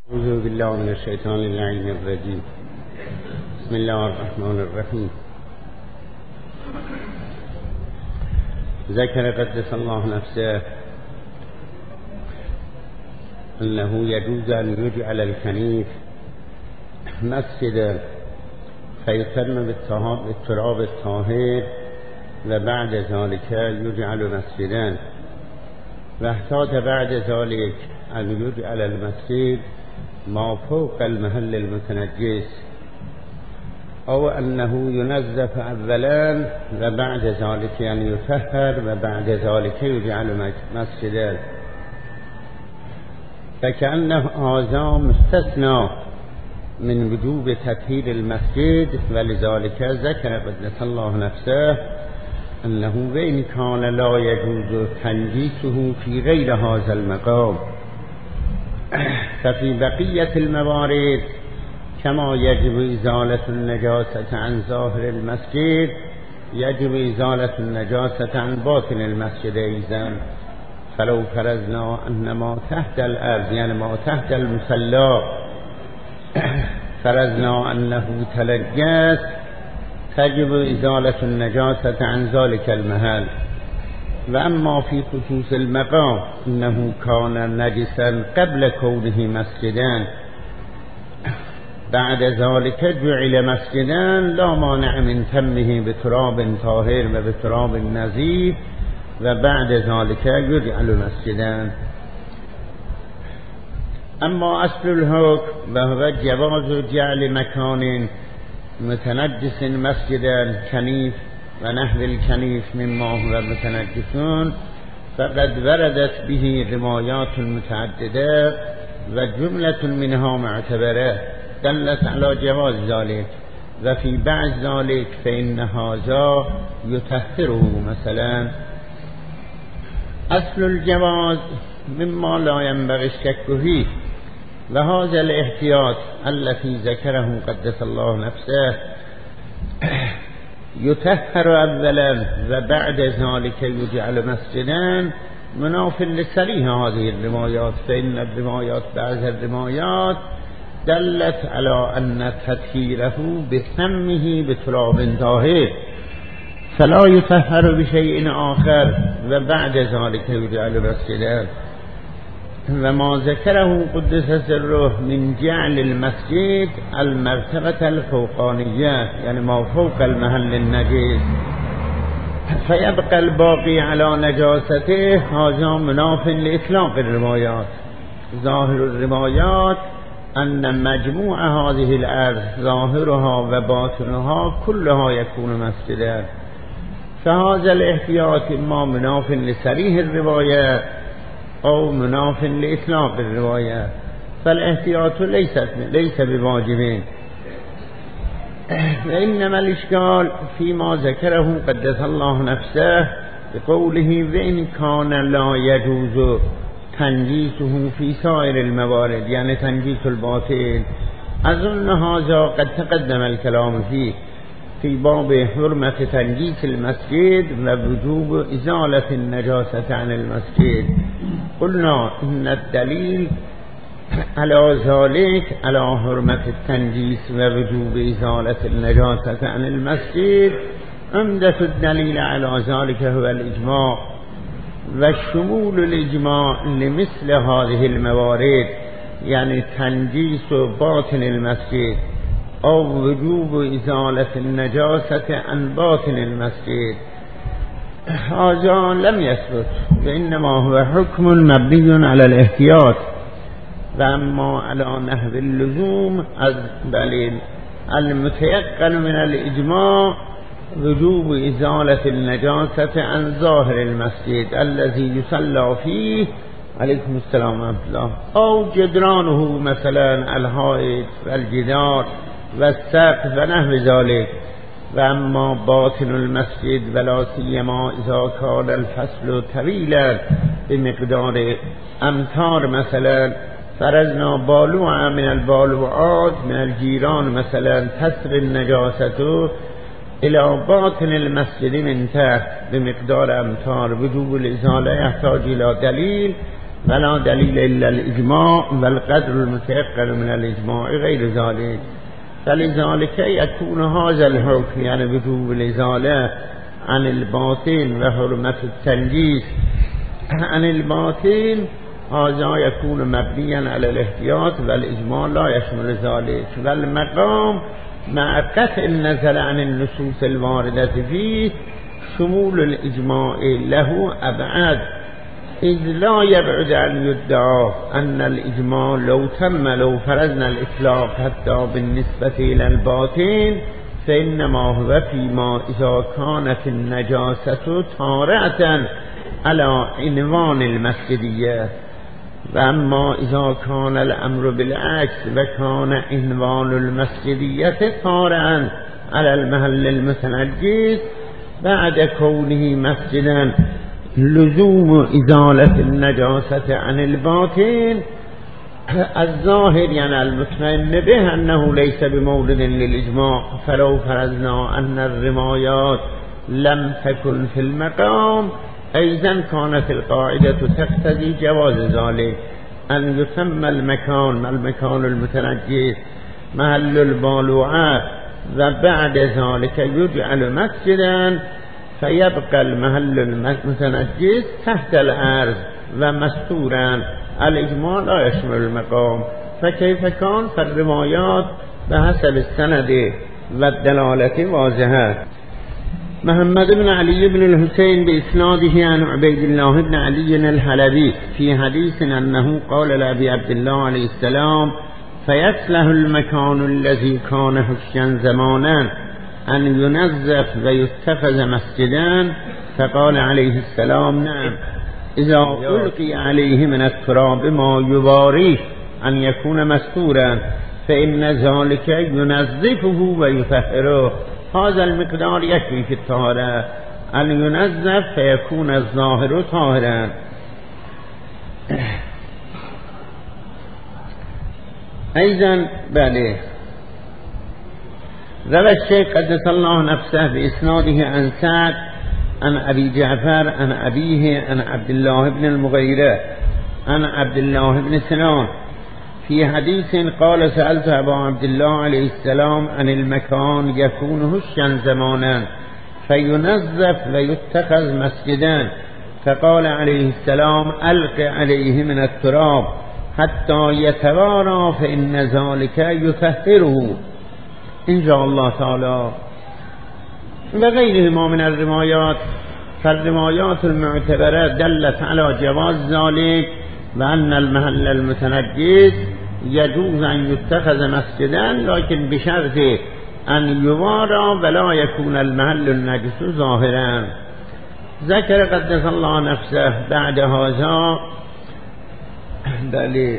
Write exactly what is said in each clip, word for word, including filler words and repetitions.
أعوذ بالله من الشيطان اللعين الرجيم. بسم الله الرحمن الرحيم. ذكر قدس الله نفسه أنه يجوز أن يجعل الكنيف مسجدا فيتم بالتراب الطاهر وبعد ذلك يجعل مسجدا، واحتاج بعد ذلك أن يجعل المسجد ما فوق المحل المتنجس، أو أنه ينظف أولا وبعد ذلك أن يطهر وبعد ذلك يجعل مسجدا، فكأنه هذا مستثنى من وجوب تطهير المسجد. ولذلك ذكر قدس الله نفسه أنه وإن كان لا يجوز تنجيسه في غير هذا المقام، ففي بقية الموارد كما يجب إزالة النجاسة عن ظاهر المسجد يجب إزالة النجاسة عن باطن المسجد أيضا. فلو فرضنا أن ما تحت الأرض يعني ما تحت المصلى فرضنا أنه تلجس، تجب إزالة النجاسة عن ذلك المحل. وأما في خصوص المقام إنه كان نجسا قبل كونه مسجدا، بعد ذلك جعل مسجدا، لا مانع من تمه بتراب طاهر وبتراب نظيف وبعد ذلك يجعل مسجدا. أما أصل الحكم وهو جواز جعل مكان متنجس مسجدا كنيف ونحو الكنيف مما هو متنجسون، فقد وردت به روايات متعددة وجملة منها معتبرة دلت على جواز ذلك، وفي بعض ذلك فإن هذا يطهره. مثلا أصل الجواز مما لا ينبغي الشك فيه، وهذا الاحتياط الذي ذكره قدس الله نفسه يطهر أولا وبعد ذلك يجعل مسجدا مناف لصريح هذه الروايات، فإن الروايات بعض الروايات دلت على أن تطهيره بثمه بتراب طاهر فلا يطهر بشيء آخر وبعد ذلك يجعل مسجدا. وما ذكره قدس سره من جعل المسجد المرتبة الفوقانية يعني ما فوق المحل النجس فيبقى الباقي على نجاسته، هذا مناف لإطلاق الروايات. ظاهر الروايات أن مجموع هذه الأرض ظاهرها وباطنها كلها يكون مسجدا، فهذا الاحتياط ما مناف لصريح الروايات أو مناف لإطلاق الرواية، فالاحتياط ليس ليس بواجبين. وإنما الإشكال فيما ذكره قدس الله نفسه بقوله وإن كان لا يجوز تنجيسه في سائر الموارد يعني تنجيس الباطن. أظن هذا قد تقدم الكلام فيه في باب حرمة تنجيس المسجد ووجوب إزالة النجاسة عن المسجد. قلنا إن الدليل على ذلك على حرمة التنجيس ووجوب إزالة النجاسة عن المسجد عمدة الدليل على ذلك هو الإجماع، وشمول الإجماع لمثل هذه الموارد يعني تنجيس باطن المسجد أو وجوب إزالة النجاسة عن باطن المسجد هذا لم يثبت، وإنما هو حكم مبني على الاحتياط. وأما على نحو اللزوم بل المتيقن من الإجماع وجوب إزالة النجاسة عن ظاهر المسجد الذي يصلى فيه عليكم السلام ورحمة الله أو جدرانه مثلا الحائط والجدار والسقف ونحو ذلك. وأما باطن المسجد ولا سيما إذا كان الفصل طويلا بمقدار أمتار مثلا فرضنا بالوعة من البالوعات من الجيران مثلا تسر النجاسة إلى باطن المسجد من تحت بمقدار أمتار، وجوب الإزالة يحتاج إلى دليل ولا دلیل الا الاجماع والقدر المتيقن من الاجماع غیر ذلك فلذلك يكون هذا الحكم يعني وجوب الازاله عن الباطن وحرمة التنجيس عن الباطن هذا يكون مبنيا على الاحتياط والاجماع لا يشمل ذلك والمقام مع قطع النظر عن النصوص الواردة فيه شمول الإجماع له أبعد إذ لا يبعد أن يدعى أن الإجماع لو تم لو فرضنا الإطلاق حتى بالنسبة إلى الباطن فإنما هو فيما إذا كانت النجاسة طارئة على عنوان المسجدية وأما إذا كان الأمر بالعكس وكان عنوان المسجدية طارئا على المحل المتنجس بعد كونه مسجدا لزوم إزالة النجاسة عن الباطن الظاهر يعني المطمئن به أنه ليس بمورد للإجماع فلو فرضنا أن الرمايات لم تكن في المقام أيضا كانت القاعدة تقتضي جواز ذلك أن يسمى المكان المكان المتنجس محل البالوعة وبعد ذلك يجعل مسجدا فيبقى المحل المتنجس تحت الأرض ومستورا الإجماع لا يشمل المقام فكيف كان فالرمايات بحسب السند والدلالة واضحة. محمد بن علي بن الحسين بإسناده عن عبيد الله بن علي الحلبي في حديث أنه قال لأبي عبد الله عليه السلام فيصلح المكان الذي كان حشيا زمانا أن ينظف ويتخذ مسجدا فقال عليه السلام نعم إذا ألقي عليه من التراب ما يباريه أن يكون مستورا فإن ذلك ينظفه ويطهره هذا المقدار يكفي في الطهارة أن ينظف فيكون الظاهر طاهرا. أيضا بله روى الشيخ قدس الله نفسه بإسناده عن سعد عن أبي جعفر عن أبيه عن عبد الله بن المغيرة عن عبد الله بن سنان في حديث قال سألت أبا عبد الله عليه السلام عن المكان يكون هشا زمانا فينظف ويتخذ مسجدا فقال عليه السلام ألق عليه من التراب حتى يتوارى فإن ذلك يطهره إن شاء الله تعالى. وغيرهما من الروايات فالروايات المعتبرة دلت على جواز ذلك وأن المحل المتنجس يجوز أن يتخذ مسجدا لكن بشرط أن يوارى ولا يكون المحل النجس ظاهرا. ذكر قدس الله نفسه بعد هذا بل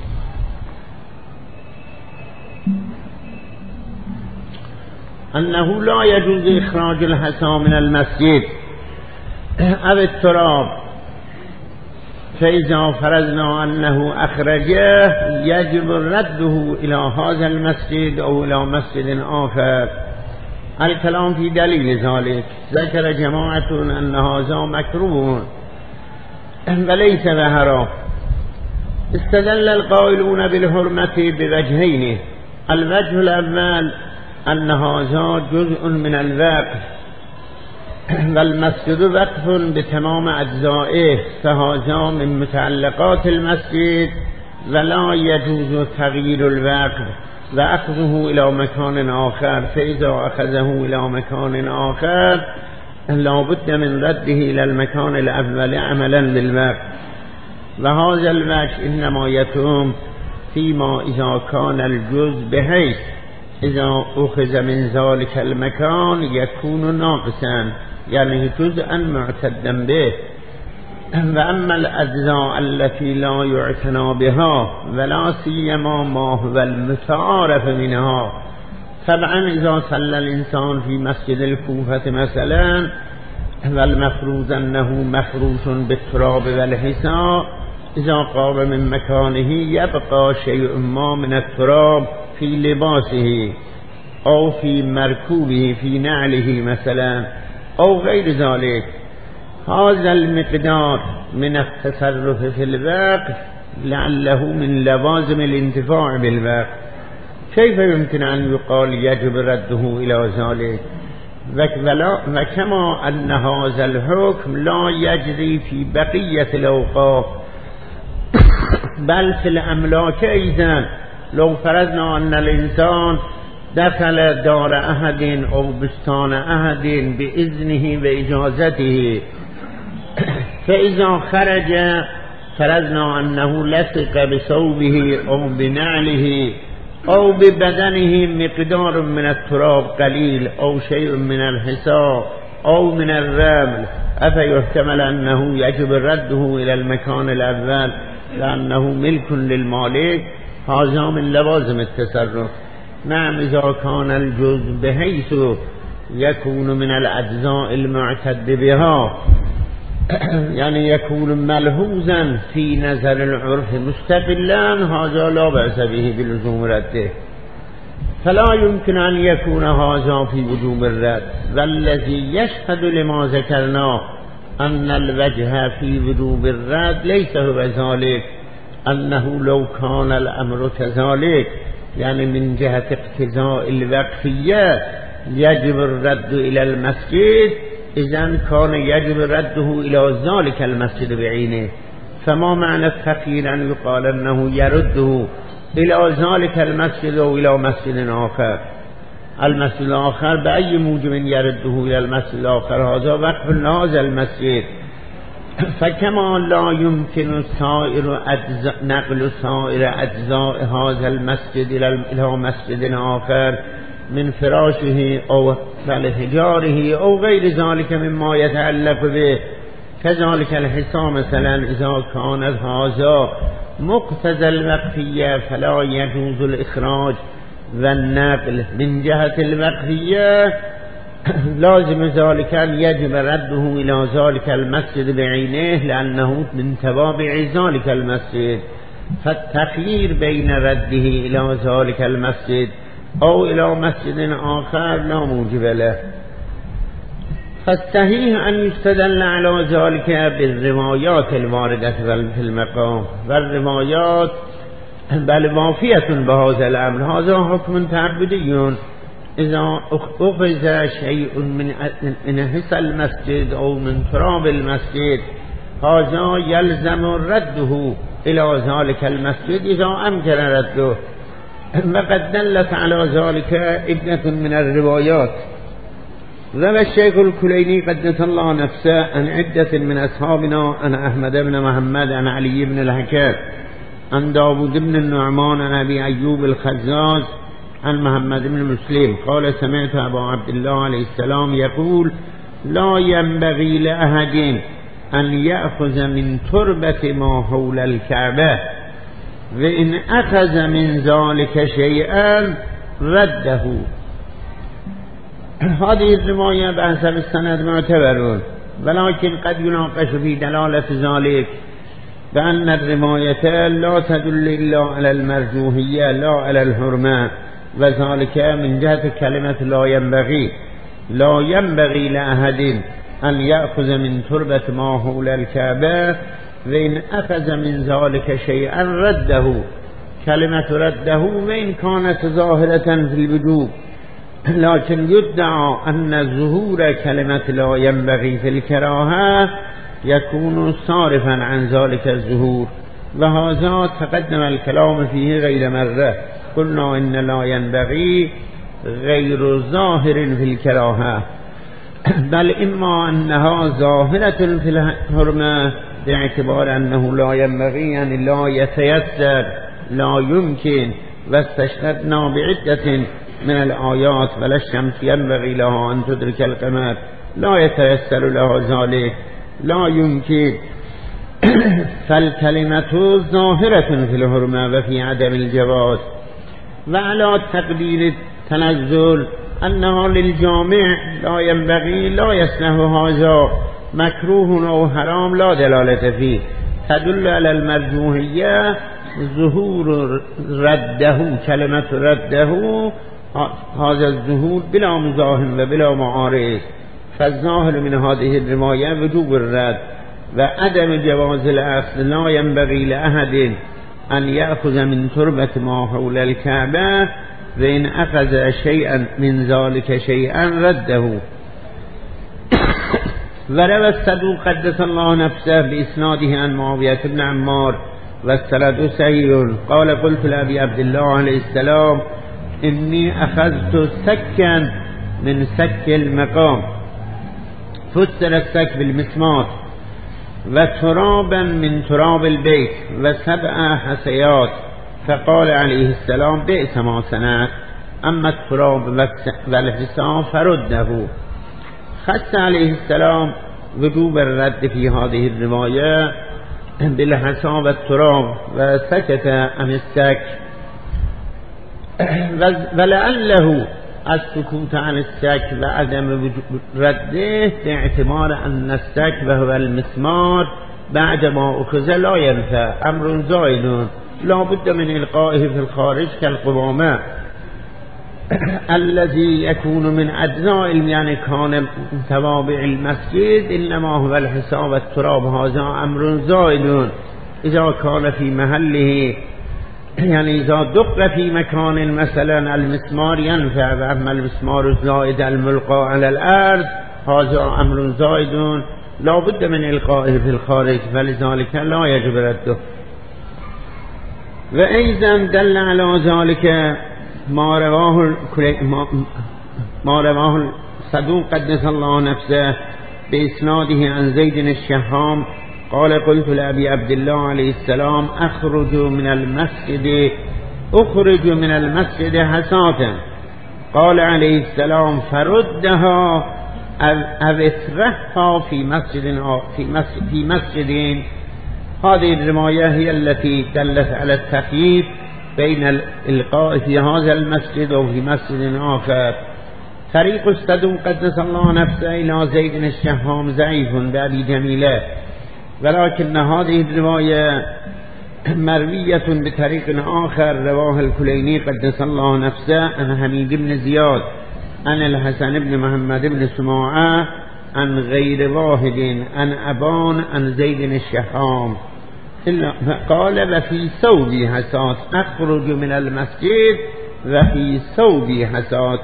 أنه لا يجوز إخراج الحصى من المسجد أو التراب فإذا فرضنا أنه أخرجه يجب رده إلى هذا المسجد أو إلى مسجد آخر. الكلام في دليل ذلك ذكر جماعة أن هذا مكروه وليس بحرام. استدل القائلون بالحرمة بوجهين الوجه الأول أن هذا جزء من الوقف والمسجد وقف بتمام أجزائه فهذا من متعلقات المسجد ولا يجوز تغيير الوقف وأخذه إلى مكان آخر فإذا أخذه إلى مكان آخر لا بد من رده إلى المكان الأول عملا بالوقف. وهذا الوجه إنما يتم فيما إذا كان الجزء بحيث إذا أخذ من ذلك المكان يكون ناقصا يعني جزءا معتدا به. وأما الأجزاء التي لا يعتنى بها ولا سيما ما هو المتعارف منها طبعا إذا صلى الإنسان في مسجد الكوفة مثلا والمفروض أنه مفروش بالتراب والحصى إذا قام من مكانه يبقى شيء ما من التراب في لباسه أو في مركوبه في نعله مثلا أو غير ذلك هذا المقدار من التصرف في الوقت لعله من لوازم الانتفاع بالوقت. كيف يمكن أن يقال يجب رده إلى ذلك؟ وكما أن هذا الحكم لا يجري في بقية الأوقاف بل في الأملاك أيضا. لو فرضنا أن الإنسان دخل دار أحد أو بستان أحد بإذنه وإجازته، فإذا خرج فرضنا أنه لصق بثوبه أو بنعله أو ببدنه مقدار من التراب قليل أو شيء من الحصى أو من الرمل، أفيحتمل أنه يجب رده إلى المكان الأول لأنه ملك للمالك؟ هذا من لوازم التصرف. نعم إذا كان الجزء بحيث يكون من الأجزاء المعتد بها، يعني يكون ملحوظا في نظر العرف مستقلا، هذا لا بأس به بلزوم رده. فلا يمكن أن يكون هذا في وجوب الرد. والذي يشهد لما ذكرنا أن الوجه في وجوب الرد ليس هو ذلك أنه لو كان الأمر كذلك، يعني من جهة اقتضاء الوقفية يجب الرد إلى المسجد، إذن كان يجب رده إلى ذلك المسجد بعينه. فما معنى التخيير أن يقال أنه يرده إلى ذلك المسجد أو إلى مسجد آخر؟ المسجد الآخر بأي موجب يرده إلى المسجد الآخر؟ هذا وقف هذا المسجد. فكما لا يمكن سائر أجزاء نقل سائر أجزاء هذا المسجد إلى مسجد آخر من فراشه أو حجاره أو غير ذلك مما يتعلق به، كذلك الحصى مثلا إذا كانت هذا مقتضى الوقفية فلا يجوز الإخراج والنقل من جهة الوقفية، لازم ذلك أن يجب رده إلى ذلك المسجد بعينه لأنه من توابع ذلك المسجد. فالتخيير بين رده إلى ذلك المسجد أو إلى مسجد آخر لا موجب له. فالصحيح أن يستدل على ذلك بالروايات الواردة في المقام، والروايات بل وافية بهذا الأمر. هذا حكم تعبدي، إذا أخذ شيء من من حصى المسجد أو من تراب المسجد هذا يلزم رده إلى ذلك المسجد إذا أمكن رده. وقد دلت على ذلك عدة من الروايات. روى الشيخ الكليني قدس الله نفسه عن عدة من أصحابنا عن أحمد بن محمد عن علي بن الحكام عن داود بن النعمان عن أبي أيوب الخزاز عن محمد بن مسلم قال سمعت أبا عبد الله عليه السلام يقول لا ينبغي لأحد أن يأخذ من تربة ما حول الكعبة وإن أخذ من ذلك شيئا رده. هذه الرواية بحسب السند معتبرون، ولكن قد يناقش في دلالة ذلك بأن الرواية لا تدل إلا على المرجوحية لا على الحرمة، وذلك من جهة كلمة لا ينبغي. لا ينبغي لأحد أن يأخذ من تربة ما حول الكعبة وإن أخذ من ذلك شيئا رده. كلمة رده وإن كانت ظاهرة في الوجوب، لكن يدعى أن ظهور كلمة لا ينبغي في الكراهة يكون صارفا عن ذلك الظهور، وهذا تقدم الكلام فيه غير مرة. قلنا إن لا ينبغي غير ظاهر في الكراهة، بل إما أنها ظاهرة في الحرمة باعتبار أنه لا ينبغي يعني لا يتيسر لا يمكن، واستشهدنا بعدة من الآيات ولا الشمس ينبغي لها أن تدرك القمر لا يتيسر لها ذلك لا يمكن. فالكلمة ظاهرة في الحرمة وفي عدم الجواز. وعلى تقدير التنزل أنه للجامع لا ينبغي لا يصلح هذا مكروه أو حرام لا دلالة فيه، تدل على المرجوحية ظهور رده. كلمة رده هذا الظهور بلا مزاحم وبلا معارض، فالظاهر من هذه الرواية وجوب الرد وعدم جواز الأخذ. لا ينبغي لأحد أن يأخذ من تربة ما حول الكعبة، وإن أخذ شيئا من ذلك شيئا رده. وروى الصدوق قدس الله نفسه بإسناده عن معاوية بن عمار والسند صحيح قال قلت لأبي عبد الله عليه السلام إني أخذت سكا من سك المقام، فسر السك بالمسمار، وترابا من تراب البيت وسبع حسيات، فقال عليه السلام بئس ما صنعت، أما التراب والحساب فرده. خص عليه السلام وجوب الرد في هذه الرواية بالحساب والتراب وسكت عن السك، ولعله السكوت عن السك وعدم رده باعتبار أن السك وهو المسمار بعد ما أخذ لا ينفع، أمر زائد لا بد من إلقائه في الخارج كالقوامة الذي يكون من أجزاء، يعني كان توابع المسجد، إنما هو الحساب والتراب. هذا أمر زائد إذا كان في محله، يعني إذا دق في مكان مثلا المسمار ينفع، وأما المسمار الزائد الملقى على الأرض هذا أمر زائد لا بد من إلقائه في الخارج، فلذلك لا يجب رده. وأيضا دل على ذلك ما رواه ما رواه الصدوق قدس الله نفسه بإسناده عن زيد الشهام قال قلت لأبي عبد الله عليه السلام أخرج من المسجد أخرج من المسجد حساة، قال عليه السلام فردها أو اثرها في مسجد في مسجد في مسجدين. هذه الرواية هي التي دلت على التخييف بين الإلقاء في هذا المسجد وفي مسجد آخر. طريق الصدوق قدس الله نفسه إلى زيد الشهام ضعيف بأبي جميلة، ولكن هذه الرواية مروية بطريق آخر رواه الكليني قدس الله نفسه عن حميد بن زياد عن الحسن بن محمد بن سماعة عن غير واحد عن أبان عن زيد الشهام قال وفي ثوبي حسات، أخرج من المسجد وفي ثوبي حسات.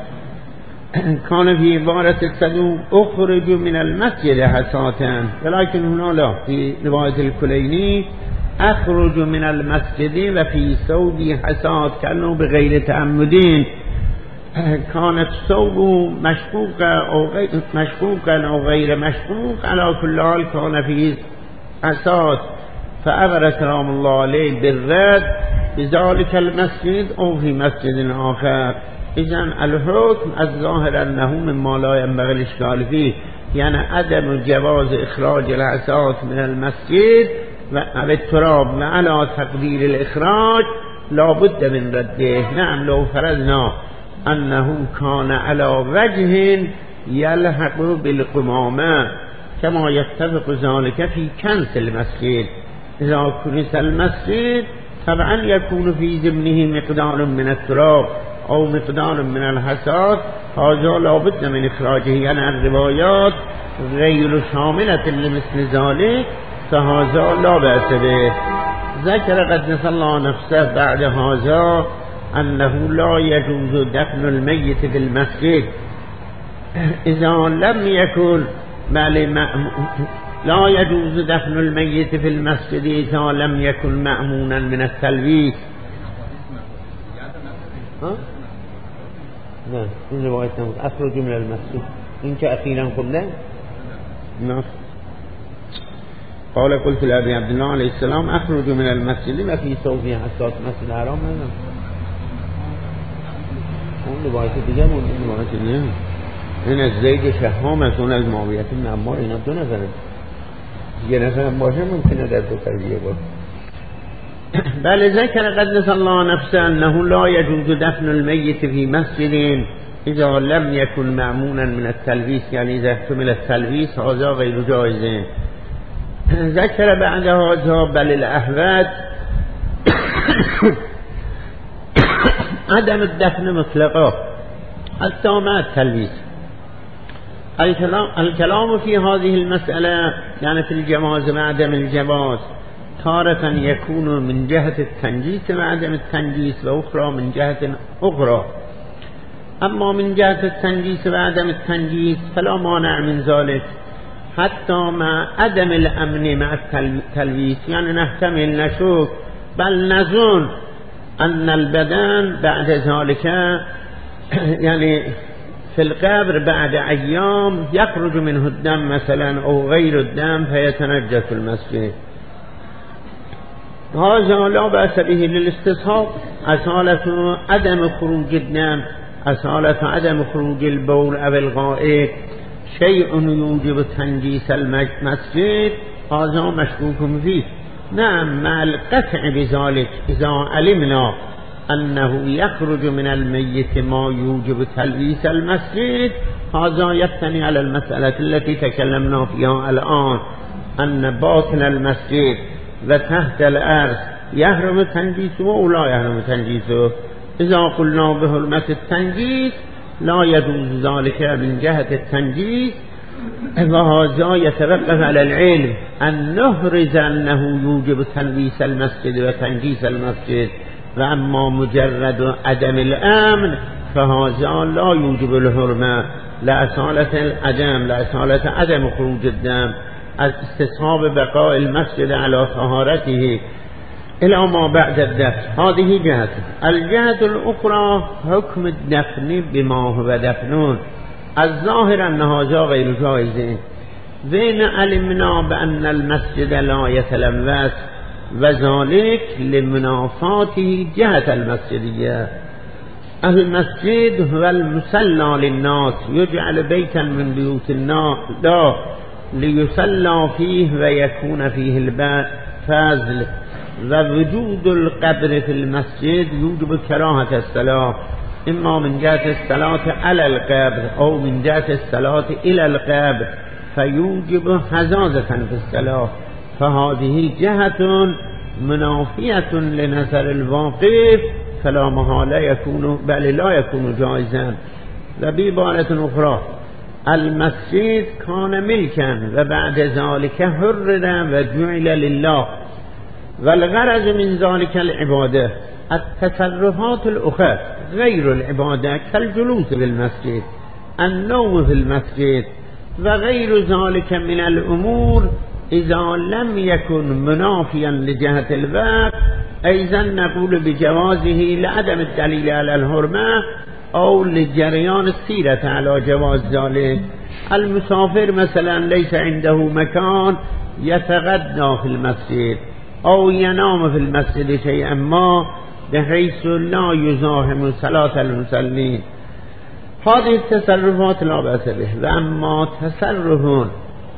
كان في عبارة الصدوق أخرج من المسجد حساتا، ولكن هنا لا، في رواية الكليني أخرج من المسجد وفي ثوبي حسات، كانوا بغير تعمدين، كانت ثوب مشقوقة أو غير مشقوقا أو غير مشقوق، على كل حال كان فيه حسات، فأمر سلام الله عليه بالرد بذلك المسجد أو في مسجد آخر. إذن الحكم الظاهر أنه مما لا ينبغي الإشكال فيه، يعني عدم جواز إخراج الحسات من المسجد بالتراب وعلى تقدير الإخراج لا بد من رده. نعم لو فرضنا أنه كان على وجه يلحق بالقمامة كما يتفق ذلك في كنس المسجد، إذا كنس المسجد طبعا يكون في ضمنه مقدار من التراب أو مقدار من الحسات، هذا لا بد من إخراجه. يعني الروايات غير شاملة لمثل ذلك، فهذا لا بأس به. ذكر قدس الله نفسه بعد هذا أنه لا يجوز دفن الميت في المسجد إذا لم يكن لا يجوز دفن الميت في المسجد إذا لم يكن مأمونا من التلويث. ها؟ نعم إن روايتنا أخرج من المسجد إن كأخيرا قلنا. نعم قال قلت لأبي عبد الله عليه السلام أخرج من المسجد ما في صوفي حسات مسجد الحرام. اون روايت دیگه اون روايت دیگه این از زید شهام از اون از معاویه بن عمار، اینا دو نفره، یه نفر باشه ممکنه در دو تربیه باشه. بل ذكر قدس الله نفسه أنه لا يجوز دفن الميت في مسجد إذا لم يكن مأمونا من التلويث، يعني إذا احتمل التلويث هذا غير جائز. ذكر بعد هذا بل الأحوات عدم الدفن مطلقا حتى مع التلويث، الكلام, الكلام في هذه المسألة يعني في الجواز وعدم الجواز تارة يكون من جهة التنجيس وعدم التنجيس، وأخرى من جهة أخرى. أما من جهة التنجيس وعدم التنجيس فلا مانع من ذلك حتى مع عدم الأمن مع التلويث، يعني نحتمل نشك بل نظن أن البدن بعد ذلك يعني في القبر بعد أيام يخرج منه الدم مثلا أو غير الدم فيتنجس المسجد. هذا لا بأس به للاستصحاب، أصالة عدم خروج الدم، أصالة عدم خروج البول أو الغائط شيء يوجب تنجيس المسجد، هذا مشكوك فيه. نعم مع القطع بذلك إذا علمنا أنه يخرج من الميت ما يوجب تلويث المسجد، هذا يبتني على المسألة التي تكلمنا فيها الآن، أن باطن المسجد وتحت الأرض يحرم تنجيسه أو لا يحرم تنجيسه. إذا قلنا بحرمة التنجيس لا يجوز ذلك من جهة التنجيس، وهذا يتوقف على العلم أن نفرز أنه يوجب تلويث المسجد وتنجيس المسجد، وأما مجرد عدم الأمن فهذا لا يوجب الحرمة لأصالة العدم، لأصالة عدم خروج الدم، استصحاب بقاء المسجد على طهارته إلى ما بعد الدفن. هذه جهة. الجهة الأخرى حكم الدفن بما هو دفنون. الظاهر أن هذا غير جائز، وإن علمنا بأن المسجد لا يتلوث وذلك لمنافاته جهة المسجدية. المسجد هو المصلى للناس، يجعل بيتا من بيوت الله ليصلى فيه ويكون فيه الفضل، ووجود القبر في المسجد يوجب كراهة الصلاة، إما من جهة الصلاة على القبر أو من جهة الصلاة إلى القبر، فيوجب حزازة في الصلاة. فهذه جهة منافية لنظر الواقف، فلا محالة يكون بل لا يكون جائزا. وبعبارة أخرى المسجد كان ملكا وبعد ذلك حرر وجعل لله، والغرض من ذلك العبادة. التصرفات الأخرى غير العبادة كالجلوس في المسجد، النوم في المسجد وغير ذلك من الأمور إذا لم يكن منافيا لجهة الوقت أيضا نقول بجوازه لعدم الدليل على الحرمة أو لجريان السيرة على جواز ذلك. المسافر مثلا ليس عنده مكان يتغدى في المسجد أو ينام في المسجد شيئا ما بحيث لا يزاحم صلاة المصلين، هذه التصرفات لا بأس به. وأما تصرف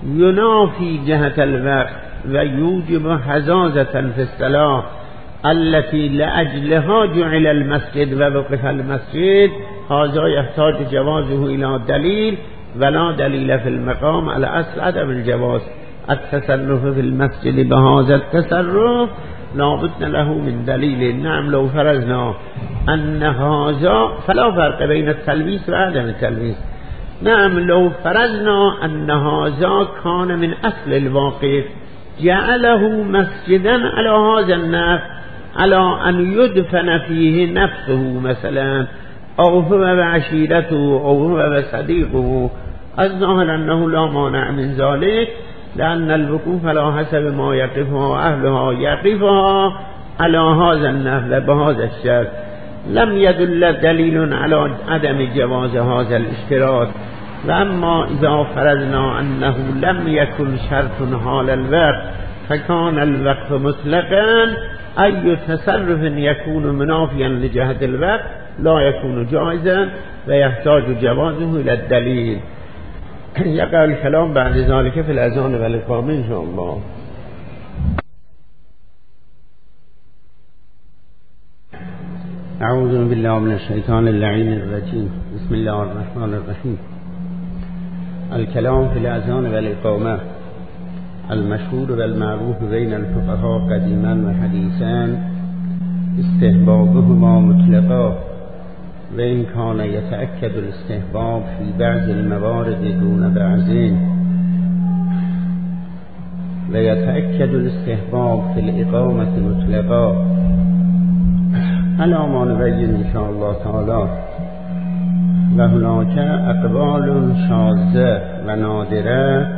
ينافي جهة الوقت ويوجب حزازة في الصلاة التي لأجلها جعل المسجد ووقف المسجد، هذا يحتاج جوازه إلى دليل، ولا دليل في المقام على أصل عدم الجواز. التصرف في المسجد بهذا التصرف لا بد له من دليل. نعم لو فرضنا أن هذا فلا فرق بين التلويث وعدم التلويث. نعم لو فرضنا أن هذا كان من أصل الواقف جعله مسجدا على هذا النحو، على أن يدفن فيه نفسه مثلا أو هو وعشيرته أو هو وصديقه، الظاهر أنه لا مانع من ذلك، لأن الوقوف على حسب ما يقفها أهلها يقفها على هذا النحو بهذا الشكل. لم يدل دليل على عدم جواز هذا الاشتراط. وأما إذا فرضنا أنه لم يكن شرط حال الوقت فكان الوقف مطلقا، أي تصرف يكون منافيا لجهة الوقت لا يكون جائزا ويحتاج جوازه إلى الدليل. يقع الكلام بعد ذلك في الأذان والإقامة إن شاء الله. أعوذ بالله من الشيطان اللعين الرجيم. بسم الله الرحمن الرحيم. الكلام في الأذان والإقامة. المشهور والمعروف بين الفقهاء قديما وحديثا استحبابهما مطلقا، وإن كان يتأكد الاستحباب في بعض الموارد دون بعض، ويتأكد الاستحباب في الإقامة مطلقا على ما نبين إن شاء الله تعالى. وهناك أقوال شاذة ونادرة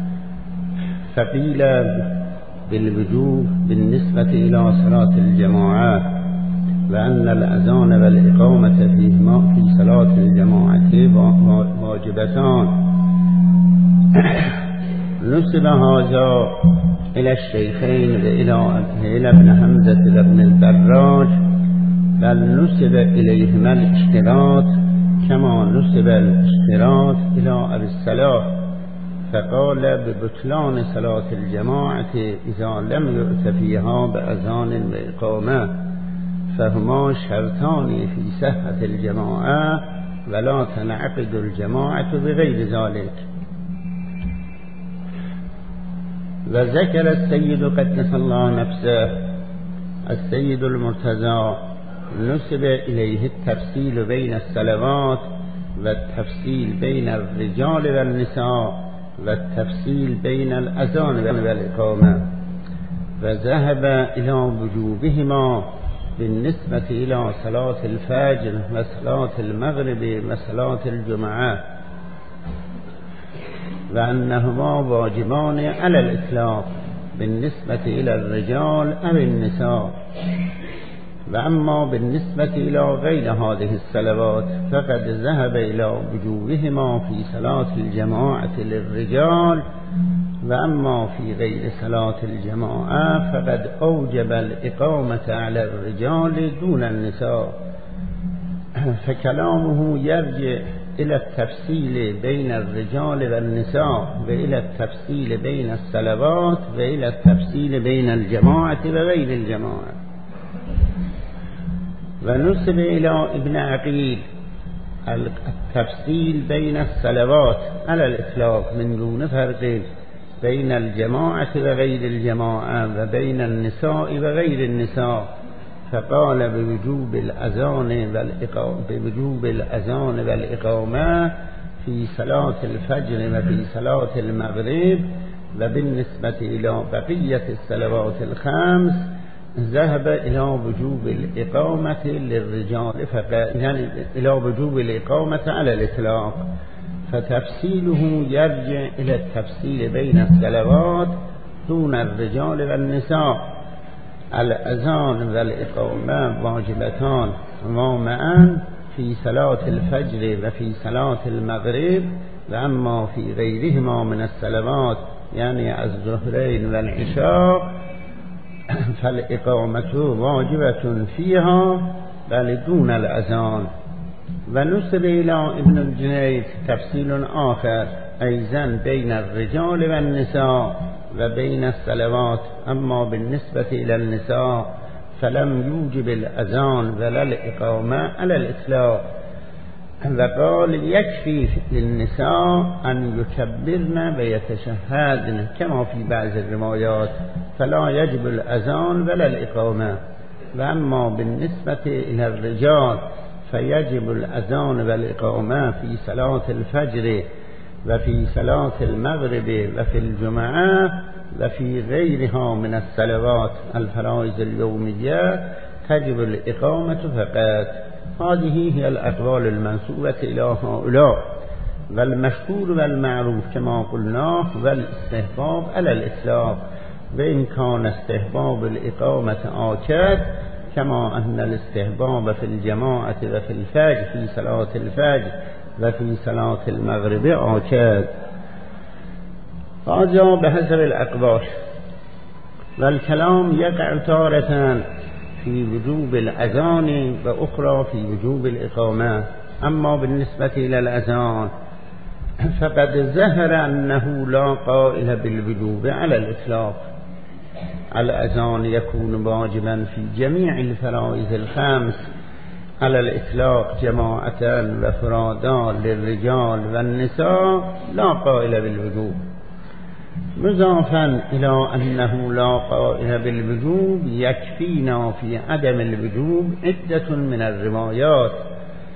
فقيل بالوجوب بالنسبة إلى صلاة الجماعة، وأن الأذان والإقامة فيهما في صلاة الجماعة واجبتان. نسب هذا إلى الشيخين وإلى ابن حمزة وابن الدراج، بل نسب إليهما الاشتراط كما نسب الاشتراط إلى أبي الصلاح، فقال ببطلان صلاة الجماعة إذا لم يؤت فيها بأذان وإقامة، فهما شرطان في صحة الجماعة ولا تنعقد الجماعة بغير ذلك. وذكر السيد قدس الله نفسه السيد المرتضى نسب إليه التفصيل بين الصلوات والتفصيل بين الرجال والنساء والتفصيل بين الأذان والإقامة، وذهب إلى وجوبهما بالنسبة إلى صلاة الفجر وصلاة المغرب وصلاة الجمعة، وأنهما واجبان على الإطلاق بالنسبة إلى الرجال أو النساء. وأما بالنسبة إلى غير هذه الصلوات فقد ذهب إلى وجوبهما في صلاة الجماعة للرجال، وأما في غير صلاة الجماعة فقد أوجب الإقامة على الرجال دون النساء. فكلامه يرجع إلى التفصيل بين الرجال والنساء، وإلى التفصيل بين الصلوات، وإلى التفصيل بين الجماعة وغير الجماعة. ونسب إلى ابن عقيل التفصيل بين الصلوات على الإطلاق من دون فرق بين الجماعة وغير الجماعة وبين النساء وغير النساء، فقال بوجوب الأذان والإقامة بوجوب الأذان والإقامة في صلاة الفجر وفي صلاة المغرب. وبالنسبة إلى بقية الصلوات الخمس ذهب إلى وجوب الإقامة للرجال فقط، يعني إلى وجوب الإقامة على الإطلاق، فتفصيله يرجع إلى التفصيل بين الصلوات دون الرجال والنساء. الأذان والإقامة واجبتان ومعا في صلاة الفجر وفي صلاة المغرب، وأما في غيرهما من الصلوات يعني الظهرين والعشاء فالإقامة واجبة فيها بل دون الأذان. ونسب إلى ابن الجنيد تفصيل آخر أيضا بين الرجال والنساء وبين الصلوات، أما بالنسبة إلى النساء فلم يوجب الأذان ولا الإقامة على الإطلاق، وقال يكفي للنساء أن يكبرن ويتشهدن كما في بعض الروايات، فلا يجب الأذان ولا الإقامة. وأما بالنسبة إلى الرجال فيجب الأذان والإقامة في صلاة الفجر وفي صلاة المغرب وفي الجمعة وفي غيرها من الصلوات الفرائض اليومية تجب الإقامة فقط. هذه هي الأقوال المنسوبة إلى هؤلاء، والمشهور والمعروف كما قلنا والاستحباب على الإطلاق، وإن كان استحباب الإقامة آكد كما أن الاستحباب في الجماعة وفي الفجر في صلاة الفجر وفي صلاة المغرب آكد. هذا بحسب الأقوال. والكلام يقع تارة في وجوب الأذان وأخرى في وجوب الإقامة. أما بالنسبة إلى الأذان فقد ظهر أنه لا قائل بالوجوب على الإطلاق. الأذان يكون واجبا في جميع الفرائض الخمس على الإطلاق جماعة وفرادا للرجال والنساء، لا قائل بالوجوب. مضافا إلى أنه لا قائل بالوجوب يكفينا في عدم الوجوب عدة من الروايات،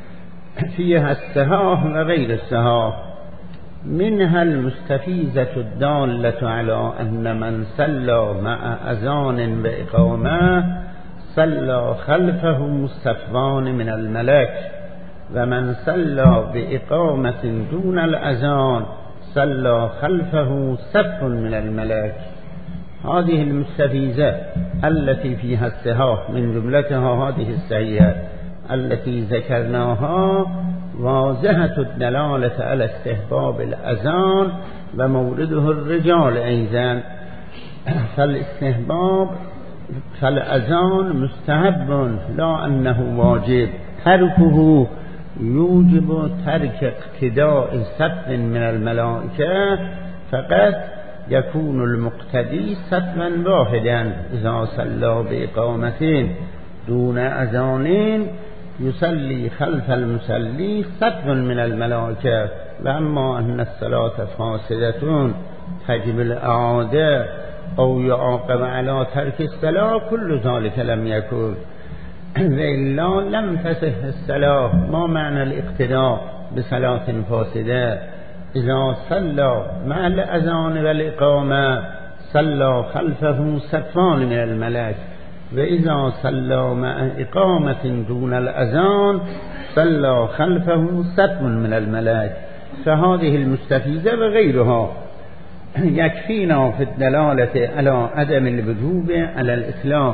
فيها السهاه وغير السهاه. منها المستفيزة الدالة على أن من صلى مع أذان وإقامة صلى خلفه صفوان من الملك، ومن صلى بإقامة دون الأذان صلى خلفه صف من الملك. هذه المستفيزة التي فيها السهاه من جملتها هذه السيئة التي ذكرناها واضحة الدلالة على استحباب الأذان ومورده الرجال أيضا. فالاستحباب فالأذان مستحب لا أنه واجب، تركه يوجب ترك اقتداء صف من الملائكة، فقط يكون المقتدي صفا واحدا إذا صلى بإقامتين دون أذان يصلي خلف المصلي صف من الملائكة. وأما أن الصلاة فاسدة تجب الإعادة أو يعاقب على ترك الصلاة كل ذلك لم يكن، وإلا لم تصح الصلاة. ما معنى الاقتداء بصلاة فاسدة؟ إذا صلى مع الأذان والإقامة صلى خلفه صفان من الملك، وإذا صلى مع إقامة دون الأذان صلى خلفه صف من الملك. فهذه المستفيزة وغيرها يكفينا في الدلالة على عدم الوجوب على الإطلاق.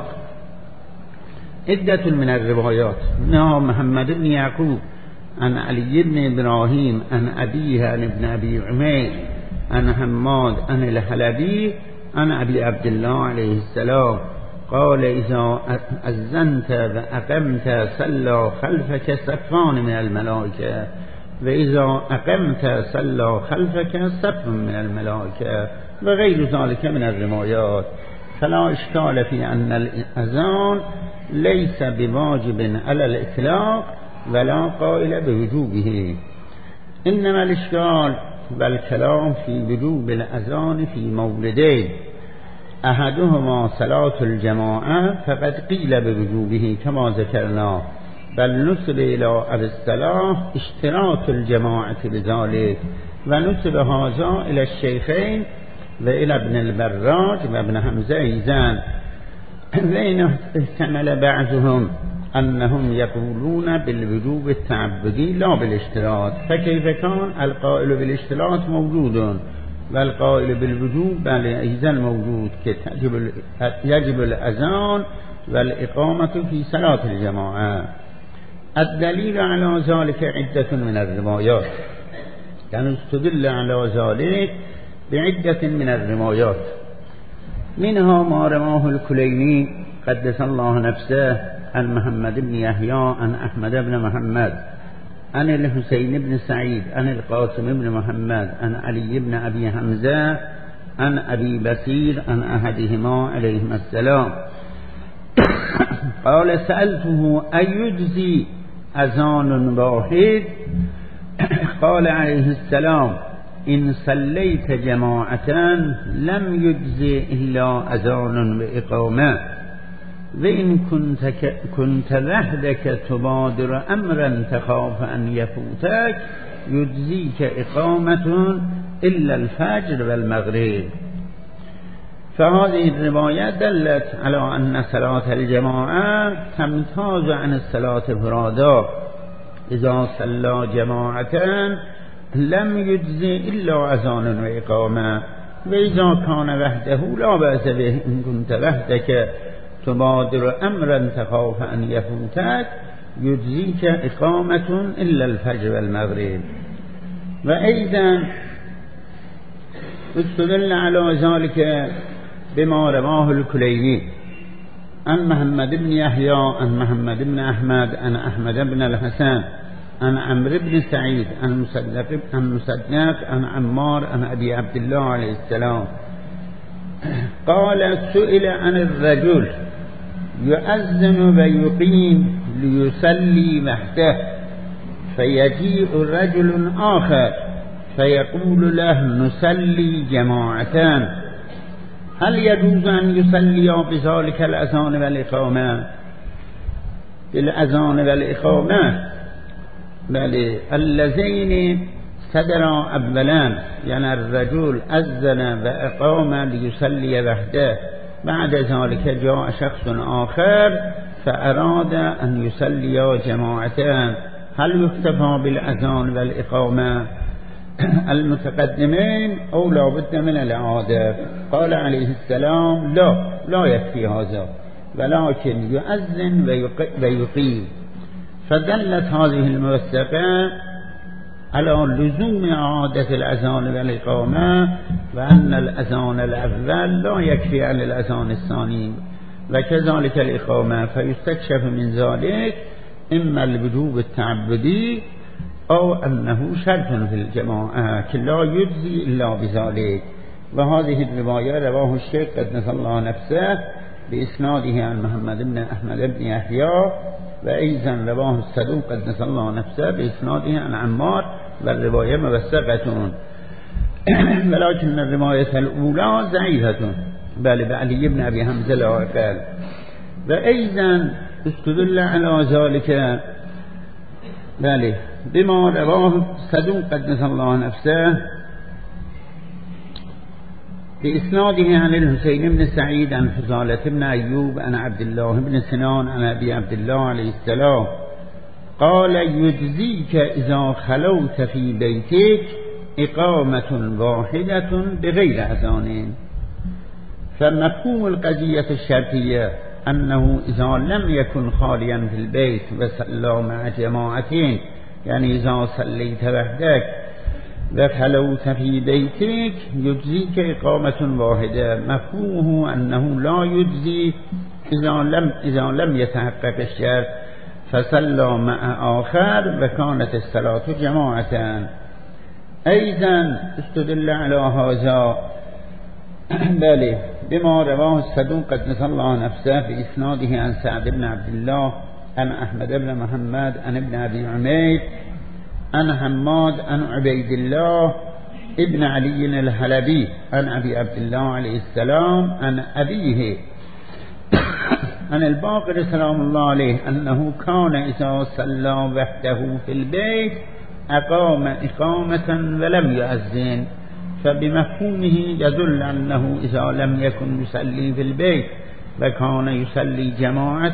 عدة من الروايات منها محمد بن يعقوب عن علي بن إبراهيم عن أبيه عن ابن أبي عمير عن حماد عن الحلبي عن أبي عبد الله عليه السلام قال إذا أذنت وأقمت صلى خلفك صفان من الملائكة، وإذا أقمت صلى خلفك صف من الملائكة، وغير ذلك من الروايات. فلا إشكال في أن الأذان ليس بواجب على الإطلاق ولا قائل بوجوبه، إنما الإشكال والكلام في وجوب الأذان في مولدين: أحدهما صلاة الجماعة فقد قيل بوجوبه كما ذكرنا، بل نسب إلى أبي الصلاح اشتراط الجماعة لذلك، ونسب هذا إلى الشيخين وإلى ابن البراج وابن حمزة أيضا. وإن احتمل بعضهم أنهم يقولون بالوجوب التعبدي لا بالاشتراط، فكيف كان القائل بالاشتراط موجود والقائل بالوجوب بل أيضا موجود، كتجب يجب الأذان والإقامة في صلاة الجماعة. الدليل على ذلك عدة من الروايات، كان استدل على ذلك بعدة من الروايات، منها ما رواه الكليني قدس الله نفسه عن محمد بن يحيى عن أحمد بن محمد عن الحسين بن سعيد عن القاسم بن محمد عن علي بن أبي حمزة عن أبي بصير عن أحدهما عليهما السلام قال سألته أيجزي أذان واحد؟ قال عليه السلام إن صليت جماعة لم يجزي إلا أذان وإقامة، وإن كنت, كنت وحدك تبادر أمرا تخاف أن يفوتك يجزيك إقامة إلا الفجر والمغرب. فهذه الرواية دلت على أن صلاة الجماعة تمتاز عن الصلاة فرادا، إذا صلى جماعة لم يجزي إلا أذان وإقامة، وإذا كان وحده لا بأس به. إن كنت وحدك تبادر أمرا تخاف أن يفوتك يجزيك إقامة إلا الفجر والمغرب. وأيضا استدل على ذلك بما رواه الكليني عن محمد بن يحيى عن محمد بن أحمد عن أحمد بن الحسن عن عمرو بن سعيد عن مصدق عن مصدق عن عمار عن أبي عبد الله عليه السلام قال سئل عن الرجل يؤذن ويقيم ليصلي وحده، فيجيء رجل آخر فيقول له نصلي جماعتان، هل يجوز أن يصلي بذلك الأذان والإقامة؟ بالأذان والإقامة بله اللذین صدرا اولا، یعنی الرجل اذن و اقام لیصلی وحده بعد ذلك جاء شخص آخر فأراد أن يصلي جماعة هل يكتفى بالأذان والإقامة المتقدمين أو لا بد من الإعادة؟ قال عليه السلام لا لا يكفي هذا ولكن يؤذن ويقيم. فدلت هذه الموثقة على لزوم إعادة الأذان والإقامة وأن الأذان الأول لا يكفي عن الأذان الثاني وكذلك الإقامة، فيستكشف من ذلك إما الوجوب التعبدي أو أنه شرط في الجماعة لا يجزي إلا بذلك. وهذه الرواية رواه الشيخ قدس الله نفسه بإسناده عن محمد بن أحمد بن يحيى، وأيضا رواه الصدوق قدس الله نفسه بإسناده عن عمار، والرواية موثقة ولكن الرواية الأولى ضعيفة بل بعلي بن أبي حمزة لا قال. وأيضا استدل على ذلك بله بما رواه الصدوق قدس الله نفسه بإسناده عن الحسين بن سعيد عن فضالة بن أيوب عن عبد الله بن سنان عن أبي عبد الله عليه السلام قال يجزيك إذا خلوت في بيتك إقامة واحدة بغير أذان. فمفهوم القضية الشرطية أنه إذا لم يكن خاليا في البيت وصلى مع جماعتين، يعني إذا صليت وحدك وخلوت في بيتك يجزيك إقامة واحدة، مفهومه أنه لا يجزي إذا لم, إذا لم يتحقق الشرط فصلى مع آخر وكانت الصلاة جماعة. أيضا استدل على هذا بله بما رواه الصدوق قدس الله نفسه بإسناده عن سعد بن عبد الله عن أحمد بن محمد عن ابن أبي عمير عن حماد عن عبيد الله ابن علي الحلبي عن أبي عبد الله عليه السلام عن أبيه عن الباقر سلام الله عليه أنه كان إذا صلى وحده في البيت أقام إقامة ولم يؤذن. فبمفهومه يدل أنه إذا لم يكن يصلي في البيت وكان يصلي جماعة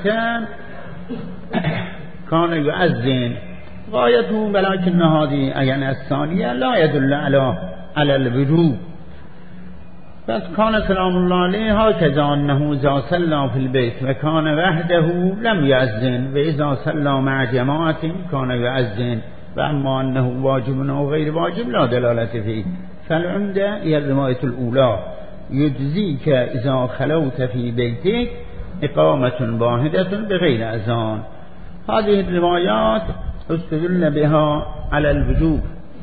كان يؤذن غايته، ولكن هذه يعني الثانية لا يدل على على الوجوب. بس كان سلام الله عليه هكذا أنه إذا صلى في البيت وكان وحده لم يؤذن، وإذا صلى مع جماعة كان يؤذن، وأما أنه واجب أو غير واجب لا دلالة فيه. فالعمدة هي الرواية الأولى يجزيك إذا خلوت في بيتك إقامة واحدة بغير أذان. هذه الروايات استدل بها على الوجوب،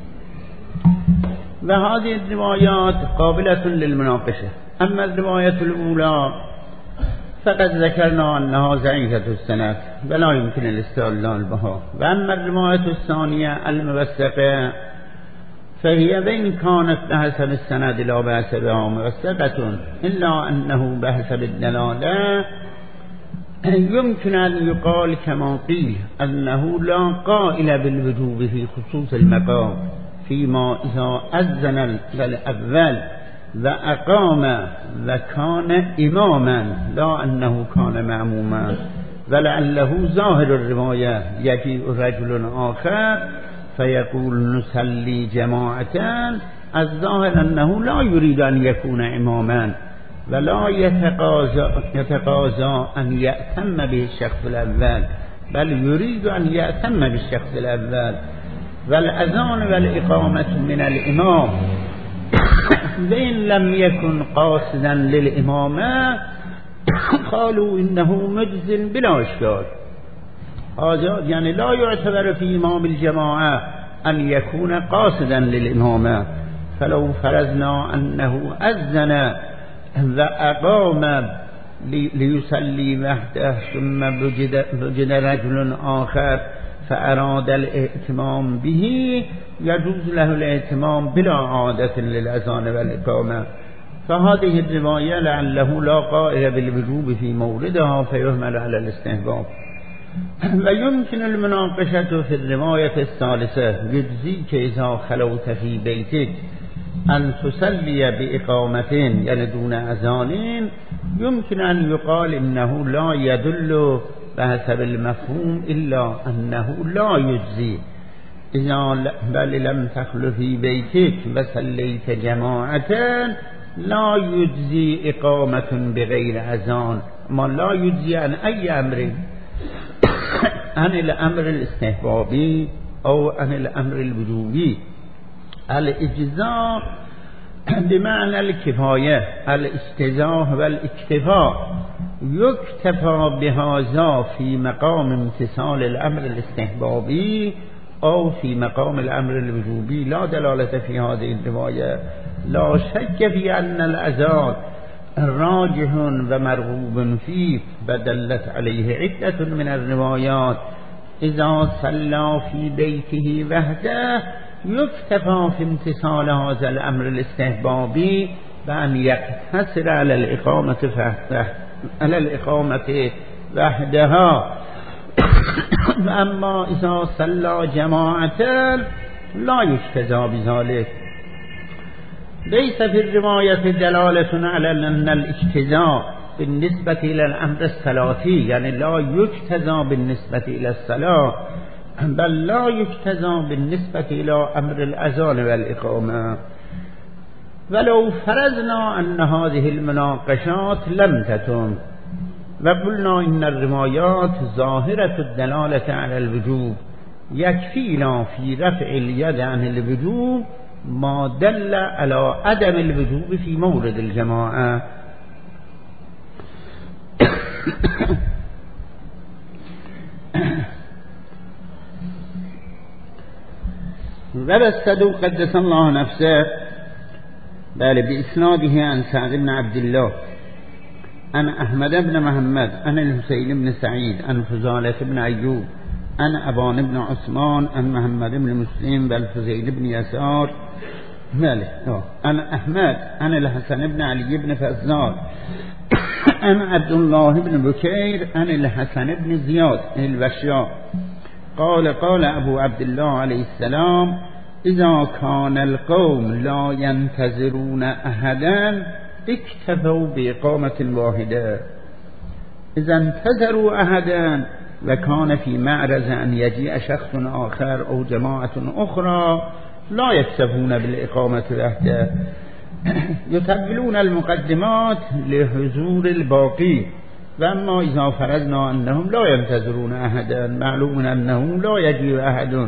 وهذه الروايات قابلة للمناقشة. أما الرواية الأولى فقد ذكرنا أنها ضعيفة السند ولا يمكن الاستدلال بها. وأما الرواية الثانية الموثقة فهي بين كانت بحسب السند لا بأس بها موثقة، إلا أنه بحسب الدلالة يمكن أن يقال كما قيل أنه لا قائل بالوجوب في خصوص المقام، فيما إذا أذن الأول وأقام وكان إماما لا أنه كان مأموما. ولعله ظاهر الرواية يجيء رجل آخر فيقول نصلي جماعة، الظاهر أنه لا يريد أن يكون إماما ولا يتقاضى يتقاضى أن يأتم به الشخص الأول، بل يريد أن يأتم بالشخص الأول. والأذان والإقامة من الإمام وإن لم يكن قاصدا للإمامة قالوا إنه مجز بلا إشكال. هذا يعني لا يعتبر في إمام الجماعة أن يكون قاصدا للإمامة. فلو فرضنا أنه أذن وأقام ليصلي وحده ثم وجد رجل آخر فأراد الائتمام به يجوز له الائتمام بلا عادة للأذان والإقامة. فهذه الرواية لعله لا قائل بالوجوب في موردها فيهمل على الاستحباب. و يمكن المناقشة في الرواية الثالثة يجزيك إذا خلوت في بيتك أن تصلي بإقامتين يعني دون أذان. يمكن أن يقال إنه لا يدل بحسب المفهوم إلا أنه لا يجزي إذا بل لم تخل في بيتك وصليت جماعة لا يجزي إقامة بغير أذان. ما لا يجزي عن أي أمر، عن الأمر الاستحبابي أو عن الأمر الوجوبي. الإجزاء بمعنى الكفاية، الاستزاء والاكتفاء. يكتفى بهذا في مقام امتثال الأمر الاستحبابي أو في مقام الأمر الوجوبي. لا دلالة في هذه الرواية. لا شك في أن الأذان راجح ومرغوب فيه، بدلت عليه عدة من الروايات. إذا صلى في بيته وحده يكتفى في امتثال هذا الأمر الاستحبابي بأن يقتصر على الإقامة وحده على الإقامة وحدها. أما إذا صلى جماعة لا يجتزى بذلك. ليس في الرواية دلالة على أن الاجتزاء بالنسبة إلى الأمر الصلاتي، يعني لا يجتزى بالنسبة إلى الصلاة، بل لا يجتزى بالنسبة إلى أمر الأذان والإقامة. ولو فرضنا أن هذه المناقشات لم تتم وقلنا إن الروايات ظاهرة الدلالة على الوجوب، يكفينا في رفع اليد عن الوجوب ما دل على عدم الوجوب في مورد الجماعة. والصدوق قدس الله نفسه بل بإسناده عن سعد بن عبد الله عن أحمد بن محمد عن الحسين بن سعيد عن فضالة بن أيوب عن أبان بن عثمان عن محمد بن مسلم بل فزيل بن يسار ماله عن أحمد عن الحسن بن علي بن فزار عن عبد الله بن بكير عن الحسن بن زياد البشار قال قال أبو عبد الله عليه السلام: إذا كان القوم لا ينتظرون أحدا اكتفوا بإقامة واحدة. إذا انتظروا أحدا وكان في معرض أن يجيء شخص آخر أو جماعة أخرى لا يكتفون بالإقامة وحده، يتبلون المقدمات لحضور الباقي. وأما إذا فرضنا أنهم لا ينتظرون أحدا معلوم أنه لا يجيء أحد،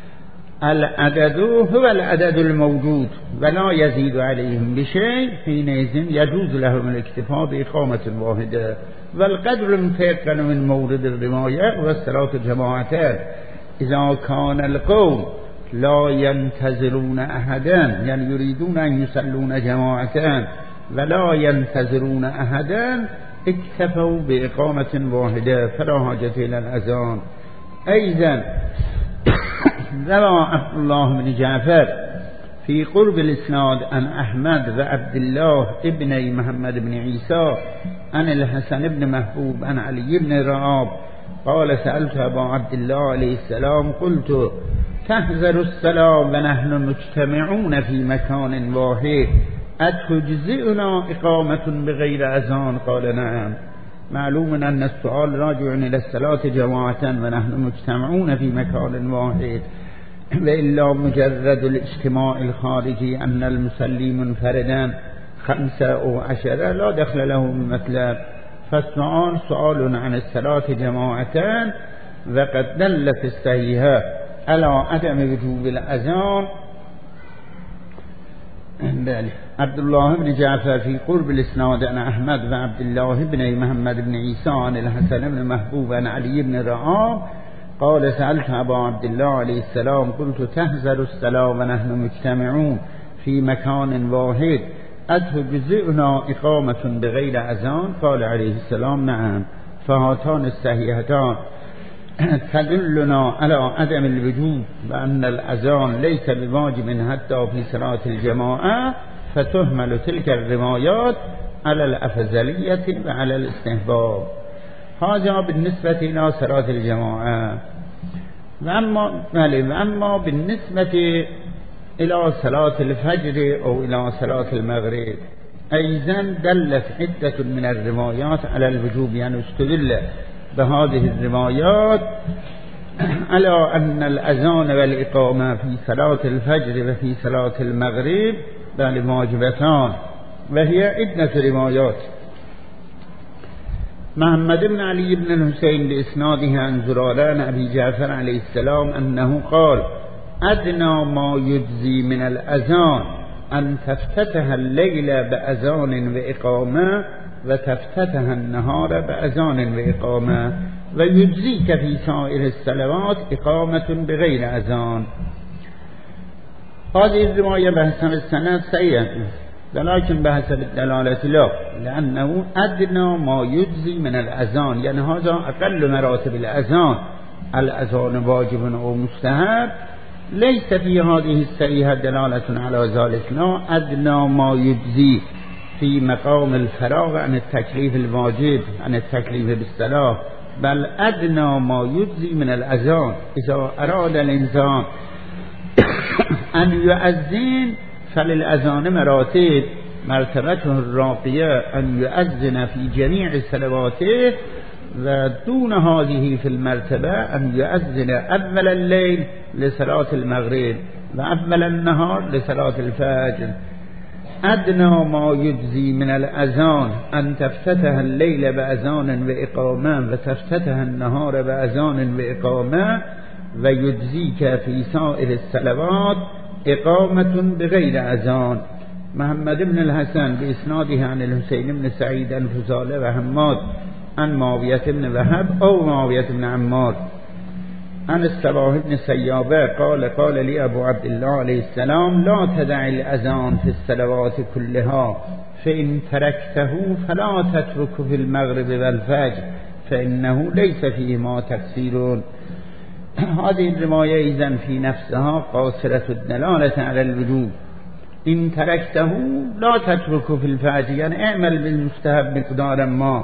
العدد هو العدد الموجود ولا يزيد عليهم بشيء، حينئذ يجوز لهم الاكتفاء بإقامة واحدة. والقدر المتيقن من مورد الرواية والصلاة جماعتان. إذا كان القوم لا ينتظرون أحدا يعني يريدون أن يصلون جماعتان ولا ينتظرون أحدا اكتفوا بإقامة واحدة فلا حاجة إلى الأذان. أيضا روى عبد الله بن جعفر في قرب الإسناد عن أحمد وعبد الله ابن محمد بن عيسى عن الحسن بن محبوب عن علي بن رعاب قال: سألت أبا عبد الله عليه السلام قلت: تحذر الصلاة ونحن مجتمعون في مكان واحد أتجزئنا إقامة بغير أذان؟ قال: نعم. معلوم أن السؤال راجع إلى الصلاة جماعة ونحن مجتمعون في مكان واحد، وإلا مجرد الاجتماع الخارجي أن المصلي منفردا خمسة أو عشرة لا دخل له بمطلب. فالسؤال سؤال عن الصلاة جماعة، وقد دل في الصحيحة على عدم وجوب الأذان. عبد الله بن جعفر في قرب الإسناد عن أحمد وعبد الله بن محمد بن عيسى عن الحسن بن محبوب عن علي بن رعاب قال: سألت أبا عبد الله عليه السلام قلت: تحذر الصلاة ونحن مجتمعون في مكان واحد أتجزئنا إقامة بغير أذان؟ قال عليه السلام: نعم. فهاتان الصحيحتان تدلنا على عدم الوجوب وأن الأذان ليس بواجب حتى في صلاة الجماعة، فتهمل تلك الروايات على الأفضلية وعلى الاستحباب. هذا بالنسبة إلى صلاة الجماعة. وأما, وأما بالنسبة إلى صلاة الفجر أو إلى صلاة المغرب أيضا دلت عدة من الروايات على الوجوب، يعني استدل بهذه الروايات على أن الأذان والإقامة في صلاة الفجر وفي صلاة المغرب بل واجبتان، وهي عدة روايات. محمد بن علي بن الحسين بإسناده عن زراران أبي جعفر عليه السلام أنه قال: أدنى ما يجزي من الأذان أن تفتتح الليل بأذان وإقامة وتفتتح النهار بأذان وإقامة، ويجزيك في سائر الصلوات إقامة بغير أذان. هذه الرواية بحسب السند سيئة، ولكن بحسب الدلالة لا، لأنه أدنى ما يجزي من الأذان، يعني هذا أقل مراتب الأذان، الأذان واجب أو مستحب، ليس في هذه الصحيحة دلالة على ذلك، لا أدنى ما يجزي في مقام الفراغ عن التكليف الواجب عن التكليف بالصلاة، بل أدنى ما يجزي من الأذان. إذا أراد الإنسان أن يؤذن فللأذان مراتب، مرتبته الراقية أن يؤذن في جميع صلواته، ودون هذه في المرتبة أن يؤذن أول الليل لصلاة المغرب وأول النهار لصلاة الفجر. أدنى ما يجزي من الأذان أن تفتتح الليل بأذان وإقامة وتفتتح النهار بأذان وإقامة، ويجزيك في سائر الصلوات إقامة بغير أذان. محمد بن الحسن بإسناده عن الحسين بن سعيد الفزالة وحماد عن معاوية بن وهب أو معاوية بن عمار عن الصباح بن سيابة قال: قال لي أبو عبد الله عليه السلام: لا تدع الأذان في الصلوات كلها، فإن تركته فلا تترك في المغرب والفجر، فإنه ليس فيهما تفسير. هذه الرواية إذن في نفسها قاصرة الدلالة على الوجوب. إن تركته لا تترك في الفجر، يعني اعمل بالمستحب مقدارا ما،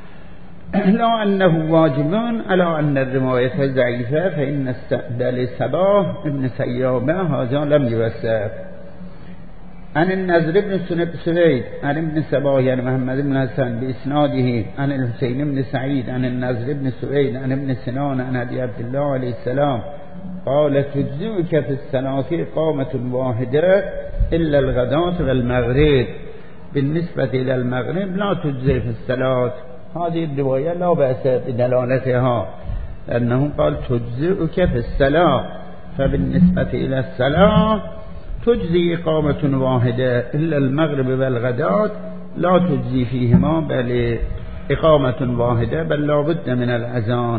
لا أنه واجب على أن الرواية ضعيفة، فإن استقبال صباح ابن سيابة هذا لم يوثق. عن النضر بن سويد عن ابن صباح يعني محمد بن حسن بإسناده عن الحسين بن سعيد عن النضر بن سويد عن ابن سنان عن أبي عبد الله عليه السلام قال: تجزئك في الصلاة إقامة واحدة إلا الغداة والمغرب. بالنسبة إلى المغرب لا تجزئ في الصلاة. هذه الرواية لا بأس بدلالتها، لأنه قال تجزئك في الصلاة، فبالنسبة إلى الصلاة تجزي إقامة واحدة إلا المغرب والغداة لا تجزي فيهما بل إقامة واحدة، بل لا بد من الأذان.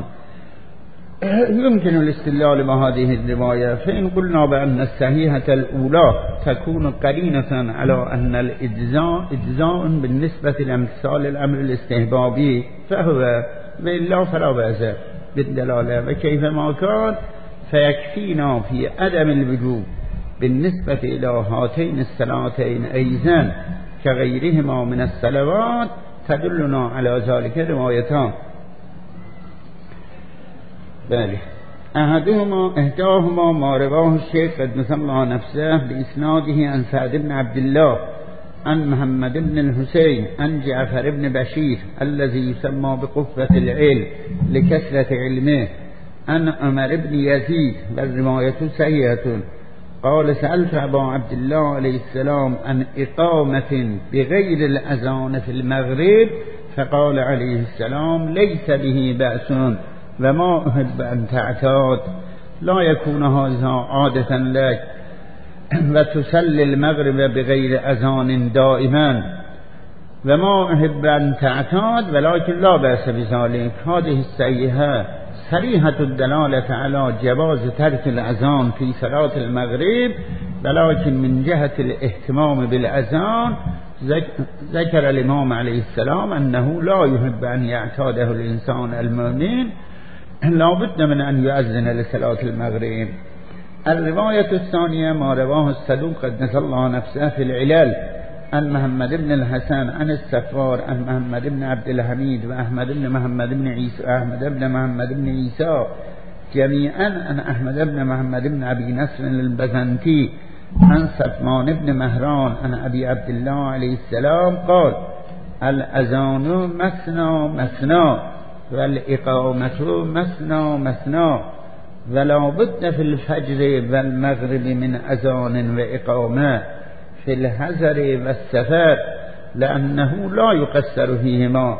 يمكن الاستدلال بهذه الرواية، فإن قلنا بأن الصحيحة الأولى تكون قرينة على أن الإجزاء إجزاء بالنسبة لامتثال الأمر الاستحبابي فهو، وإلا فلا بأس بالدلالة، وكيفما كان فيكفينا في عدم الوجوب بالنسبة إلى هاتين الصلاتين أيضا كغيرهما من الصلوات تدلنا على ذلك روايتان. بله أحدهما إحداهما ما رواه الشيخ قدس الله نفسه بإسناده عن سعد بن عبد الله عن محمد بن الحسين عن جعفر بن بشير الذي يسمى بقفة العلم لكثرة علمه عن عمر بن يزيد، والرواية سيئة، قال: سألت أبا عبد الله عليه السلام عن إقامة بغير الأذان في المغرب، فقال عليه السلام: ليس به بأس، وما أحب أن تعتاد، لا يكون هذا عادة لك، وتصلي المغرب بغير أذان دائما، وما أحب أن تعتاد، ولكن لا بأس بذلك. هذه الصحيحة صريحة الدلالة على جواز ترك الأذان في صلاة المغرب، ولكن من جهة الاهتمام بالأذان ذكر الإمام عليه السلام أنه لا يحب أن يعتاده الإنسان المؤمن، لا بد من أن يؤذن لصلاة المغرب. الرواية الثانية ما رواه الصدوق قدس الله نفسه في العلل عن محمد بن الحسن عن السفار عن محمد بن عبد الحميد وأحمد بن محمد بن عيسى أحمد بن محمد بن عيسى جميعا عن أحمد بن محمد بن أبي نصر البزنطي عن صفوان بن مهران عن أبي عبد الله عليه السلام قال الأذان مثنى مثنى والإقامة مثنى مثنى ولا بد في الفجر والمغرب من أذان وإقامة في الحضر والسفر لأنه لا يقصر فيهما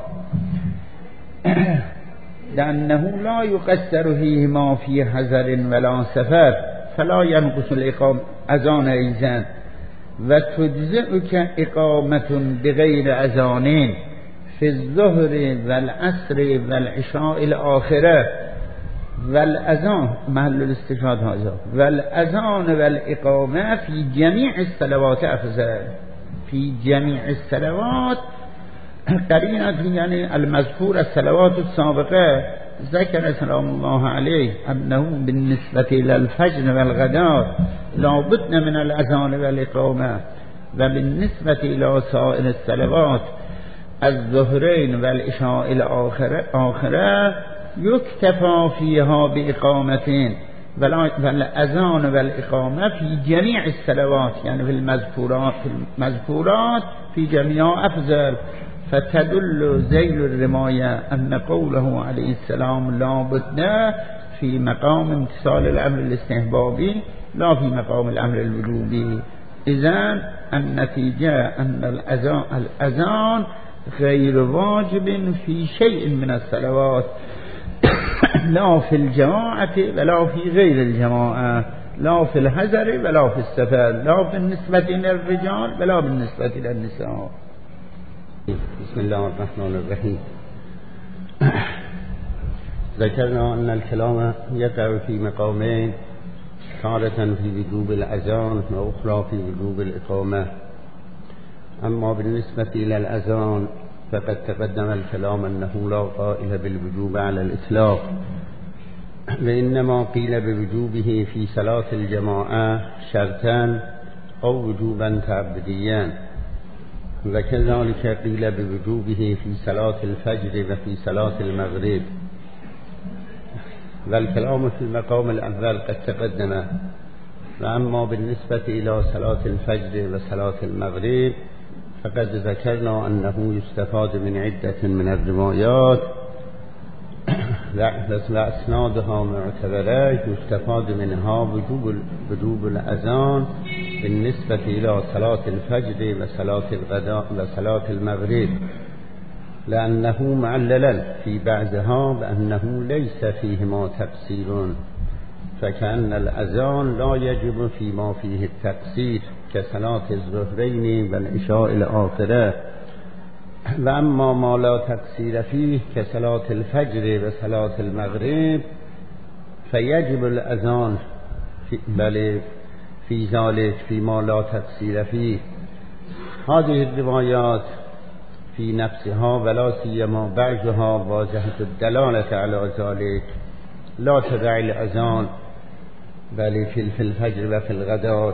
لأنه لا يقصر فيهما في حضر ولا سفر فلا ينقص الإقامة أذان إذن وتجزئك إقامة بغير أذانين في الظهر والعصر والعشاء الآخرة والأذان محل الاستشهاد هذا والأذان والإقامة في جميع الصلوات أفضل في جميع الصلوات قرينة يعني المذكور الصلوات السابقة ذكر سلام الله عليه أنه بالنسبة إلى الفجر والغداء لا بد من الأذان والإقامة وبالنسبة إلى سائر الصلوات الظهرين والعشاء الآخرة يكتفى فيها بإقامتين والأذان والإقامة في جميع الصلوات يعني في المذكورات في المذكورات في جميع أفضل فتدل ذيل الرماية أن قوله عليه السلام لا بد في مقام امتثال الأمر الاستحبابي لا في مقام الأمر الوجوبي. إذن النتيجة أن الأذان, الأذان غير واجب في شيء من الصلوات لا في الجماعة ولا في غير الجماعة لا في الحضر ولا في السفر لا بالنسبة إلى الرجال ولا بالنسبة إلى النساء. بسم الله الرحمن الرحيم. ذكرنا أن الكلام يقع في مقامين تارة في وجوب الأذان وأخرى في وجوب الإقامة. أما بالنسبة إلى الأذان فقد تقدم الكلام أنه لا قائل بالوجوب على الإطلاق وإنما قيل بوجوبه في صلاة الجماعة شرطا أو وجوبا تعبديا وكذلك قيل بوجوبه في صلاة الفجر وفي صلاة المغرب. والكلام في المقام الأول قد تقدم. وأما بالنسبة إلى صلاة الفجر وصلاة المغرب فقد ذكرنا أنه يستفاد من عدة من الروايات وأسنادها معتبرة يستفاد منها وجوب وجوب الأذان بالنسبة إلى صلاة الفجر وصلاة الغداء وصلاة المغرب لأنه معللا في بعضها بأنه ليس فيهما تقصير فكأن الأذان لا يجب فيما فيه التقصير كصلاة الظهرين والعشاء الآخرة. وأما ما لا تقصير فيه كصلاة الفجر وصلاة المغرب فيجب الأذان في, بل في ذلك فيما لا تقصير فيه. هذه الروايات في نفسها ولا سيما بعضها واضحة الدلالة على ذلك لا تدع الأذان بل في الفجر وفي الغداة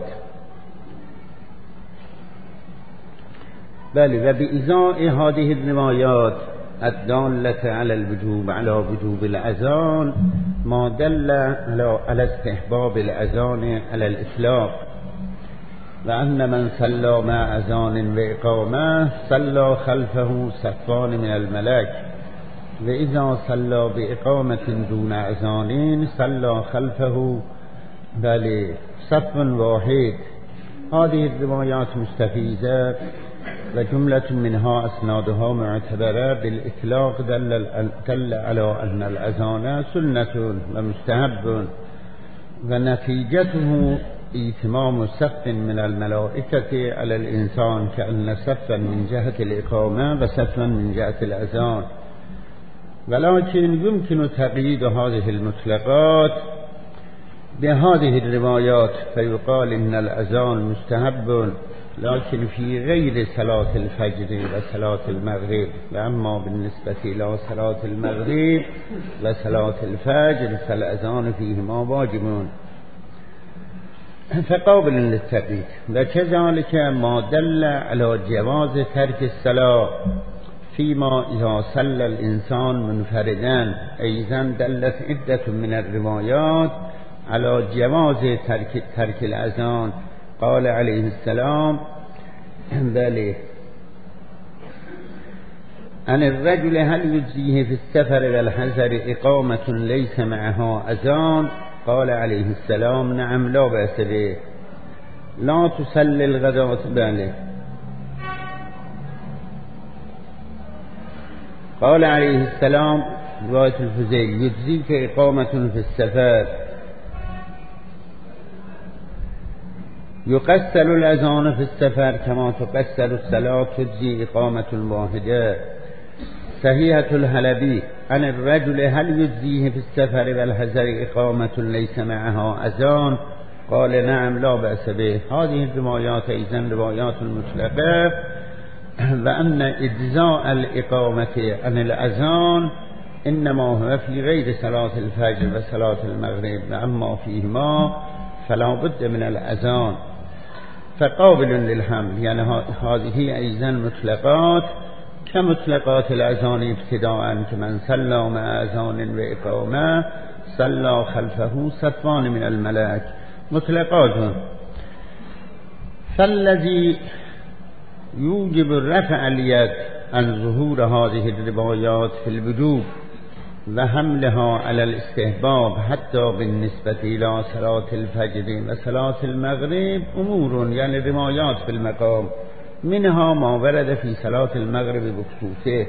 بل وبإزاء هذه الروايات الدالة على الوجوب على وجوب الأذان ما دل على استحباب الأذان على الإطلاق وأن من صلى مع أذان وإقامة صلى خلفه صفان من الملك وإذا صلى بإقامة دون أذان صلى خلفه بل صف واحد. هذه الروايات مستفيدة وجملة منها أسنادها معتبرة بالإطلاق دل, دل على أن الأذان سنة ومستحب ونتيجته إتمام صف من الملائكة على الإنسان كأن صفا من جهة الإقامة وصفا من جهة الأذان. ولكن يمكن تقييد هذه المطلقات بهذه الروايات فيقال إن الأذان مستحب لكن في غير صلاة الفجر وصلاة المغرب. وأما بالنسبة إلى صلاة المغرب وصلاة الفجر فالأذان فيهما واجب. فقابل للتقييد وكذلك ما دل على جواز ترك الصلاة فيما إذا صلى الإنسان منفردا. أيضا دلت عدة من الروايات على جواز ترك, ترك الأذان. قال عليه السلام بله عن الرجل هل يجزيه في السفر والحضر إقامة ليس معها أذان؟ قال عليه السلام نعم لا بأس به. لا تصلي الغداة بله. قال عليه السلام رواية الفزيل يجزيك إقامة في السفر. يقصر الأذان في السفر كما تقصر الصلاة تجزي إقامة واحدة. صحيحة الحلبي عن الرجل هل يجزيه في السفر والحضر إقامة ليس معها أذان؟ قال نعم لا بأس به. هذه الروايات أيضا روايات مطلقة، وأن إجزاء الإقامة عن الأذان إنما هو في غير صلاة الفجر وصلاة المغرب، وأما فيهما فلا بد من الأذان. فقابل للحمل، يعني هذه أيضا مطلقات كمطلقات الأذان ابتداء، كمن صلى مع أذان وإقامة صلى خلفه صفوان من الملائكة مطلقات. فالذي يوجب رفع اليد عن ظهور هذه الروايات في الوجوب وحملها على الاستحباب حتى بالنسبة إلى صلاة الفجر وصلاة المغرب أمور، يعني روايات في المقام، منها ما ورد في صلاة المغرب بخصوصه.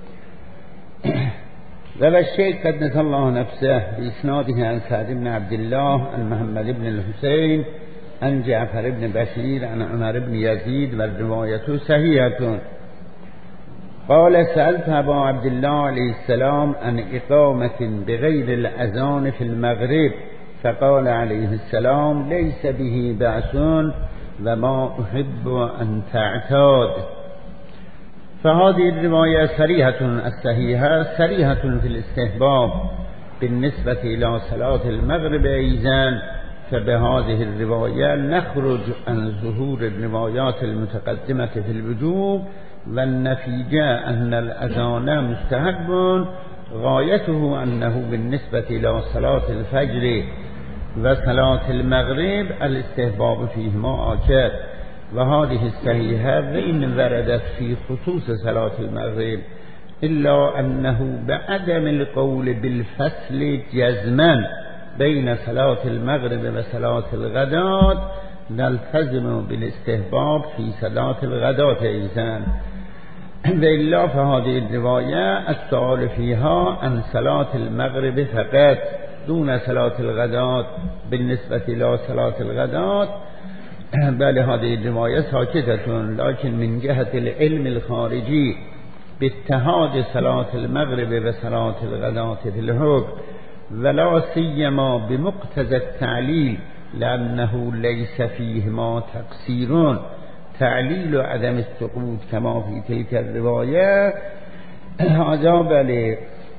والشيخ قدس الله نفسه بإسناده عن سعد بن عبد الله عن محمد بن الحسين عن جعفر بن بشير عن عمر بن يزيد والرواية صحيحة. قال سألت أبا عبد الله عليه السلام عن إقامة بغير الأذان في المغرب، فقال عليه السلام ليس به بأس وما أحب أن تعتاد. فهذه الرواية صريحة الصحيحة صريحة في الاستحباب بالنسبة إلى صلاة المغرب أيضا. فبهذه الرواية نخرج عن ظهور الروايات المتقدمة في الوجوب، والنتيجة أن الأذان مستحب غايته أنه بالنسبة إلى صلاة الفجر وصلاة المغرب الاستحباب فيهما آكد. وهذه الصحيحة وإن وردت في خصوص صلاة المغرب، إلا أنه بعدم القول بالفصل جزما بين صلاة المغرب وصلاة الغداة نلتزم بالاستحباب في صلاة الغداة أيضا. وإلا فهذه الرواية السؤال فيها عن صلاة المغرب فقط دون صلاة الغداة بالنسبة إلى صلاة الغداة. بل هذه الرواية ساكتة، لكن من جهة العلم الخارجي باتحاد صلاة المغرب وصلاة الغداة في الحكم، ولا سيما بمقتضى التعليل لأنه ليس فيهما تقصير، تعليل عدم السقوط كما في تلك الرواية، هذا بل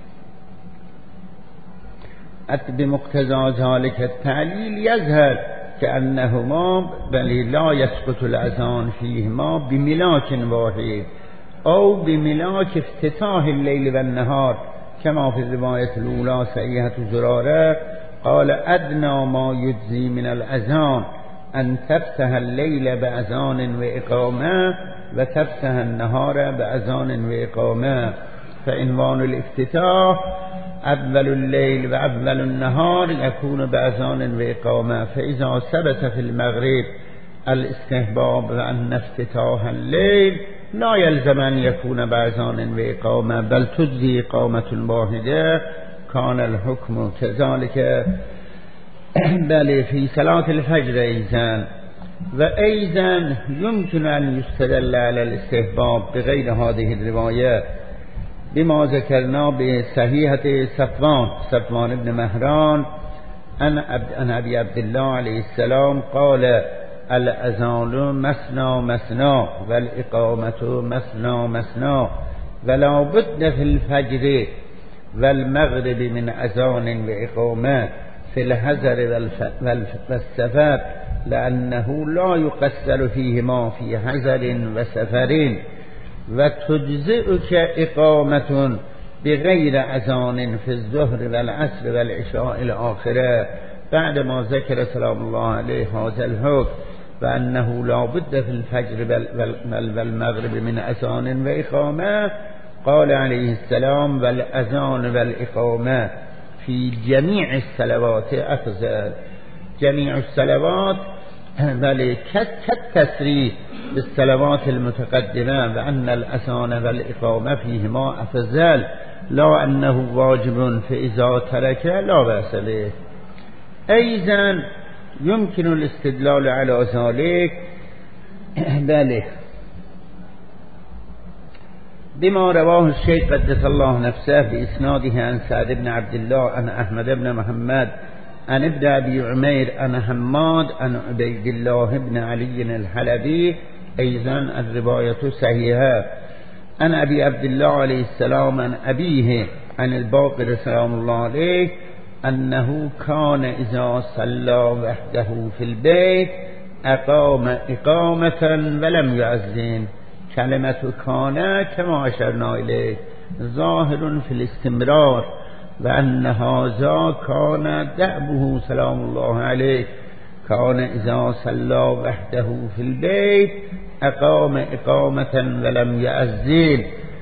بمقتضى ذلك التعليل يظهر كأنهما بل لا يسقط الأذان فيهما بملاك واحد أو بملاك افتتاح الليل والنهار كما في الرواية الأولى صحيحة زرارة قال أدنى ما يجزي من الأذان أن تفتح الليل بأذان وإقامة وتفتح النهار بأذان وإقامة. فعنوان الافتتاح أول الليل وأول النهار يكون بأذان وإقامة. فإذا ثبت في المغرب الاستحباب وأن افتتاح الليل لا يلزم أن يكون بأذان وإقامة بل تجزي إقامة واحدة، كان الحكم كذلك بل في صلاة الفجر أيضا. وأيضا يمكن أن يستدل على الاستحباب بغير هذه الرواية بما ذكرنا بصحيحة صفوان صفوان بن مهران عن أبي عبد الله عليه السلام قال الأذان مثنى مثنى والإقامة مثنى مثنى ولا بد في الفجر والمغرب من أذان وإقامة في الحضر والسفر لأنه لا يقصر فيهما في حضر وسفر وتجزئك إقامة بغير أذان في الظهر والعصر والعشاء الآخرة بعد ما ذكر سلام الله عليه هذا الحكم وأنه لا بد في الفجر والمغرب من أذان وإقامة. قال عليه السلام والأذان والإقامة في جميع الصلوات أفضل. جميع الصلوات بل كالتسريح بالصلوات المتقدمة وأن الأذان والإقامة فيهما أفضل لا أنه واجب فإذا ترك لا بأس به. أيضا يمكن الاستدلال على ذلك بله بما رواه الشيخ قدس الله نفسه بإسناده عن سعد بن عبد الله عن أحمد بن محمد عن ابن أبي عمير عن حماد عن عبيد الله بن علي الحلبي أيضا الرواية صحيحة عن أبي عبد الله عليه السلام عن أبيه عن الباقر سلام الله عليه أنه كان إذا صلى وحده في البيت أقام إقامة ولم يؤذن. كلمة كان كما أشرنا إليه ظاهر في الاستمرار وأن هذا كان دأبه سلام الله عليه كان إذا صلى وحده في البيت أقام إقامة ولم يؤذن.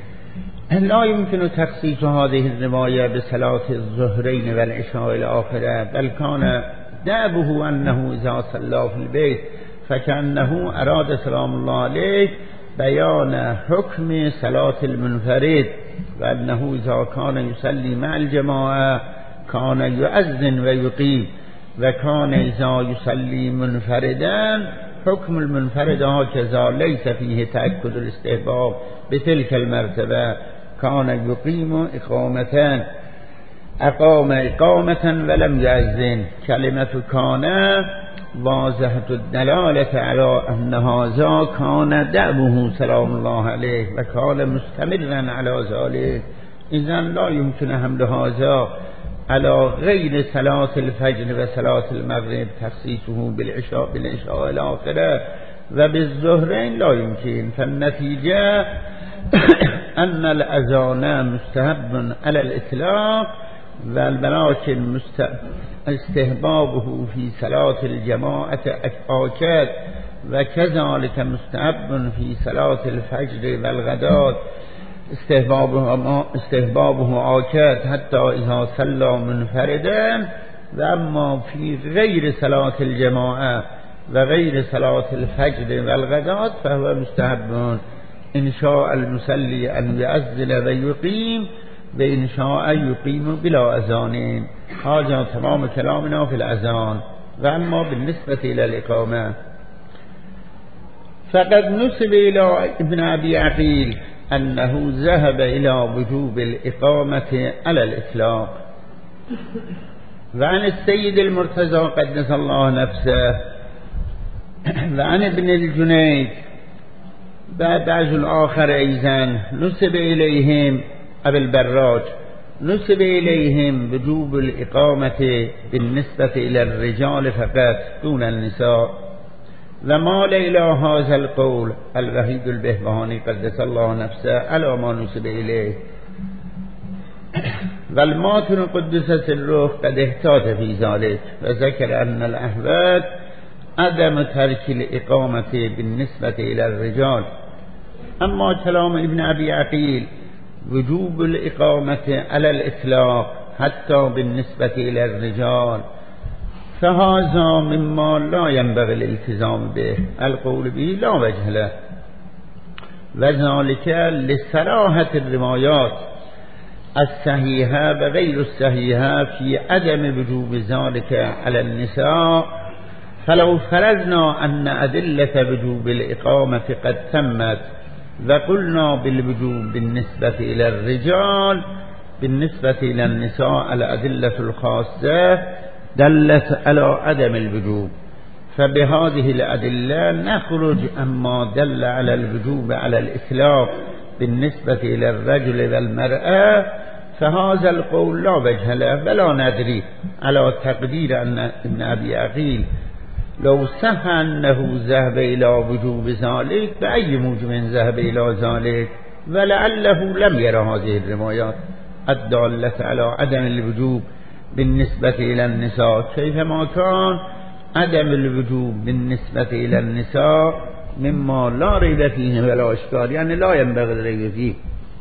لا يمكن تخصيص هذه الرواية بصلاة الظهرين والعشاء الآخرة بل كان دأبه أنه إذا صلى في البيت فكأنه أراد سلام الله عليه بيان حكم صلاة المنفرد وأنه إذا كان يصلي مع الجماعة كان يؤذن ويقيم وكان إذا يصلي منفردا حكم المنفرد هكذا ليس فيه تأكد الاستحباب بتلك المرتبة كان يقيم إقامتان أقام إقامة ولم يؤذن. كلمة كان واضحة الدلالة على أن هذا كان دأبه سلام الله عليه وكان مستمرا على ذلك. إذن لا يمكن حمل هذا على غير صلاة الفجر وصلاة المغرب تخصيصه بالعشاء بالعشاء الآخرة وبالظهرين لا يمكن. فالنتيجة أن الأذان مستحب على الإطلاق ولكن استحبابه في صلاة الجماعة آكد وكذلك مستحب في صلاة الفجر والغداة استحبابه, استحبابه آكد حتى إذا صلى منفردا. وأما في غير صلاة الجماعة وغير صلاة الفجر والغداة فهو مستحب إن شاء المصلي أن يؤذن ويقيم وإن شاء يقيم بلا أذان. هذا تمام كلامنا في الأذان. وأما بالنسبة إلى الإقامة فقد نسب إلى ابن أبي عقيل أنه ذهب إلى وجوب الإقامة على الإطلاق. وعن السيد المرتضى قدس الله نفسه وعن ابن الجنيد بعض الآخر أيضا نسب إليهم أبي البراج نسب إليهم وجوب الإقامة بالنسبة إلى الرجال فقط دون النساء. ومال إلى هذا القول الوحيد البهبهاني قدس الله نفسه على ما نسب إليه. والماتن قدس سره قد احتاط في ذلك وذكر أن الأحوال عدم ترك الإقامة بالنسبة إلى الرجال. أما كلام ابن أبي عقيل وجوب الإقامة على الإطلاق حتى بالنسبة إلى الرجال فهذا مما لا ينبغي الالتزام به القول به لا وجه له وذلك لصراحة الروايات الصحيحة وغير الصحيحة في عدم وجوب ذلك على النساء. فلو فرضنا أن أدلة وجوب الإقامة قد تمت وقلنا بالوجوب بالنسبة إلى الرجال بالنسبة إلى النساء الأدلة الخاصة دلت على عدم الوجوب فبهذه الأدلة نخرج أما دل على الوجوب على الإطلاق بالنسبة إلى الرجل والمرأة فهذا القول لا وجه له ولا ندري على تقدير أن ابن أبي عقيل لو صح انه ذهب الى وجوب ذلك بأي موجب ذهب الى ذلك ولعله لم ير هذه الروايات الدالة على عدم الوجوب بالنسبة إلى النساء كيفما كان عدم الوجوب بالنسبة إلى النساء مما لا ريب فيه ولا إشكال، يعني لا ينبغي الريب فيه.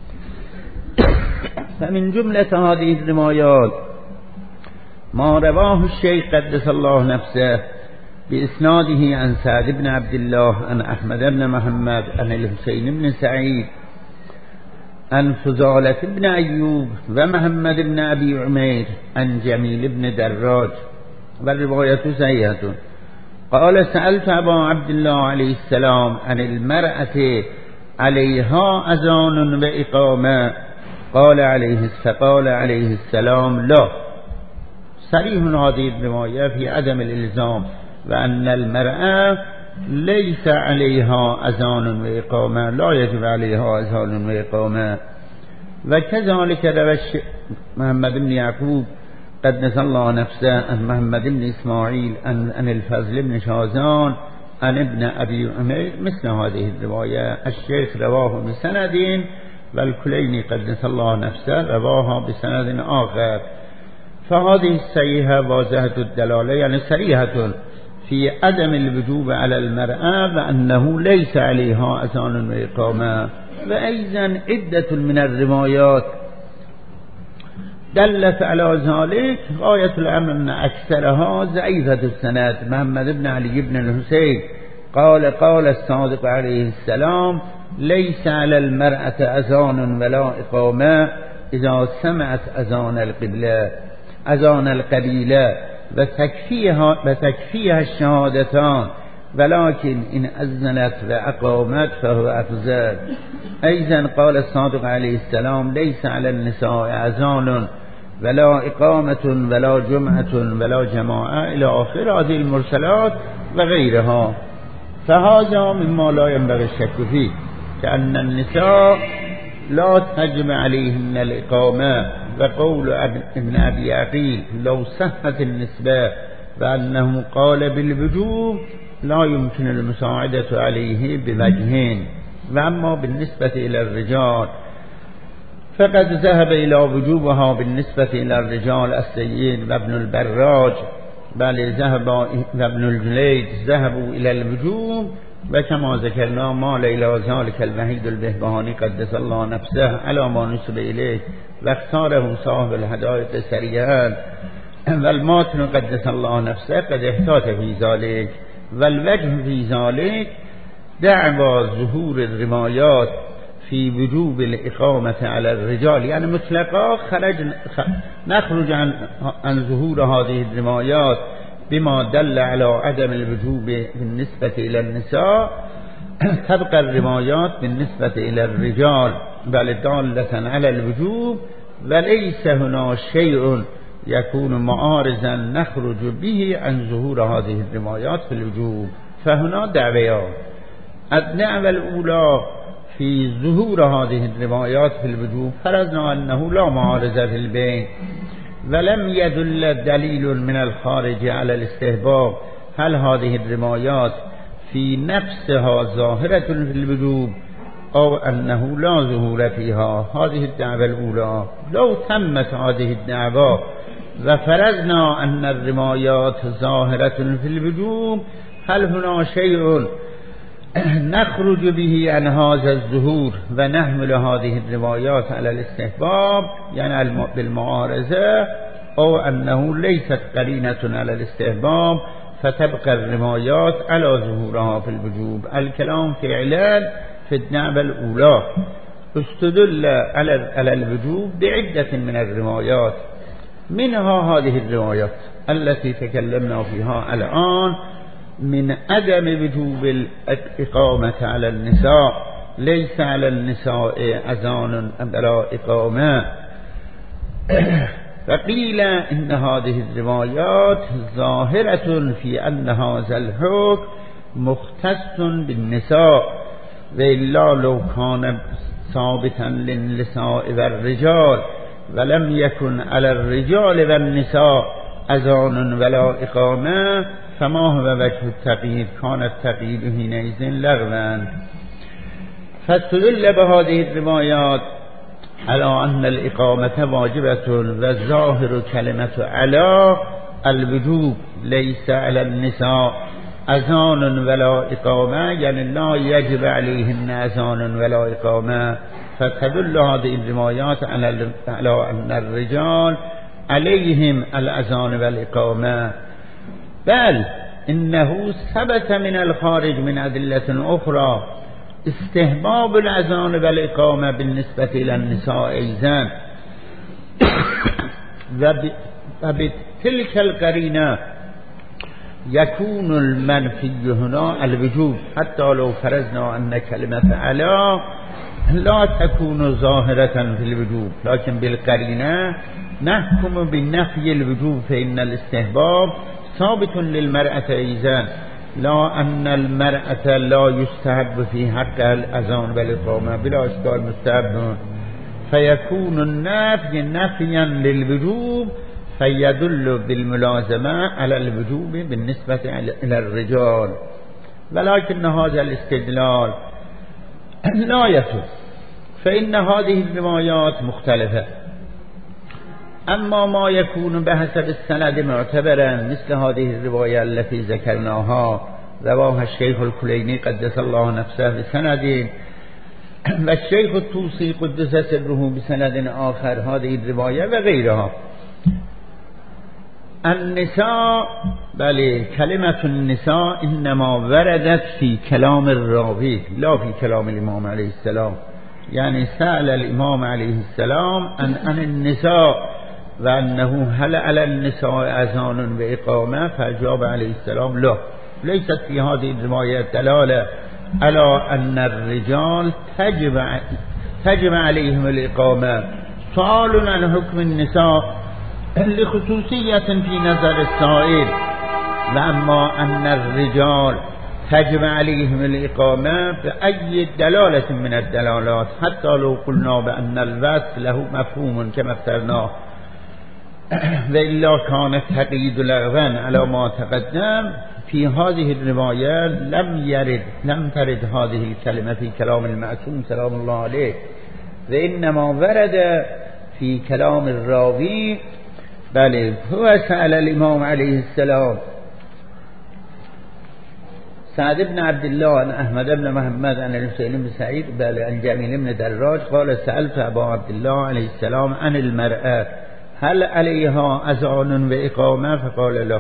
فمن جملة هذه الروايات ما رواه الشيخ قدس الله نفسه بإسناده عن سعد بن عبد الله عن أحمد بن محمد عن الحسين بن سعيد عن فضالة بن أيوب ومحمد بن أبي عمير عن جميل بن دراج والرواية صحيحة. قال سألت أبا عبد الله عليه السلام عن المرأة عليها أذان وإقامة قال عليه فقال عليه السلام لا. صريح هذه الرواية في عدم الإلزام وأن المرأة ليس عليها أذان وإقامة، لا يجب عليها أذان وإقامة. وكذلك روى محمد بن يعقوب قدس الله نفسه عن محمد بن إسماعيل عن الفضل بن شازان عن ابن أبي عمير مثل هذه الرواية. الشيخ رواه بسند والكليني قدس الله نفسه رواها بسند آخر. فهذه الصحيحة واضحة الدلالة، يعني صريحة في عدم الوجوب على المرأة وأنه ليس عليها أذان وإقامة. وأيضا عدة من الروايات دلت على ذلك غاية الأمر أن أكثرها ضعيفة السند. محمد بن علي بن الحسين قال قال الصادق عليه السلام ليس على المرأة أذان ولا إقامة إذا سمعت أذان القبلة أذان القبيلة وتكفيها, وتكفيها الشهادتان ولكن إن أذنت وأقامت فهو أفضل. أيضا قال الصادق عليه السلام ليس على النساء أذان ولا إقامة ولا جمعة ولا جماعة إلى آخر هذه المرسلات وغيرها. فهذا مما لا ينبغي الشك فيه، كأن النساء لا تجب عليهن الإقامة. وقول ابن أبي عقيل لو صحت النسبة فأنه قال بالوجوب لا يمكن المساعدة عليه بوجهين. وأما بالنسبة إلى الرجال فقد ذهب إلى وجوبها بالنسبة إلى الرجال السيد وابن البراج بل ذهب وابن الجليد ذهبوا إلى الوجوب. وكما ذكرنا ما إلى ذلك الوحيد البهبهاني قدس الله نفسه على ما نسب إليه واختاره صاحب الهداية سريعا. والماتن قدس الله نفسه قد احتاط في ذلك. والوجه في ذلك دعوى ظهور الروايات في وجوب الإقامة على الرجال، يعني مطلقا خرج نخرج عن, عن ظهور هذه الروايات بما دل على عدم الوجوب بالنسبة إلى النساء تبقى الروايات بالنسبة إلى الرجال بل دالة على الوجوب وليس هنا شيء يكون معارضا نخرج به عن ظهور هذه الروايات في الوجوب. فهنا دعويان. الدعوة الأولى في ظهور هذه الروايات في الوجوب فرضنا أنه لا معارضة في البين ولم يدل دليل من الخارج على الاستحباب. هل هذه الروايات في نفسها ظاهرة في الوجوب أو أنه لا ظهور فيها؟ هذه الدعوة الأولى. لو تمت هذه الدعوة وفرضنا أن الروايات ظاهرة في الوجوب هل هنا شيء نخرج به عن هذا الظهور ونحمل هذه الروايات على الاستحباب يعني بالمعارضة أو أنه ليست قرينة على الاستحباب فتبقى الروايات على ظهورها في الوجوب؟ الكلام فعلا في الدعوة الأولى استدل على الوجوب بعدة من الروايات، منها هذه الروايات التي تكلمنا فيها الآن من عدم وجوب الإقامة على النساء. ليس على النساء أذان ولا إقامة. فقيل إن هذه الروايات ظاهرة في أن هذا الحكم مختص بالنساء وإلا لو كان ثابتا للنساء والرجال ولم يكن على الرجال والنساء اذان ولا اقامه فما هو وجه التقیید کان التقیید حینئذ لغوا. فاستدل بهذه الروايات على ان الاقامه واجبه و ظاهر كلمه على الوجوب ليس على النساء اذان ولا اقامه، یعنی لا يجب عليهن اذان ولا اقامه. فتدل هذه الروايات على ان الرجال عليهم الاذان والاقامه. بل انه ثبت من الخارج من ادله اخرى استحباب الاذان والاقامه بالنسبه الى النساء ايضا، وبتلك القرينه يكون المنفي هنا الوجوب حتى لو فرضنا ان كلمه على لا تكون ظاهرة في الوجوب، لكن بالقرينة نحكم بنفي الوجوب فإن الاستحباب ثابت للمرأة أيضا، لا أن المرأة لا يستحب في حقها الأذان والإقامة بلا إشكال مستحب، فيكون النفي نفيا للوجوب فيدل بالملازمة على الوجوب بالنسبة إلى الرجال. ولكن هذا الاستدلال لا يصح، فإن هذه الروايات مختلفة. أما ما يكون بحسب السند معتبرا مثل هذه الرواية التي ذكرناها رواها الشيخ الكليني قدس الله نفسه بسند، والشيخ الطوسي قدس سره بسند آخر هذه الرواية وغيرها. النساء بل كلمة النساء إنما وردت في كلام الراوي لا في كلام الإمام عليه السلام، يعني سأل الإمام عليه السلام عن عن النساء وأنه هل على النساء أذان وإقامة، فأجاب عليه السلام لا. ليست في هذه الرواية دلالة على أن الرجال تجب تجب عليهم الإقامة. سؤال عن حكم النساء لخصوصية في نظر السائل، وأما أن الرجال تجب عليهم الإقامة بأي دلالة من الدلالات حتى لو قلنا بأن الوصف له مفهوم كما افترناه، وإلا كان التقييد لغوا على ما تقدم. في هذه الرواية لم يرد لم ترد هذه الكلمة في كلام المعصوم سلام الله عليه، وإنما ورد في كلام الراوي. بله هو سأل الإمام عليه السلام سعد بن عبد الله عن أحمد بن محمد عن الحسين بن سعيد بل عن جميل بن دراج قال سألت أبا عبد الله عليه السلام عن المرأة هل عليها أذان وإقامة، فقال لا.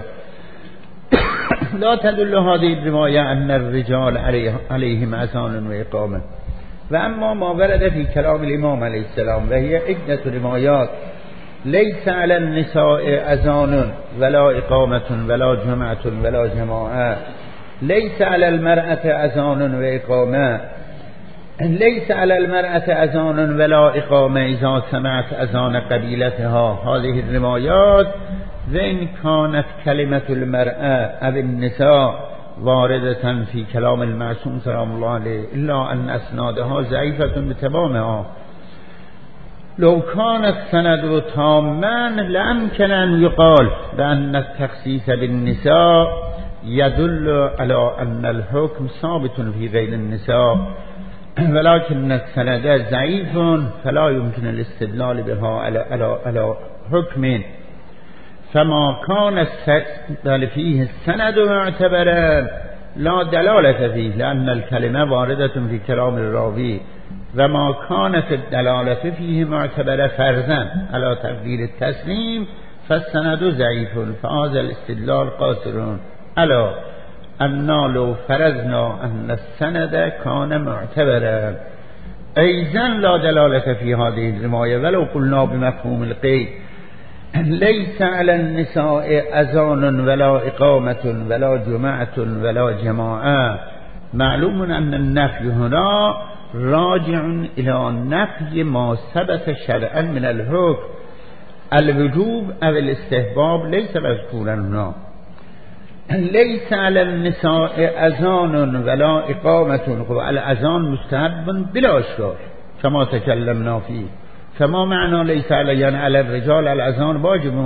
لا تدل هذه الرواية أن الرجال عليهم أذان وإقامة. وأما ما ورد في كلام الإمام عليه السلام وهي عدة روايات ليس على النساء أذان ولا إقامة ولا جمعة ولا جماعة، ليس على المرأة أذان وإقامة، ليس على المرأة أذان ولا إقامة إذا سمعت أذان قبيلتها. هذه الروايات وإن كانت كلمة المرأة أو النساء واردة في كلام المعصوم سلام الله عليه إلا أن أسنادها ضعيفة بتمامها. لو كان السند تاما لأمكن أن يقال بأن التخصيص بالنساء يدل على أن الحكم ثابت في غير النساء، ولكن السند ضعيف فلا يمكن الاستدلال بها على على على حكم. فما كان بل فيه السند معتبرا لا دلالة فيه لأن الكلمة واردة في كلام الراوي، وما كانت الدلالة فيه معتبرة فرضا على تقدير التسليم فالسند ضعيف، فهذا الاستدلال قاصر على أن لو فرضنا أن السند كان معتبرا. أيضا لا دلالة في هذه الرواية ولو قلنا بمفهوم القيد ليس على النساء أذان ولا إقامة ولا جمعة ولا جماعة. معلوم أن النفي هنا راجع إلى نفي ما ثبت شرعا من الحكم. الوجوب أو الاستحباب ليس مذكورا هنا. ليس على النساء أذان ولا إقامة، الأذان مستحب بلا إشكال كما تكلمنا فيه. فما معنى ليس على يعني على الرجال الأذان واجب؟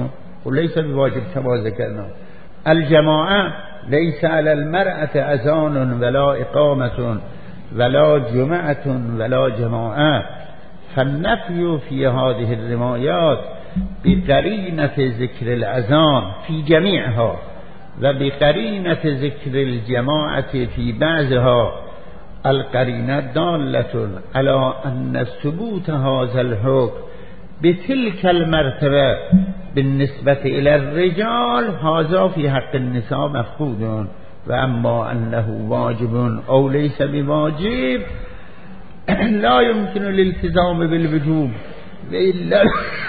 وليس بواجب كما ذكرنا. الجماعة ليس على المرأة أذان ولا إقامة ولا جمعة ولا جماعة. فالنفي في هذه الروايات بقرينة ذكر الأذان في جميعها وبقرينة ذكر الجماعة في بعضها، القرينة دالة على أن ثبوت هذا الحكم بتلك المرتبة بالنسبة إلى الرجال هذا في حق النساء مفقود، وأما أنه واجب أو ليس بواجب لا يمكن الالتزام بالوجوب، وإلا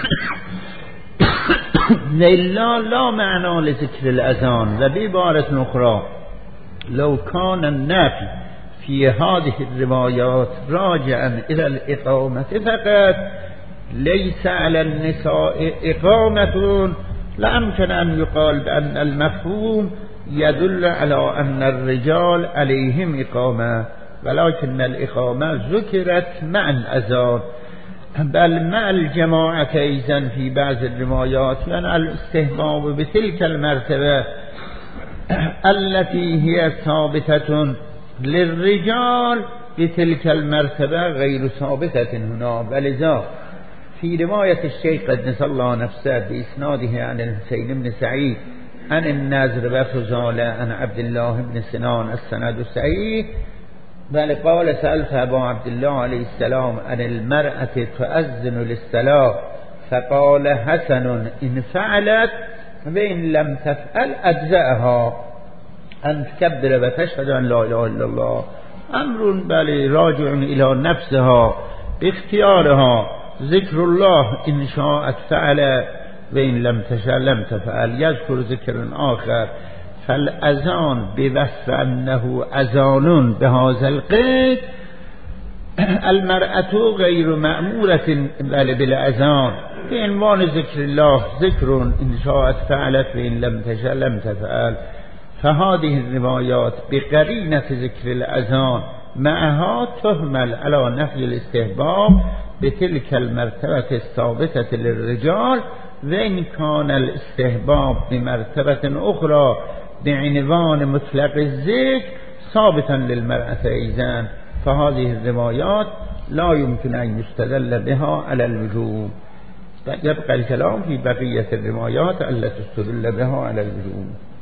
وإلا لا معنى لذكر الأذان. وبعبارة أخرى لو كان النفي في هذه الروايات راجعا إلى الإقامة فقط ليس على النساء إقامة لأمكن أن يقال بأن المفهوم يدل على أن الرجال عليهم إقامة، ولكن الإقامة ذكرت مع الأذان بل مع الجماعة أيضا في بعض الروايات، يعني الاستهباب بتلك المرتبة التي هي ثابتة للرجال بتلك المرتبة غير ثابتة هنا. ولذا في رواية الشيخ قدس الله نفسه بإسناده عن الحسين بن سعيد عن النذر وفضالة عن عبد الله بن سنان السند الصحيح، بل قال سألت أبا عبد الله عليه السلام عن المرأة تؤذن للصلاة فقال حسن إن فعلت وإن لم تفعل أجزأها أن تكبر وتشهد أن لا إله إلا الله. أمر بل راجع إلى نفسها باختيارها، ذكر الله إن شاءت فعل وإن لم تشاء لم تفعل. يذكر ذكر آخر. فالأذان بوصف أنه أذان بهذا القيد المرأة غير مأمورة بل بالأذان بعنوان ذكر الله، ذكر إن شاءت فعلت وإن لم تشاء لم تفعل. فهذه الروايات بقرينة ذكر الأذان معها تهمل على نفي الاستهباب بتلك المرتبة الثابتة للرجال، وإن كان الاستهباب بمرتبة أخرى بعنوان مطلق الذكر ثابتا للمرأة أيضا. فهذه الروايات لا يمكن أن يستدل بها على الوجوب. يبقى الكلام في بقية الروايات التي استدل بها على الوجوب.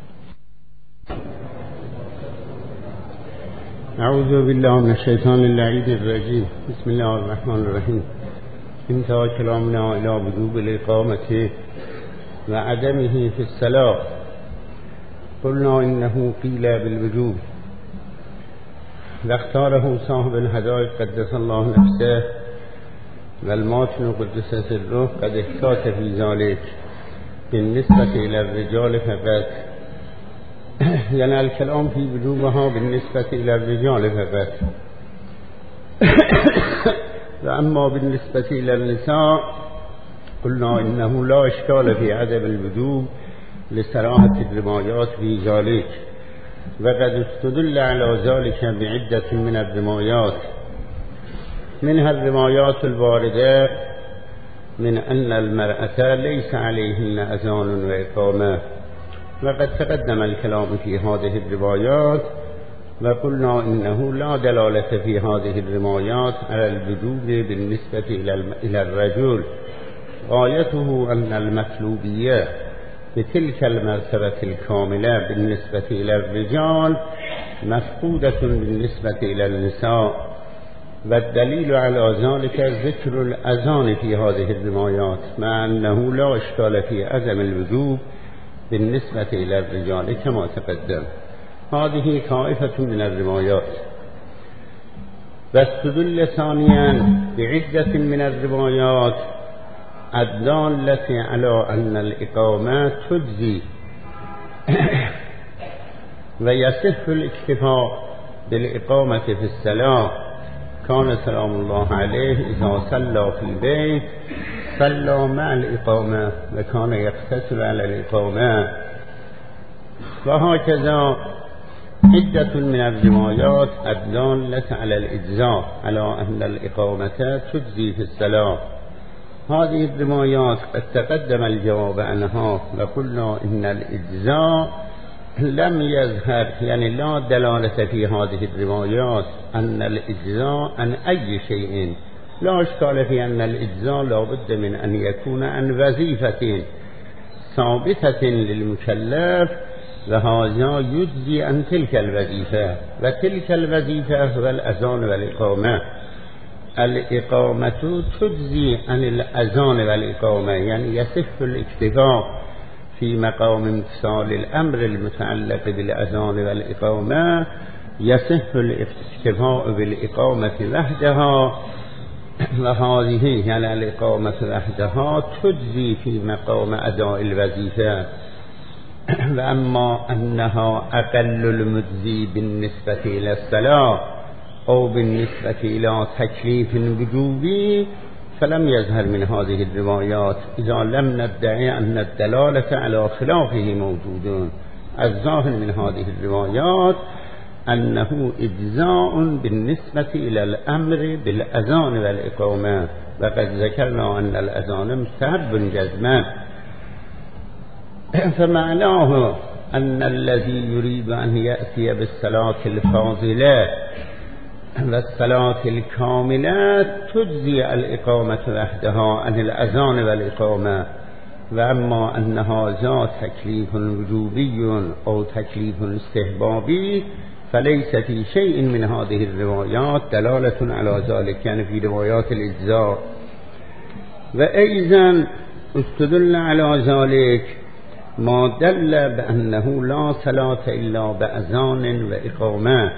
أعوذ بالله من الشيطان اللعين الرجيم. بسم الله الرحمن الرحيم. انتهى كلامنا إلى وجوب الإقامة وعدمه في الصلاة. قلنا إنه قيل بالوجوب، واختاره صاحب الهدايا قدس الله نفسه والماتن قدس سره قد احتاط في ذلك بالنسبة إلى الرجال فقط، يعني الكلام في وجوبها بالنسبة إلى الرجال فقط. وأما بالنسبة إلى النساء قلنا إنه لا إشكال في عدم الوجوب لصراحة الروايات في ذلك، وقد استدل على ذلك بعدة من الروايات، منها الروايات الواردة من أن المرأة ليس عليهن أذان وإقامة، وقد تقدم الكلام في هذه الروايات، وقلنا إنه لا دلالة في هذه الروايات على الوجوب بالنسبة إلى الرجل، غايته أن المطلوبية بتلك المرتبة الكاملة بالنسبة إلى الرجال مفقودة بالنسبة إلى النساء. والدليل على ذلك ذكر الأذان في هذه الروايات، مع أنه لا إشكال في عدم الوجوب بالنسبة إلى الرجال كما تقدم. هذه طائفة من الروايات. واستدل ثانيا بعدة من الروايات الدالة على أن الإقامة تجزي ويصح الاكتفاء بالإقامة في الصلاة. كان سلام الله عليه إذا صلى في البيت صلى مع الإقامة وكان يقتصر على الإقامة. وهكذا عدة من الروايات الدالة على الإجزاء على أن الإقامة تجزي في الصلاة. هذه الروايات قد تقدم الجواب عنها وقلنا إن الإجزاء لم يظهر، يعني لا دلالة في هذه الروايات أن الإجزاء عن أي شيء، لا إشكال في أن الإجزاء لا بد من أن يكون عن وظيفة ثابتة للمكلف، وهذا يجزي عن تلك الوظيفة، وتلك الوظيفة هو الأذان والإقامة. الإقامة تجزي عن الأذان والإقامة، يعني يصح الاكتفاء في مقام امتثال الأمر المتعلق بالأذان والإقامة، يصح الاكتفاء بالإقامة وحدها، وهذه يعني الإقامة وحدها تجزي في مقام أداء الوظيفة. وأما أنها أقل المجزي بالنسبة إلى الصلاة أو بالنسبة إلى تكليف وجوبي فلم يظهر من هذه الروايات، إذا لم ندعي أن الدلالة على خلافه موجود. الظاهر من هذه الروايات أنه إجزاء بالنسبة إلى الأمر بالأذان والإقامة، وقد ذكرنا أن الأذان مستحب جزما، فمعناه أن الذي يريد أن يأتي بالصلاة الفاضلة والصلاة الكاملة تجزي الإقامة وحدها عن الأذان والإقامة. وأما أنها ذات تكليف وجوبي أو تكليف استحبابي فليس في شيء من هذه الروايات دلالة على ذلك، يعني في روايات الإجزاء. وأيضا استدل على ذلك ما دل بأنه لا صلاة إلا بأذان وإقامة.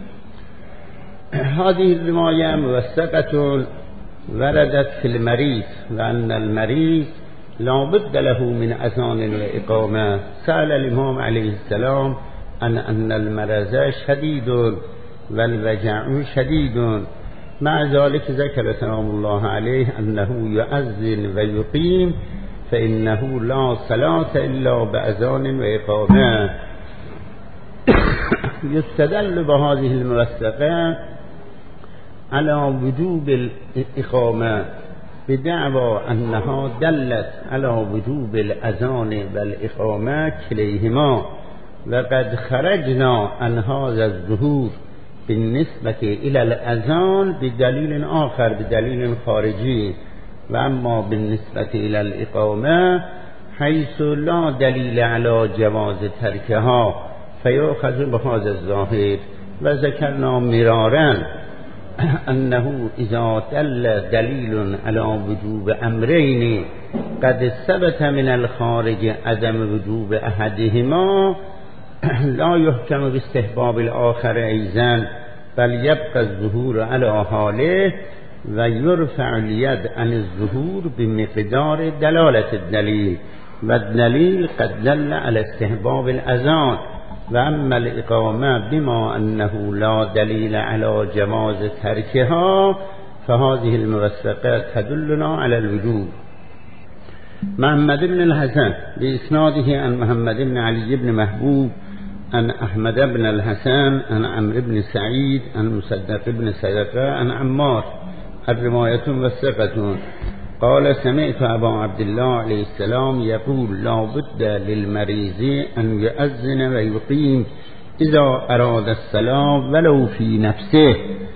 هذه الرواية موثقة وردت في المريض، وأن المريض لا بد له من أذان وإقامة. سأل الإمام عليه السلام أن أن المرض شديد والوجع شديد، مع ذلك ذكر سلام الله عليه أنه يؤذن ويقيم، فإنه لا صلاة إلا بأذان وإقامة. يستدل بهذه الموثقة على وجوب الإقامة بدعوى أنها دلت على وجوب الأذان والإقامة كليهما، وقد خرجنا عن هذا الظهور بالنسبة إلى الأذان بدليل آخر، بدليل خارجي. وأما بالنسبة إلى الإقامة حيث لا دليل على جواز تركها فيؤخذ بهذا الظاهر. وذكرنا مرارا أنه إذا دل دليل على وجوب أمرين قد ثبت من الخارج عدم وجوب أحدهما لا يحكم باستحباب الآخر أيضا، بل يبقى الظهور على حاله ويرفع اليد عن الظهور بمقدار دلالة الدليل، والدليل قد دل على استحباب الأذان. وأما الإقامة بما أنه لا دليل على جواز تركها فهذه الموثقات تدلنا على الوجوب. محمد بن الحسن بإسناده عن محمد بن علي بن محبوب عن أحمد بن الحسن عن عمرو بن سعيد عن مصدق بن صدقة عن عمار، الرواية موثقة. قال سمعت أبا عبد الله عليه السلام يقول لا بد للمريض أن يؤذن ويقيم إذا أراد الصلاة ولو في نفسه،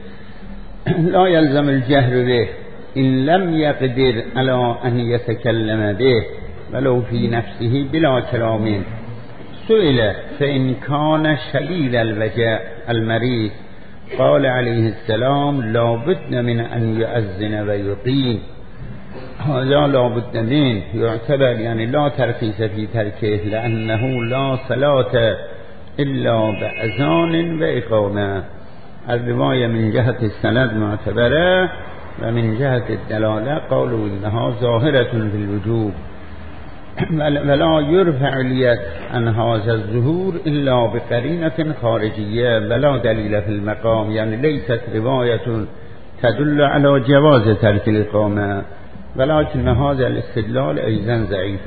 لا يلزم الجهر به إن لم يقدر على أن يتكلم به ولو في نفسه بلا كلام. سئل فإن كان شديد الوجع المريض قال عليه السلام لا بد من أن يؤذن ويقيم. هذا لا بد منه يعتبر يعني لا ترخيص في تركه، لأنه لا صلاة إلا بأذان وإقامة. الرواية من جهة السند معتبرة، ومن جهة الدلالة قالوا إنها ظاهرة في الوجوب، ولا يرفع اليد عن هذا الظهور إلا بقرينة خارجية ولا دليل في المقام، يعني ليست رواية تدل على جواز ترك الإقامة، ولكن هذا الاستدلال أيضا ضعيف،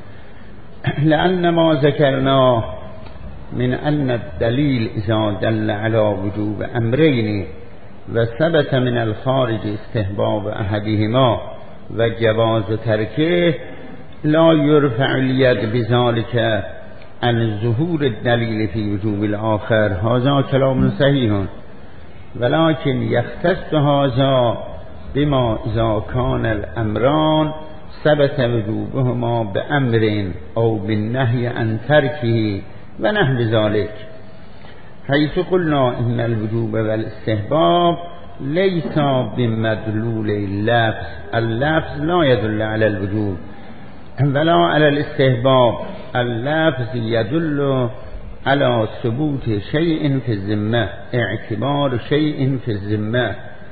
لأن ما ذكرناه من أن الدليل إذا دل على وجوب أمرين وثبت من الخارج استحباب أحدهما و جواز ترکه لا یرفع الید بذلك عن ظهور الدلیل فی وجوب الآخر. هذا کلام صحیح ولكن یختص هذا بما اذا كان الامران ثبت وجوبهما بامر او بالنهي عن تركه و نحو ذلك، حيث قلنا ان الوجوب والاستحباب ليس بمدلول اللفظ، اللفظ لا يدل على الوجوب ولا على الاستحباب، اللفظ يدل على ثبوت شيء في الذمة، اعتبار شيء في الذمة،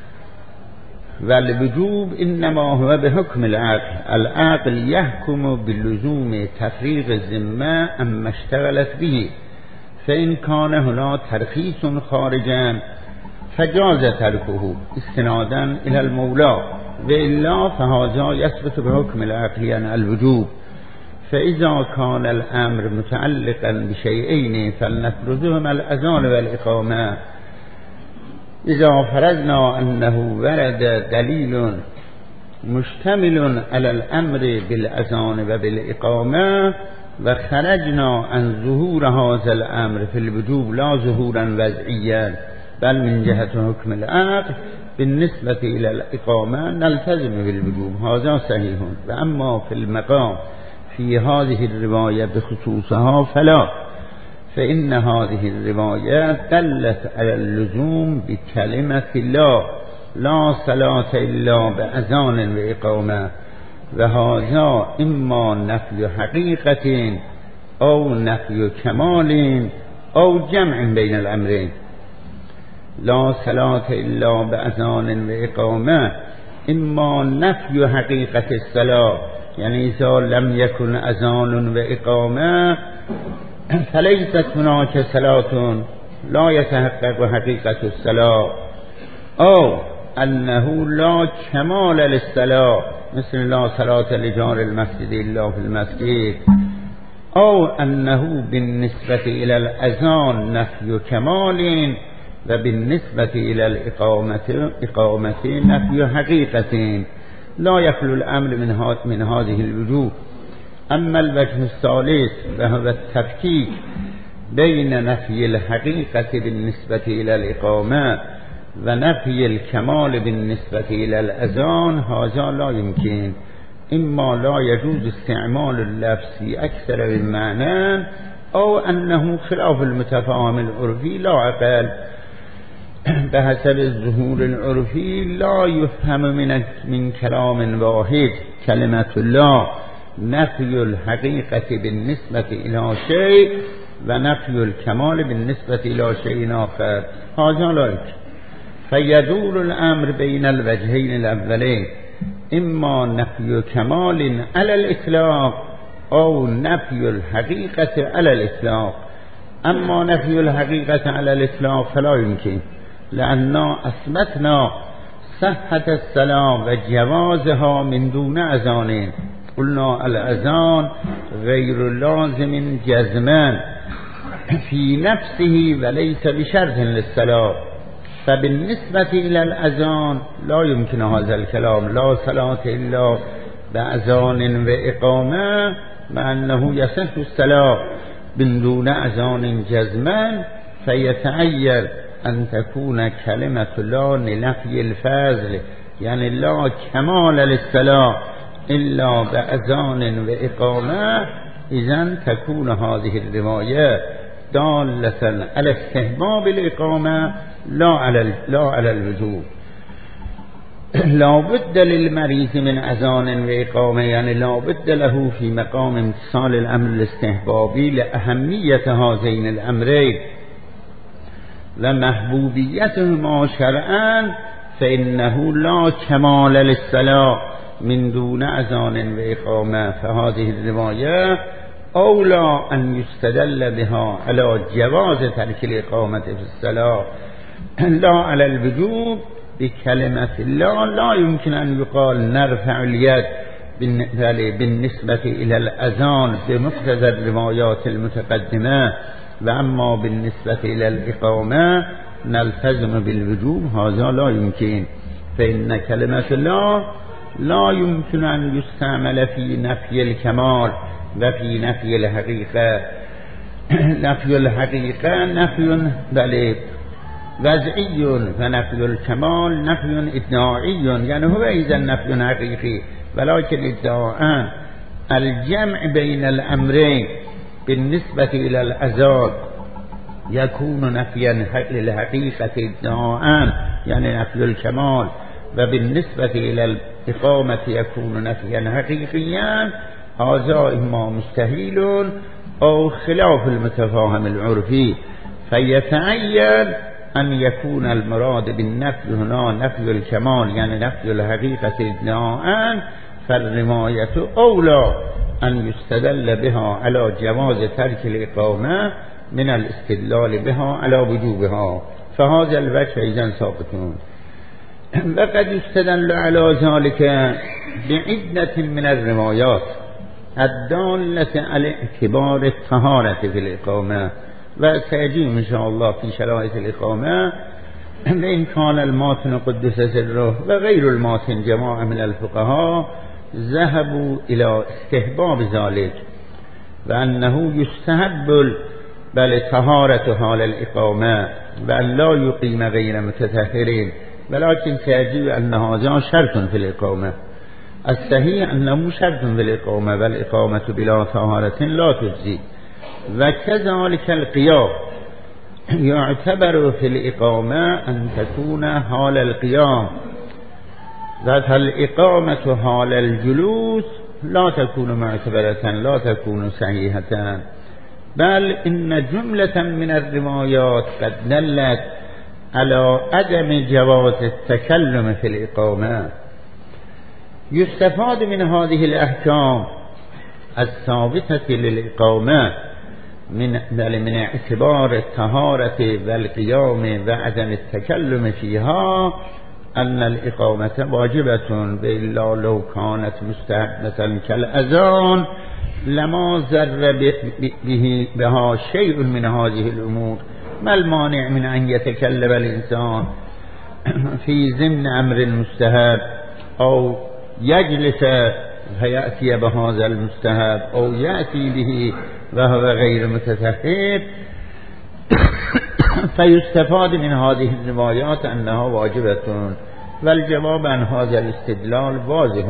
والوجوب انما هو بحكم العقل، العقل يحكم بلزوم تفريغ الذمة اما اشتغلت به، فإن كان هنا ترخيص خارجا فجاز تركه استنادا الى المولى، وإلا فهذا يثبت بحكم العقل يعني الوجوب. فإذا كان الأمر متعلقا بشيئين فلنفرضهما الأذان والإقامة. إذا فرضنا أنه ورد دليل مشتمل على الأمر بالأذان وبالإقامة وخرجنا عن ظهور هذا الأمر في الوجوب لا ظهورا وضعيا بل من جهة حكم العقل بالنسبة إلى الإقامة نلتزم بالوجوب، هذا صحيح. وأما في المقام في هذه الرواية بخصوصها فلا، فإن هذه الرواية دلت على اللزوم بكلمة لا لا صلاة إلا بأذان وإقامة، وهذا إما نفي حقيقة أو نفي كمال أو جمع بين الأمرين. لا صلاة إلا بأذان وإقامة إما نفي حقيقة الصلاة، يعني إذا لم يكن أذان وإقامة فليست هناك صلاة لا يتحقق حقيقة الصلاة، أو أنه لا كمال للصلاة مثل لا صلاة لجار المسجد إلا في المسجد، أو أنه بالنسبة إلى الأذان نفي كمال وبالنسبة إلى الإقامة إقامة نفي حقيقة، لا يخلو الأمر من, من هذه الوجوه. أما الوجه الثالث وهو التفكيك بين نفي الحقيقة بالنسبة إلى الإقامة ونفي الكمال بالنسبة إلى الأذان، هذا لا يمكن، إما لا يجوز استعمال اللفظ أكثر من معنى أو أنه خلاف المتفاهم العرفي لا أقل. بحسب الظهور العرفي لا يفهم من من كلام واحد كلمة الله نفي الحقيقة بالنسبة إلى شيء ونفي الكمال بالنسبة إلى شيء آخر، هذا لا يمكن. فيدور الأمر بين الوجهين الأولين، إما نفي كمال على الإطلاق أو نفي الحقيقة على الإطلاق. أما نفي الحقيقة على الإطلاق فلا يمكن، لأننا أثبتنا صحة الصلاة وجوازها من دون أذان، قلنا الأذان غير لازم جزما في نفسه وليس بشرط للصلاة، فبالنسبة إلى الأذان لا يمكن هذا الكلام، لا صلاة إلا بأذان وإقامة، مع أنه يصح الصلاة من دون أذان جزما، فيتعين أن تكون كلمة لا لنفي الفضل، يعني لا كمال للصلاة إلا بأذان وإقامة. إذن تكون هذه الرواية دالة على استحباب الإقامة لا على لا على الوجوب. لا بد للمريض من أذان وإقامة، يعني لا بد له في مقام امتصال الأمر الاستحبابي لأهمية هذين الأمرين ومحبوبيتهما شرعا، فإنه لا كمال للصلاة من دون أذان وإقامة، فهذه الرواية أولى أن يستدل بها على جواز ترك الإقامة في الصلاة لا على الوجوب بكلمة الله. لا يمكن أن يقال نرفع اليد بالنسبة إلى الأذان بمقتضى الروايات المتقدمة، وأما بالنسبة إلى الإقامة نلتزم بالوجوب، هذا لا يمكن، فإن كلمة الله لا يمكن أن يستعمل في نفي الكمال وفي نفي الحقيقة. نفي الحقيقة نفي بل وضعي ونفي الكمال نفي ادعائي، يعني هو إذا نفي حقيقي ولكن ادعاء. الجمع بين الأمرين بالنسبة إلى الأزال يكون نفيا للحقيقة ادعاء يعني نفي الكمال، وبالنسبة إلى الإقامة يكون نفيا حقيقيا، هذا إما مستحيل أو خلاف المتفاهم العرفي. فيتعين أن يكون المراد بالنفي هنا نفي الكمال يعني نفي الحقيقة ادعاء، فالرماية أولى أن يستدل بها على جواز ترك الإقامة من الاستدلال بها على وجوبها، فهذا الوجه إذن ساقطون. وقد يستدل على ذلك بعدة من الروايات الدالة على اعتبار الطهارة في الإقامة، وسيجي إن شاء الله في شرائط الإقامة. وإن كان الماتن قدس سره وغير الماتن جماعة من الفقهاء ذهبوا إلى استحباب ذلك، وأنه يستحب بل طهارة حال الإقامة وأن لا يقيم غير متطهرين، ولكن سيجي أن هذا شرط في الإقامة. الصحيح أنه شرط في الإقامة، والإقامة بلا طهارة لا تجزي. وكذلك القيام يعتبر في الإقامة أن تكون حال القيام، ذات الإقامة حال الجلوس لا تكون معتبرة لا تكون صحيحة، بل إن جملة من الروايات قد دلت على عدم جواز التكلم في الإقامة. يستفاد من هذه الأحكام الثابتة للإقامة من من اعتبار الطهارة والقيام وعدم التكلم فيها أن الإقامة واجبة، وإلا لو كانت مستحبة كالأذان لما زر به بها شيء من هذه الأمور. ما المانع من أن يتكلم الإنسان في ضمن أمر مستحب أو يجلس فيأتي بهذا المستحب أو يأتي به وهو غير متطهر؟ فيستفاد من هذه الروايات أنها واجبة، والجواب عن هذا الاستدلال واضح،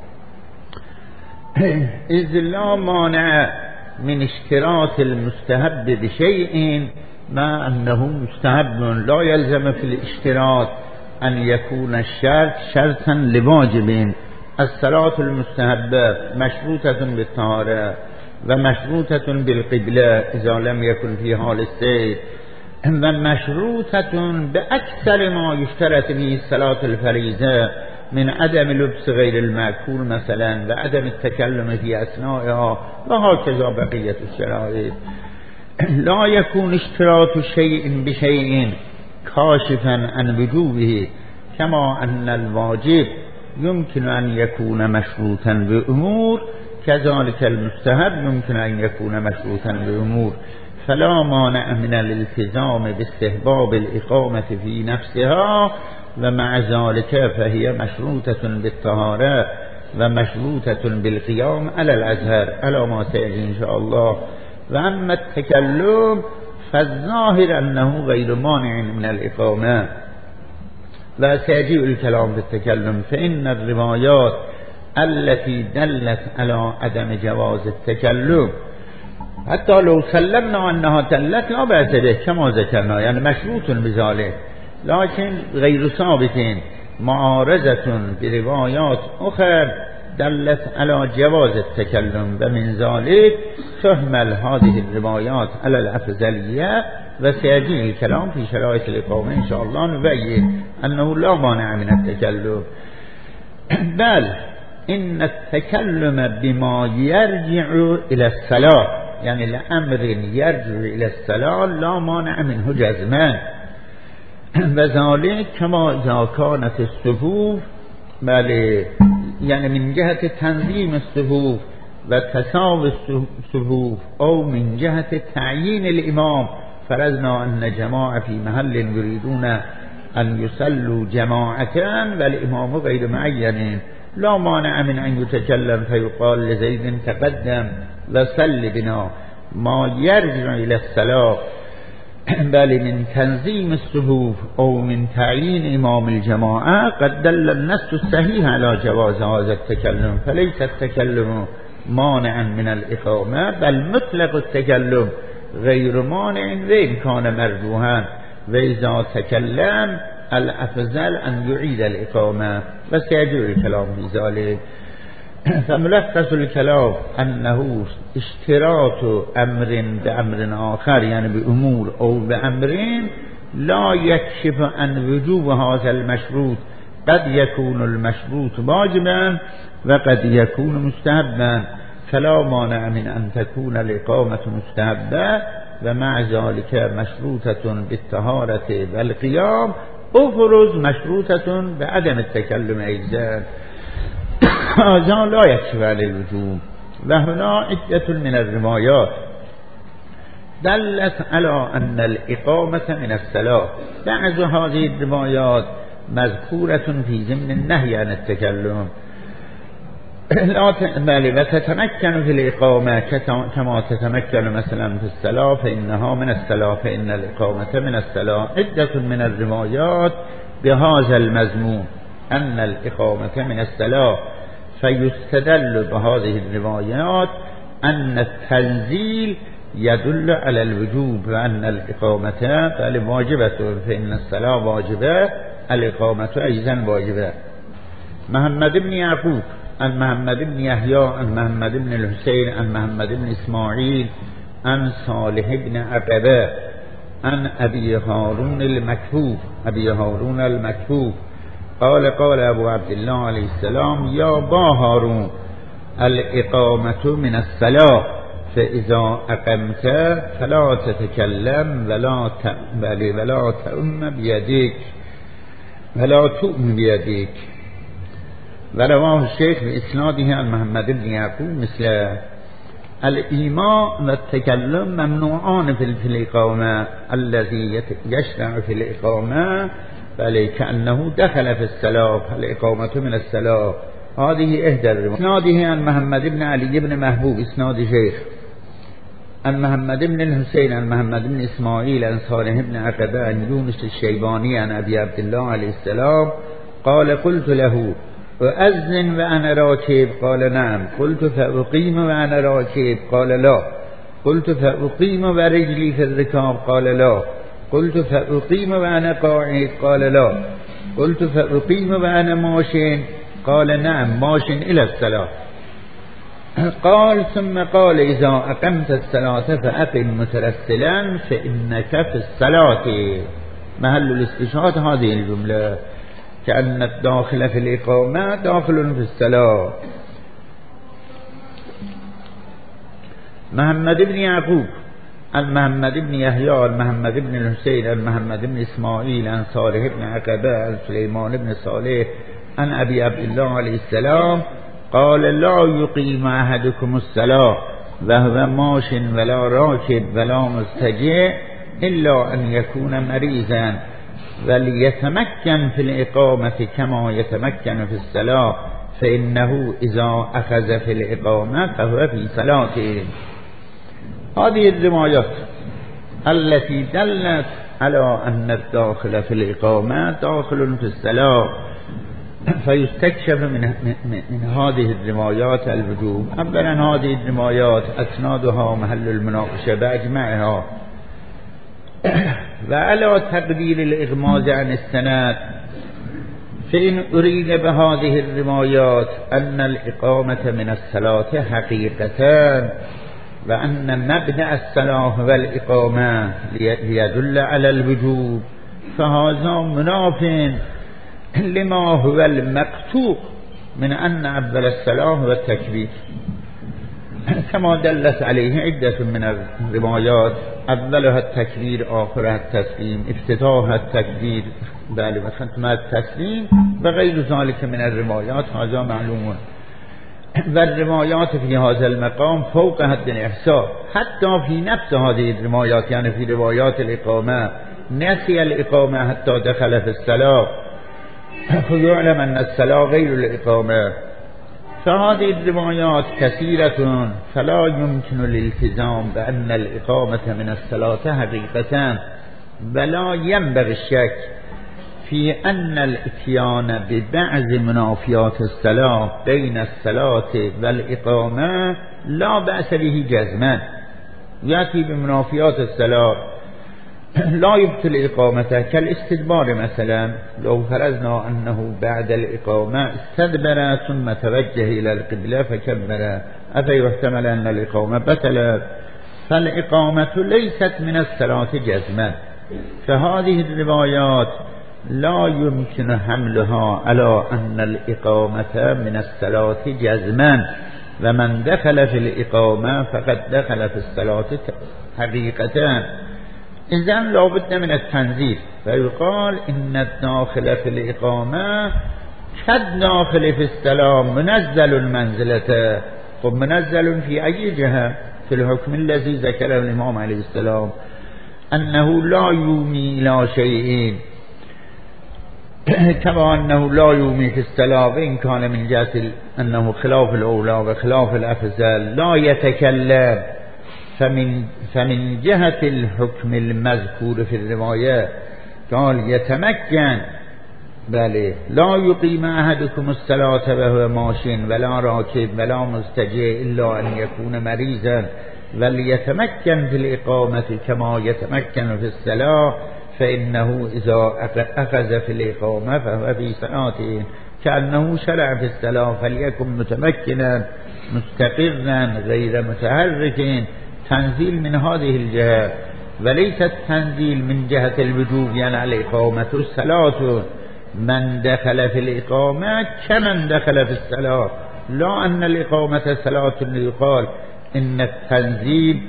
إذ لا مانع من اشتراط المستحب بشيء ما أنه مستحب. لا يلزم في الاشتراط أن يكون الشرط شرطا لواجب. الصلاة المستحبة مشروطة بالطهارة ومشروطة بالقبلة إذا لم يكن في حال السير، ومشروطة بأكثر ما يشترط به الصلاة الفريضة من عدم لبس غير المأكول مثلا وعدم التكلم في أثنائها، وهكذا بقية الشرائط. لا يكون اشتراط شيء بشيء كاشفا عن وجوبه، كما أن الواجب يمكن أن يكون مشروطا بأمور كذلك المستحب يمكن أن يكون مشروطا بأمور. فلا مانع من الالتزام باستحباب الإقامة في نفسها، ومع ذلك فهي مشروطة بالطهارة ومشروطة بالقيام على الأزهر على ما سيجي إن شاء الله. وأما التكلم فالظاهر أنه غير مانع من الإقامة، لا سيجيء الكلام بالتكلم. فإن الروايات التي دلت على عدم جواز التكلم حتى لو سلمنا أنها دلت لا بأس به كما ذكرنا، يعني مشروط بذلك، لكن غير ثابت، معارضة بروايات أخرى دلت على جواز التكلم، ومن ذلك تحمل هذه الروايات على الأفضلية. وسيجي الكلام في شرائط الإقامة إن شاء الله نبين أنه لا مانع من التكلم، بل إن التكلم بما يرجع إلى الصلاة، يعني لأمر يرجع إلى الصلاة لا مانع منه جزما. وذلك كما إذا كانت الصفوف بل يعني من جهة تنظيم الصفوف وتساوي الصفوف، أو من جهة تعيين الإمام، فرضنا أن جماعة في محل يريدون أن يصلوا جماعة والإمام غير معين، لا مانع من ان يتكلم فيقال لزيد تقدم وصل بنا ما يرجع الى الصلاة بل من تنظيم الصفوف او من تعيين امام الجماعة قد دل النص الصحيح على جواز هذا التكلم فليس التكلم مانعا من الإقامة بل مطلق التكلم غير مانع وإن كان مرجوحا وإذا تكلم الأفضل أن يعيد الإقامة وسيجري الكلام في ذلك. فملخص الكلام أنه اشتراط أمر بأمر آخر يعني بأمور أو بأمرين لا يكشف عن وجوب هذا المشروط قد يكون المشروط واجبا وقد يكون مستحبا فلا مانع من أن تكون الإقامة مستحبة ومع ذلك مشروطة بالطهارة والقيام أفرز مشروطة بعدم التكلم أيضا هذا لا يكشف عن الوجوب. وهنا عدة من الروايات دلت على أن الإقامة من الصلاة. بعض هذه الروايات مذكورة في ضمن النهي عن التكلم لا بل وتتمكن في الإقامة كما تتمكن مثلا في الصلاة فإنها من الصلاة فإن الإقامة من الصلاة. عدة من الروايات بهذا المضمون أن الإقامة من الصلاة فيستدل بهذه الروايات أن التنزيل يدل على الوجوب وأن الإقامة بل واجبة فإن الصلاة واجبة الإقامة أيضا واجبة. محمد بن يعقوب عن محمد بن يحيى عن محمد بن الحسين عن محمد بن إسماعيل عن صالح بن عقبة عن أبي هارون المكتوب أبي هارون المكتوب قال قال أبو عبد الله عليه السلام يا با هارون الإقامة من الصلاة فإذا أقمت فلا تتكلم ولا تأمل ولا تؤم بيديك ولا تؤم بيديك. ورواه الشيخ بإسناده عن محمد بن يعقوب مثل الإيماء والتكلم ممنوعان في الإقامة الذي يشرع في الإقامة بل كأنه دخل في الصلاة فالإقامة من الصلاة. هذه إحدى الروايات. إسناده عن محمد بن علي بن محبوب إسناد شيخ عن محمد بن الحسين عن محمد بن إسماعيل عن صالح بن عقبة عن يونس الشيباني عن أبي عبد الله عليه السلام قال قلت له أذن وأنا راكب قال نعم قلت فأقيم وأنا راكب قال لا قلت فأقيم ورجلي في الركاب قال لا قلت فأقيم وأنا قاعد قال لا قلت فأقيم وأنا ماشٍ قال نعم ماشٍ إلى الصلاة. قال ثم قال إذا أقمت الصلاة فأقم مترسلا فإنك في الصلاة. محل الاستشهاد هذه الجملة كأن الداخل في الإقامة داخل في الصلاة. محمد بن يعقوب عن محمد بن يحيى عن محمد بن الحسين عن محمد بن إسماعيل عن صالح بن عقبة عن سليمان بن صالح عن أبي عبد الله عليه السلام قال لا يقيم أحدكم الصلاة وهو ماش ولا راكب ولا مضطجع إلا أن يكون مريضا وليتمكن في الإقامة كما يتمكن في الصلاة فإنه إذا أخذ في الإقامة فهو في صلاته. هذه الروايات التي دلت على أن الداخل في الإقامة داخل في الصلاة فيستكشف من, من, من هذه الروايات الوجوب. أولا هذه الروايات أسنادها محل المناقشة بأجمعها وعلى تقدير الإغماز عن السند فإن أريد بهذه الروايات أن الإقامة من الصلاة حقيقة وأن مبدأ الصلاة هو الإقامة ليدل على الوجوب فهذا مناف لما هو المقطوع من أن أول الصلاة هو التكبير كما دلت عليه عدة من الروايات أولها التكبير آخرها التسليم افتتاحها التكبير بل وختم التسليم وغير ذلك من الروايات هذا معلوم. والروايات في هذا المقام فوق حد الإحصاء حتى في نفس هذه الروايات يعني في روايات الإقامة نسي الإقامة حتى دخل في الصلاة فيعلم أن الصلاة غير الإقامة فهذه الروايات كثيرة فلا يمكن الالتزام بأن الإقامة من الصلاة حقيقة، ولا ينبغي الشك في أن الاتيان ببعض منافيات الصلاة بين الصلاة والإقامة لا بأس به جزما. يأتي بمنافيات الصلاة لا يبطل إقامته كالاستدبار مثلا، لو فرضنا أنه بعد الإقامة استدبر ثم توجه إلى القبلة فكبر أفيحتمل أن الإقامة بطلت؟ فالإقامة ليست من الصلاة جزما، فهذه الروايات لا يمكن حملها على أن الإقامة من الصلاة جزما، ومن دخل في الإقامة فقد دخل في الصلاة حقيقة. إذن لا بد من التنزيل، فيقال إن الداخل في الإقامة كالداخل في الصلاة منزل المنزلة. طب منزل في أي جهة؟ في الحكم الذي ذكره الإمام عليه السلام أنه لا يومي إلى شيء، كما أنه لا يومي في الصلاة، وإن كان من جهة أنه خلاف الأولى وخلاف الأفضل لا يتكلم. فمن, فمن جهة الحكم المذكور في الرواية قال يتمكن، بله لا يقيم أحدكم الصلاة وهو ماشٍ ولا راكب ولا مضطجع إلا أن يكون مريضا، وليتمكن في الإقامة كما يتمكن في الصلاة، فإنه إذا أخذ في الإقامة فهو في صلاته كأنه شرع في الصلاة، فليكن متمكنا مستقرا غير متحرك. تنزيل من هذه الجهة، وليس التنزيل من جهة الوجوب، يعني الإقامة الصلاة. من دخل في الإقامة كمن دخل في الصلاة، لا أن الإقامة صلاة يقال إن التنزيل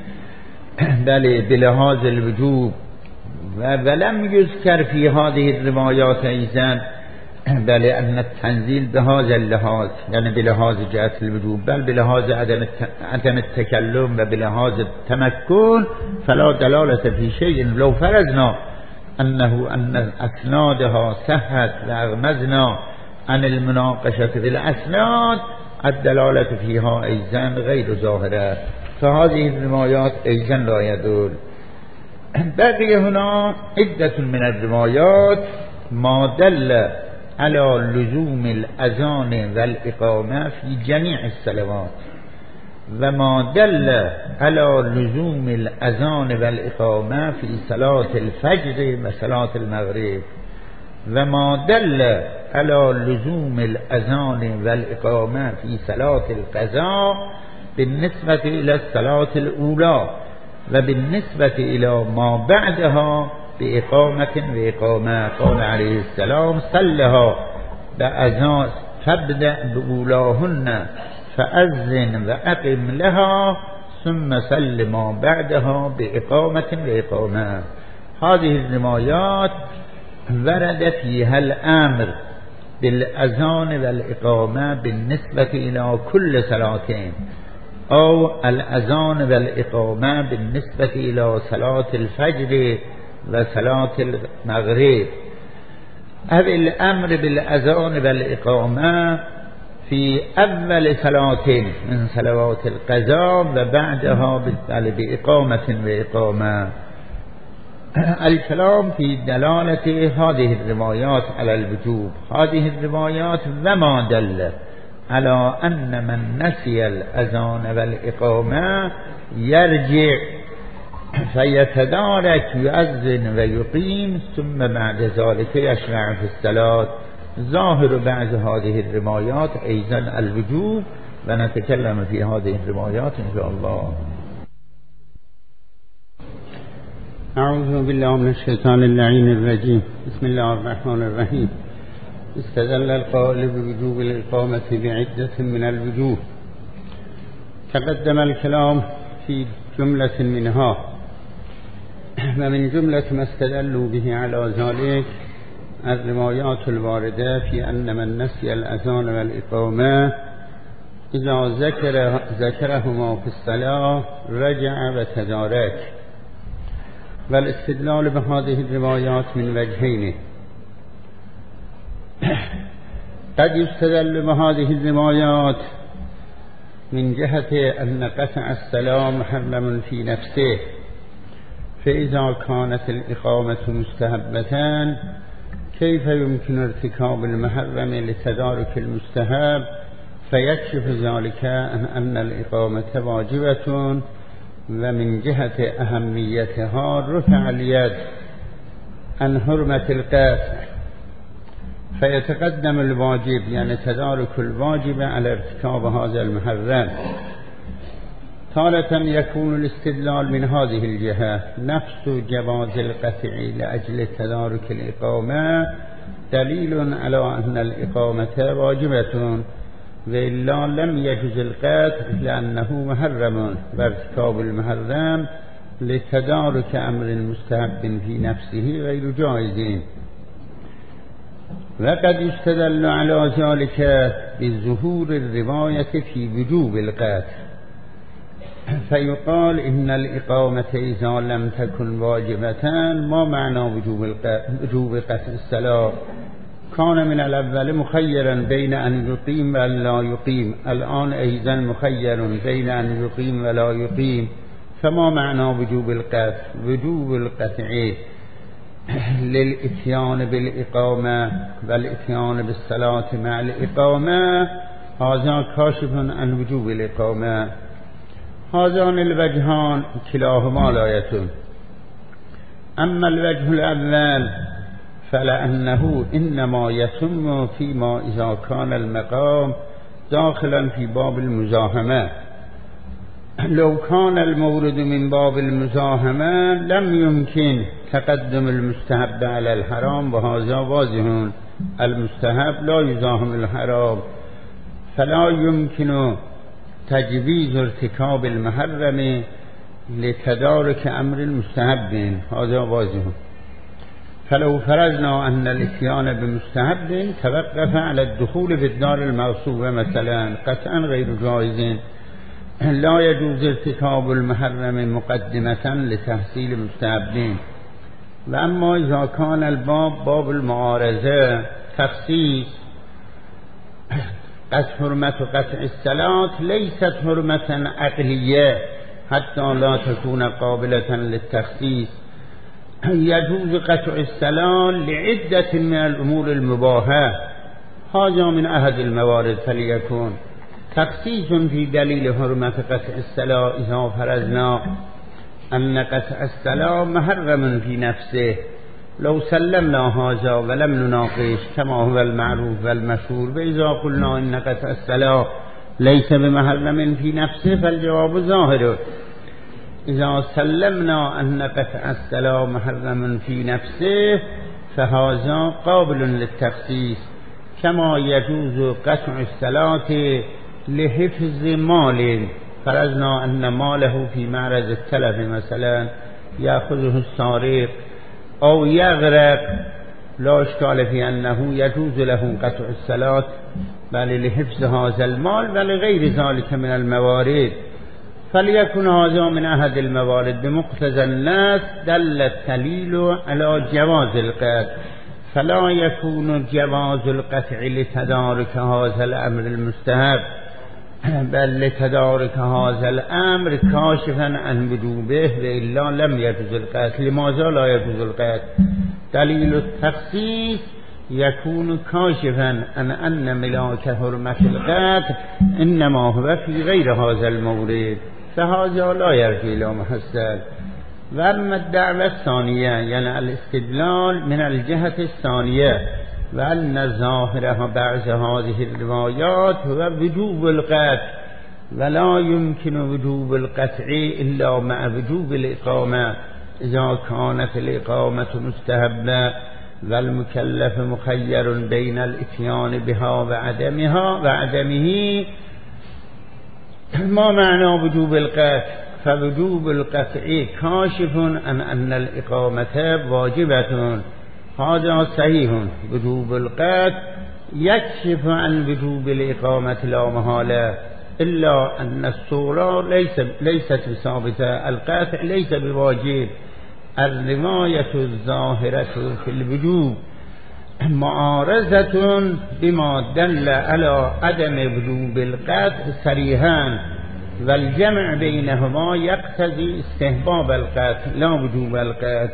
بل بلحاظ الوجوب. ولم يذكر في هذه الروايات أيضا بل أن التنزيل بهذا اللحاظ، يعني بلحاظ جهة الوجوب، بل بلحاظ عدم التكلم وبلحاظ التمكن، فلا دلالة في شيء. لو فرضنا أنه أن أسنادها صحت وأغمزنا عن المناقشة في الأسناد، الدلالة فيها أيضا غير ظاهرة، فهذه الروايات أيضا لا يدل. بقي هنا عدة من الروايات ما دل على لزوم الأذان والإقامة في جميع الصلوات، وما دل على لزوم الأذان والإقامة في صلاة الفجر وصلاة المغرب، وما دل على لزوم الأذان والإقامة في صلاة القضاء بالنسبة إلى الصلاة الأولى، وبالنسبة إلى ما بعدها بإقامة وإقامة. قال عليه السلام صلها بأذان فابدأ بأولاهن فأذن وأقم لها ثم صل ما بعدها بإقامة وإقامة. هذه الروايات ورد فيها الأمر بالأذان والإقامة بالنسبة إلى كل صلاتين، أو الأذان والإقامة بالنسبة إلى صلاة الفجر وصلاة المغرب، أو الأمر بالأذان والإقامة في أول صلاة من صلوات القضاء وبعدها بإقامة وإقامة. الكلام في دلالة هذه الروايات على الوجوب. هذه الروايات وما دل على أن من نسي الأذان والإقامة يرجع فيتدارك يؤذن ويقيم ثم بعد ذلك يشرع في الصلاة. ظاهر بعض هذه الروايات أيضا الوجوب، ونتكلم في هذه الروايات إن شاء الله. أعوذ بالله من الشيطان اللعين الرجيم. بسم الله الرحمن الرحيم. استدل القائل بوجوب الإقامة بعدة من الوجوه، تقدم الكلام في جملة منها، ومن جملة ما استدلوا به على ذلك الروايات الواردة في أن من نسي الأذان والإقامة إذا ذكر ذكرهما في الصلاة رجع وتدارك. والاستدلال بهذه الروايات من وجهين: قد يستدل بهذه الروايات من جهة أن قطع الصلاة محرم في نفسه، فإذا كانت الإقامة مستحبة كيف يمكن ارتكاب المحرم لتدارك المستحب؟ فيكشف ذلك أن الإقامة واجبة، ومن جهة أهميتها رفع اليد عن حرمة القطع، فيتقدم الواجب يعني تدارك الواجب على ارتكاب هذا المحرم. تارة يكون الاستدلال من هذه الجهة نفس جواز القطع لأجل تدارك الإقامة دليل على أن الإقامة واجبة، وإلا لم يجوز القطع لأنه محرم، وارتكاب المحرم لتدارك أمر مستحب في نفسه غير جائز. وقد يستدل على ذلك بظهور الرواية في وجوب القطع، فيقال إن الإقامة إذا لم تكن واجبة ما معنى وجوب قطع الصلاة؟ كان من الأول مخيرا بين أن يقيم ولا يقيم، الآن أيضا مخير بين أن يقيم ولا يقيم، فما معنى وجوب القطع؟ وجوب القطع للإتيان بالإقامة والإتيان بالصلاة مع الإقامة هذا كاشف عن وجوب الإقامة. هذان الوجهان كلاهما لا يتم. أما الوجه الأول فلأنه إنما يتم فيما إذا كان المقام داخلا في باب المزاحمة. لو كان المورد من باب المزاحمة لم يمكن تقدم المستحب على الحرام، وهذا واضح، المستحب لا يزاحم الحرام، فلا يمكن تجويز ارتكاب المحرم لتدارك أمر المستحب، هذا واضح. فلو فرضنا أن الاتيان بمستحب توقف على الدخول في الدار المغصوبة مثلا قطعا غير جائز، لا يجوز ارتكاب المحرم مقدمة لتحصيل مستحب. وأما إذا كان الباب باب المعارضة تخصيص، قد حرمة قطع الصلاة ليست حرمة عقلية حتى لا تكون قابلة للتخصيص، يجوز قطع الصلاة لعدة من الأمور المباحة، هذا من أحد الموارد. فليكون تخصيص في دليل حرمة قطع الصلاة إذا فرضنا أن قطع الصلاة محرم في نفسه، لو سلمنا هذا ولم نناقش كما هو المعروف والمشهور، وإذا قلنا إن قطع الصلاة ليس بمحرم في نفسه فالجواب ظاهر. إذا سلمنا أن قطع الصلاة محرم في نفسه فهذا قابل للتخصيص، كما يجوز قطع الصلاة لحفظ مال، فرضنا أن ماله في معرض التلف مثلا يأخذه السارق أو يغرق، لا إشكال في أنه يجوز له قطع الصلاة بل لحفظ هذا المال ولغير ذلك من الموارد. فليكن هذا من أحد الموارد بمقتضى النص دل الدليل على جواز القطع، فلا يكون جواز القطع لتدارك هذا الأمر المستحب، بل لتدارك هذا الأمر كاشفا عن وجوبه، وإلا لم يجوز القطع. لماذا لا يجوز القطع؟ دليل التخصيص يكون كاشفا عن أن ملاك حرمة القطع إنما هو في غير هذا المورد، فهذا لا يرجع إلى محصل. وأما الدعوة الثانية يعني الاستدلال من الجهة الثانية، وأن ظاهرها بعض هذه الروايات هو وجوب القطع، ولا يمكن وجوب القطع إلا مع وجوب الإقامة إذا كانت الإقامة مستحبة، والمكلف مخير بين الإتيان بها وعدمها وعدمه. ما معنى وجوب القطع؟ فوجوب القطع كاشف عن أن الإقامة واجبة، هذا صحيح. وجوب القطع يكشف عن وجوب الإقامة لا محالة، إلا أن الصورة ليس ليست ثابتة، القطع ليس بواجب، الرواية الظاهرة في الوجوب معارضة بما دل على عدم وجوب القطع صریحا والجمع بينهما يقتضي استحباب القطع لا وجوب القطع.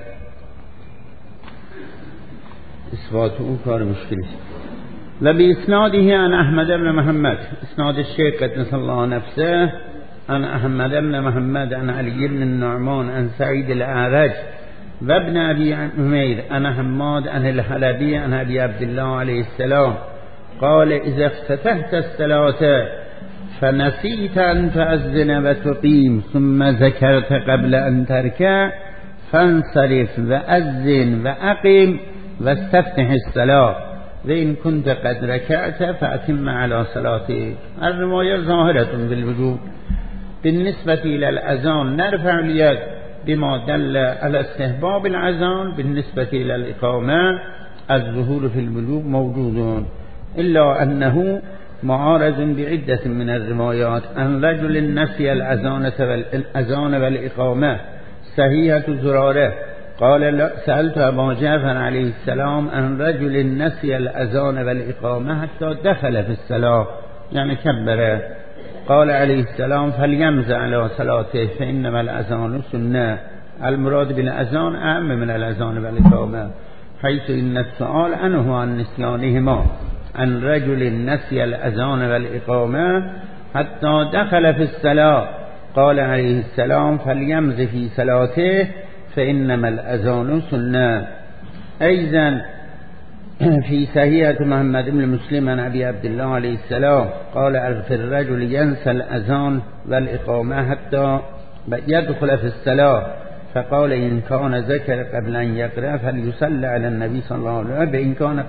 اثبات او کار مشکلی. و بإسناده عن احمد بن محمد، اسناد الشيخ قدس الله نفسه، عن احمد بن محمد عن علي بن النعمان عن سعيد الأعرج وابن ابي عمير عن حماد عن الحلبي عن ابي عبد الله عليه السلام قال اذا افتتحت الصلاة فنسيت ان تؤذن وتقيم ثم ذكرت قبل ان تركع فانصرف واذن واقم واستفتح الصلاة وإن كنت قد ركعت فأتم على صلاتك. الرواية ظاهرة بالوجوب بالنسبة إلى الأذان نرفع اليد بما دل على استحباب الأذان، بالنسبة إلى الإقامة الظهور في الوجوب موجود، إلا أنه معارض بعدة من الروايات. عن رجل نسي الأذان والإقامة صحيحة زرارة قال سألت أبا جعفر عليه السلام عن رجل نسي الأذان والإقامة حتى دخل في الصلاة يعني كبر، قال عليه السلام فليمز على صلاته فإنما الأذان سنة. المراد بالأذان أعم من الأذان والإقامة، حيث إن السؤال عنه عن نسيانهما. عن رجل نسي الأذان والإقامة حتى دخل في الصلاة قال عليه السلام فليمز في صلاته فإنما الأذان سنة. أيضا في صحيحة محمد بن مسلم عن أبي عبد الله عليه السلام قال في الرجل ينسى الأذان والإقامة حتى يدخل في الصلاة فقال إن كان ذكر قبل أن يقرأ فليصلي على النبي صلى الله عليه وسلم إن كان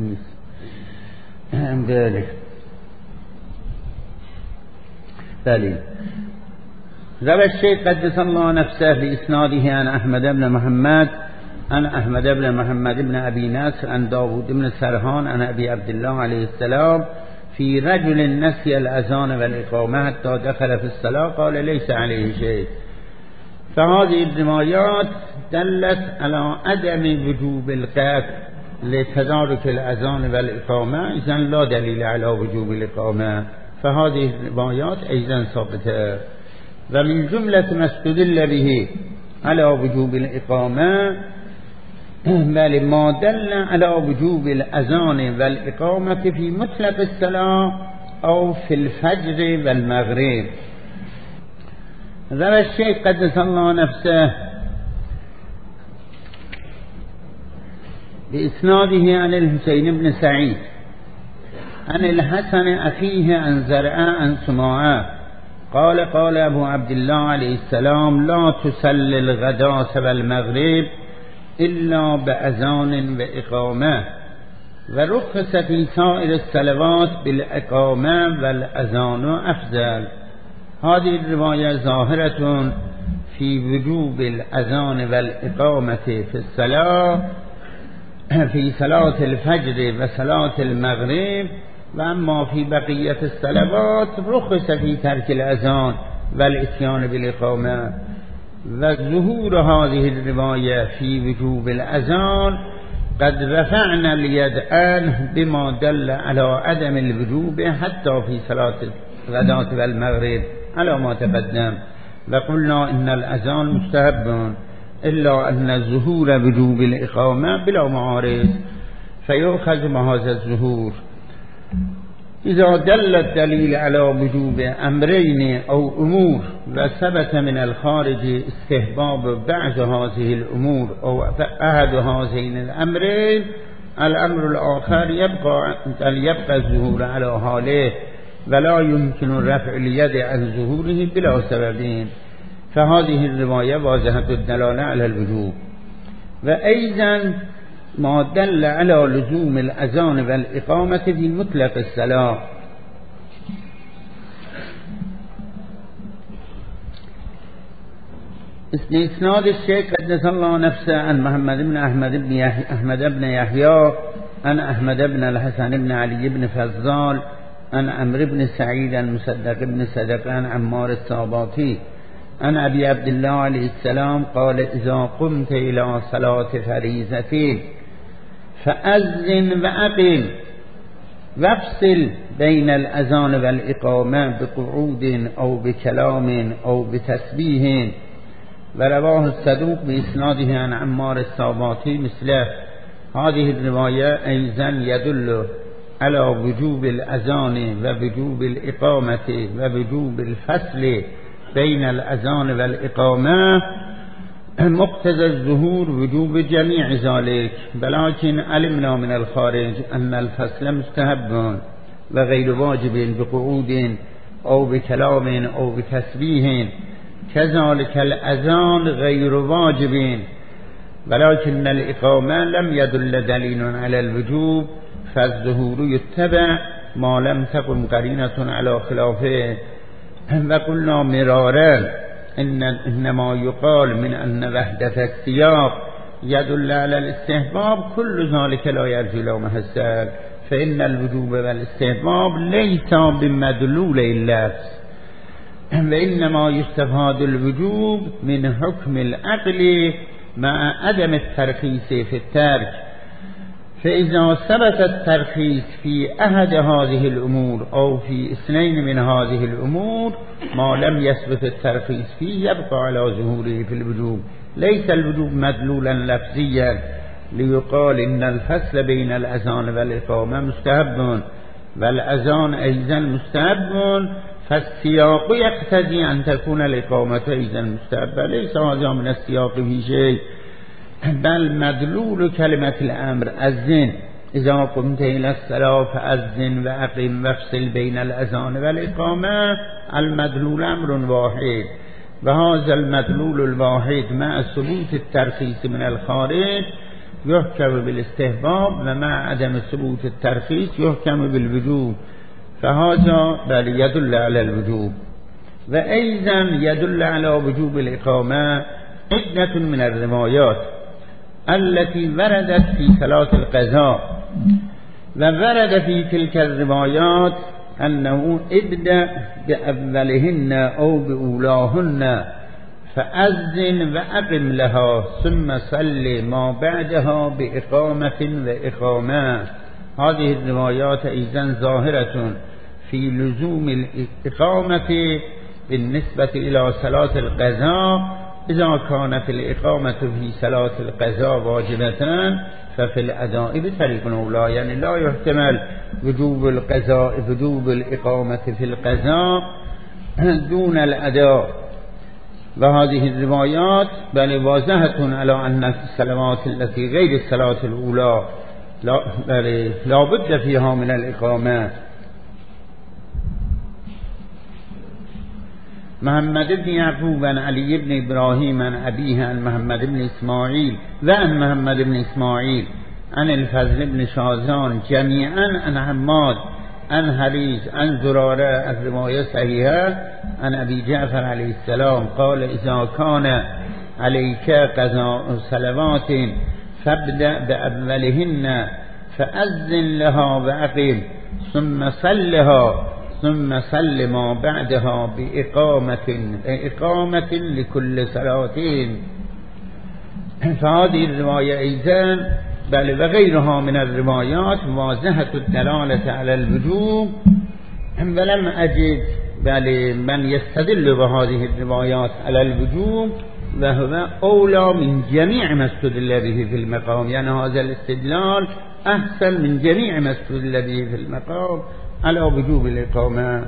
ذلك دليل. روى الشيخ قدس الله نفسه بإسناده عن أحمد بن محمد عن أحمد بن محمد بن أبي نصر عن داود بن سرحان عن أبي عبد الله عليه السلام في رجل نسي الأذان والإقامة حتى دخل في الصلاة قال ليس عليه شيء. فهذه الروايات دلت على عدم وجوب القطع لتدارك الأذان والإقامة، إذن لا دليل على وجوب الإقامة، فهذه الروايات أيضا ثابتة. ومن جملة ما استدل به على وجوب الإقامة بل ما دل على وجوب الأذان والإقامة في مطلق الصلاة أو في الفجر والمغرب. روى الشيخ قدس الله نفسه بإسناده عن الحسين بن سعيد عن الحسن أخيه عن زرعاء عن سماعة قال قال أبو عبد الله عليه السلام لا تصلي الغداة والمغرب إلا بأذان وإقامة، ورخص في سائر الصلوات بالإقامة والأذان أفضل. هذه الرواية ظاهرة في وجوب الأذان والإقامة في الصلاة في صلاة الفجر وصلاة المغرب، وأما في بقية الصلوات رخص في ترك الأذان والإتيان بالإقامة. وظهور هذه الرواية في وجوب الأذان قد رفعنا اليد عنه بما دل على عدم الوجوب حتى في صلاة الغداة والمغرب على ما تقدم، وقلنا إن الأذان مستحب إلا أن ظهور وجوب الإقامة بلا معارض فيؤخذ مع هذا الظهور. إذا دل الدليل على وجوب أمرين أو أمور وثبت من الخارج استحباب بعض هذه الأمور أو أحد هذين الأمرين، الأمر الآخر يبقى يبقى الظهور على حاله ولا يمكن رفع اليد عن ظهوره بلا سببين، فهذه الرواية واضحة الدلالة على الوجوب. وأيضا ما دل على لزوم الأذان والإقامة في مطلق الصلاة. إسناد الشيخ قدس الله نفسه عن محمد بن أحمد بن يحيى أحمد بن يحيى عن أحمد بن الحسن بن علي بن فضال عن عمرو بن سعيد عن مصدق بن صدق عن عمار الصاباتي عن أبي عبد الله عليه السلام قال إذا قمت إلى صلاة فريضة فأذن وأقم وافصل بين الأذان والإقامة بقعود أو بكلام أو بتسبيح. ورواه الصدوق بإسناده عن عمار الصاباتي مثله. هذه الرواية أيضا يدل على وجوب الأذان ووجوب الإقامة ووجوب الفصل بين الأذان والإقامة، مقتضى الظهور وجوب جميع ذلك، ولكن علمنا من الخارج أن الفصل مستحب وغير واجب بقعود أو بكلام أو بتسبيح. كذلك الأذان غير واجب، ولكن الإقامة لم يدل دليل على الوجوب، فالظهور يتبع ما لم تكن قرينة على خلافه. وقلنا مرارا إن إنما يقال من أن وحدة السياق يدل على الاستحباب، كل ذلك لا يرجو له محصل، فإن الوجوب والاستحباب ليس بمدلول اللفظ، وإنما يستفاد الوجوب من حكم العقل مع عدم الترخيص في الترك. فإذا ثبت الترخيص في أحد هذه الأمور أو في اثنين من هذه الأمور ما لم يثبت الترخيص فيه يبقى على ظهوره في الوجوب. ليس الوجوب مدلولا لفظيا ليقال إن الفصل بين الأذان والإقامة مستحب، والأذان أيضا مستحب، فالسياق يقتضي أن تكون الإقامة أيضا مستحبة. ليس هذا من السياق في شيء، بل مدلول كلمة الأمر أذن، إذا قمت إلى الصلاة فأذن وأقم وافصل بين الأذان والإقامة، المدلول أمر واحد، وهذا المدلول الواحد مع ثبوت الترخيص من الخارج يحكم بالاستحباب، ومع عدم ثبوت الترخيص يحكم بالوجوب، فهذا بل يدل على الوجوب. وأيضا يدل على وجوب الإقامة عدة من الروايات التي وردت في صلاة القضاء، وورد في تلك الروايات أنه ابدأ بأولهن أو بأولاهن فأذن وأقم لها ثم صل ما بعدها بإقامة وإقامة. هذه الروايات أيضا ظاهرة في لزوم الإقامة بالنسبة إلى صلاة القضاء. إذا كانت الإقامة في صلاة القضاء واجبة ففي الأداء بطريق أولى، يعني لا يحتمل وجوب القضاء وجوب الإقامة في القضاء دون الأداء. وهذه الروايات بل واضحة على أن الصلوات التي غير الصلاة الأولى لا, لا بد فيها من الإقامة. محمد بن يعقوب عن علي بن إبراهيم عن أبيه عن محمد بن إسماعيل وعن محمد بن إسماعيل عن الفضل بن شازان جميعا عن حماد عن حريز عن زرارة الرواية صحيحة عن أبي جعفر عليه السلام قال إذا كان عليك قضاء صلوات فابدأ بأولهن فأذن لها وأقم ثم صلها ثم صل ما بعدها بإقامة إقامة لكل صلاتين. فهذه الرواية أيضا بل وغيرها من الروايات واضحة الدلالة على الوجوب، ولم أجد بل من يستدل بهذه الروايات على الوجوب وهو أولى من جميع ما استدل به في المقام، يعني هذا الاستدلال أحسن من جميع ما استدل به في المقام على وجوب الإقامة.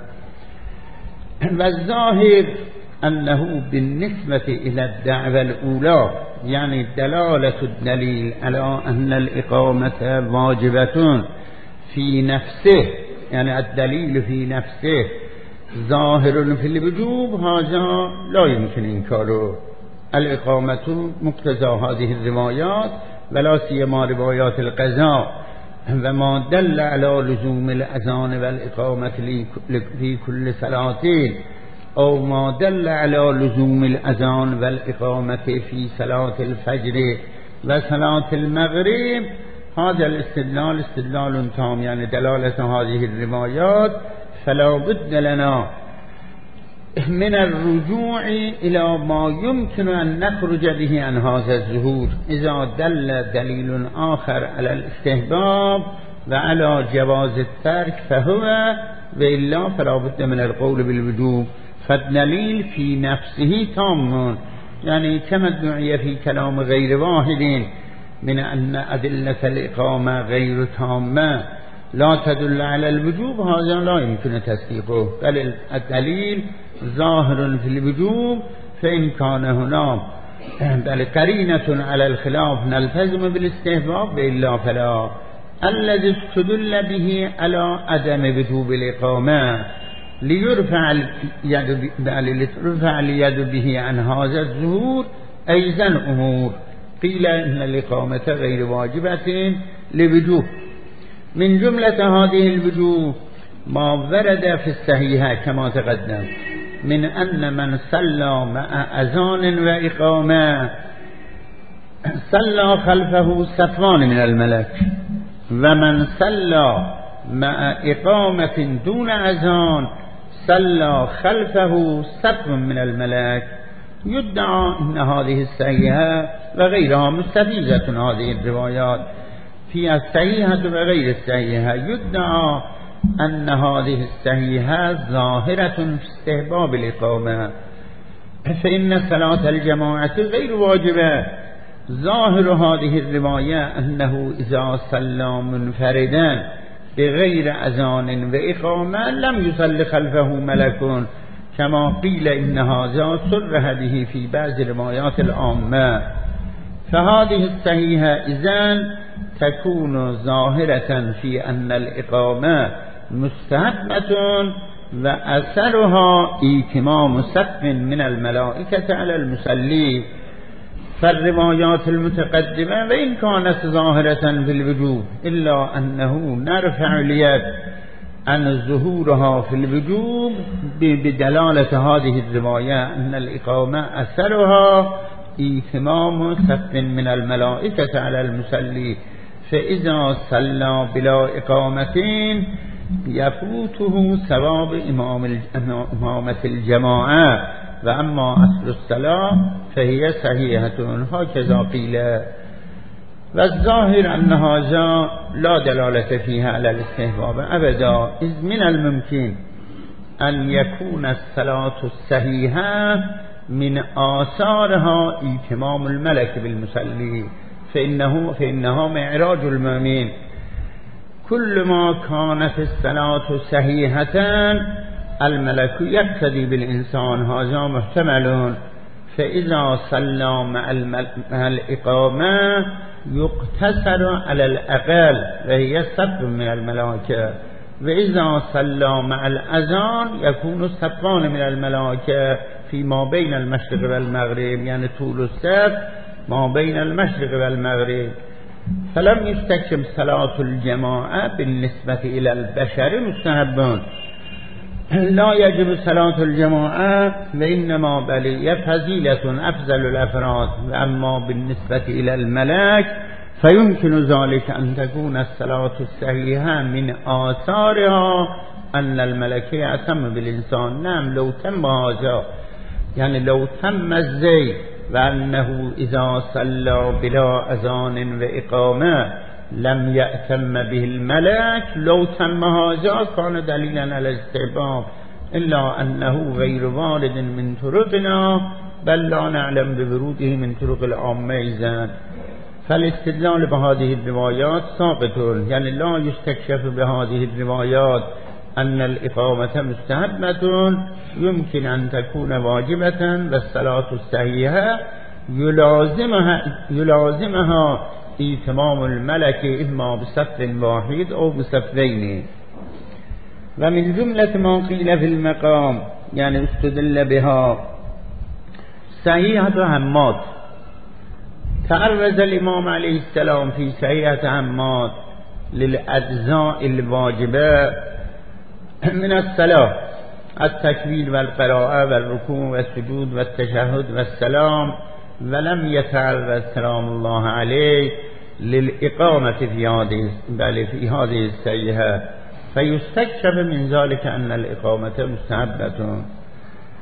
والظاهر أنه بالنسبة إلى الدعوة الأولى يعني دلالة الدليل على أن الإقامة واجبة في نفسه، يعني الدليل في نفسه ظاهر في الوجوب، هذا لا يمكن إنكاره. الإقامة مقتضى هذه الروايات ولا سيما روايات القضاء، وما دل على لزوم الأذان والإقامة في كل صلاتين أو ما دل على لزوم الأذان والإقامة في صلاة الفجر وصلاة المغرب، هذا الاستدلال استدلال تام، يعني دلالة هذه الروايات فلا بد لنا من الرجوع الى ما يمكن ان نخرج به عن هذا الظهور اذا دل دلیل آخر على الاستحباب و على جواز الترك فهو و الا فلا بد من القول بالوجوب فالدلیل في نفسه تام، يعني كما ادعي في كلام غير واحد من أن أدلة الإقامة غير تامة لا تدل على الوجوب، هذا لا يمكن تصديقه، بل الدليل ظاهر في الوجوب فإن كان هنا بل قرينة على الخلاف نلتزم بالاستحباب وإلا فلا. الذي استدل به على عدم وجوب الإقامة ليرفع اليد ليرفع اليد به عن هذا الظهور أيضا أمور قيل إن الإقامة غير واجبة لوجوب. من جملة هذه الوجوب ما ورد في الصحيحة كما تقدم من أن من صلى مع أذان وإقامة صلى خلفه صفوان من الملك، ومن صلى مع إقامة دون أذان صلى خلفه صف من الملك. يدعى أن هذه الصحيحة وغيرها مستفيزة هذه الروايات فيها الصحيحة وغير الصحيحة، يدعى أن هذه الصحيحة ظاهرة في استحباب الإقامة، فإن صلاة الجماعة غير واجبة. ظاهر هذه الرواية أنه إذا صلى منفردا بغير أذان وإقامة لم يصل خلفه ملك، كما قيل إن هذا صرح به في بعض الروايات العامة. فهذه الصحيحة إذن تكون ظاهرة في أن الإقامة مستحبة وأثرها إتمام صف من الملائكة على المصلي. فالروايات المتقدمة وإن كانت ظاهرة في الوجوب إلا أنه نرفع اليد عن ظهورها في الوجوب بدلالة هذه الرواية أن الإقامة أثرها إتمام صف من الملائكة على المصلي، فإذا صلى بلا إقامة يفوته ثواب إمامة الجماعة، وأما أصل الصلاة فهي صحيحة هكذا قيل. والظاهر أن هذا لا دلالة فيها على الاستحباب أبدا، إذ من الممكن أن يكون الصلاة الصحيحة من آثارها إتمام الملك بالمصلي، فإنه فإنها معراج المؤمن. كل ما كانت الصلاة صحيحة الملك يقتدي بالإنسان، هذا محتمل. فإذا صلى مع الإقامة يقتصر على الأقل وهي صف من الملائكة، وإذا صلى مع الأذان يكون صفان من الملائكة فيما بين المشرق والمغرب، يعني طول الصف ما بين المشرق والمغرب. فلم يستكشف صلاة الجماعة بالنسبة إلى البشر مستحبون، لا يجب صلاة الجماعة وإنما بل هي فضيلة أفضل الأفراد. وأما بالنسبة إلى الملك فيمكن ذلك أن تكون الصلاة الصحيحة من آثارها أن الملك يأتم بالإنسان. نعم لو تم هذا، يعني لو تم الزي وأنه إذا صلى بلا أذان وإقامة لم يأتم به الملك، لو تم هذا كان دليلا على الاستحباب، إلا أنه غير وارد من طرقنا بل لا نعلم بوروده من طرق العامة إذن. فالاستدلال بهذه الروايات ساقط، يعني لا يستكشف بهذه الروايات أن الإقامة مستحبة، يمكن أن تكون واجبة، والصلاة الصحيحة يلازمها يلازمها إتمام الملك إما بصف واحد أو بصفين. ومن جملة ما قيل في المقام يعني استدل بها صحيحة حماد. تعرض الإمام عليه السلام في صحيحة حماد للأجزاء الواجبة من الصلاة: التكبير والقراءة والركوع والسجود والتشهد والسلام، ولم يتعرض سلام الله عليه للإقامة في هذه بل في هذه الصحيحة، فيستكشف من ذلك أن الإقامة مستحبة.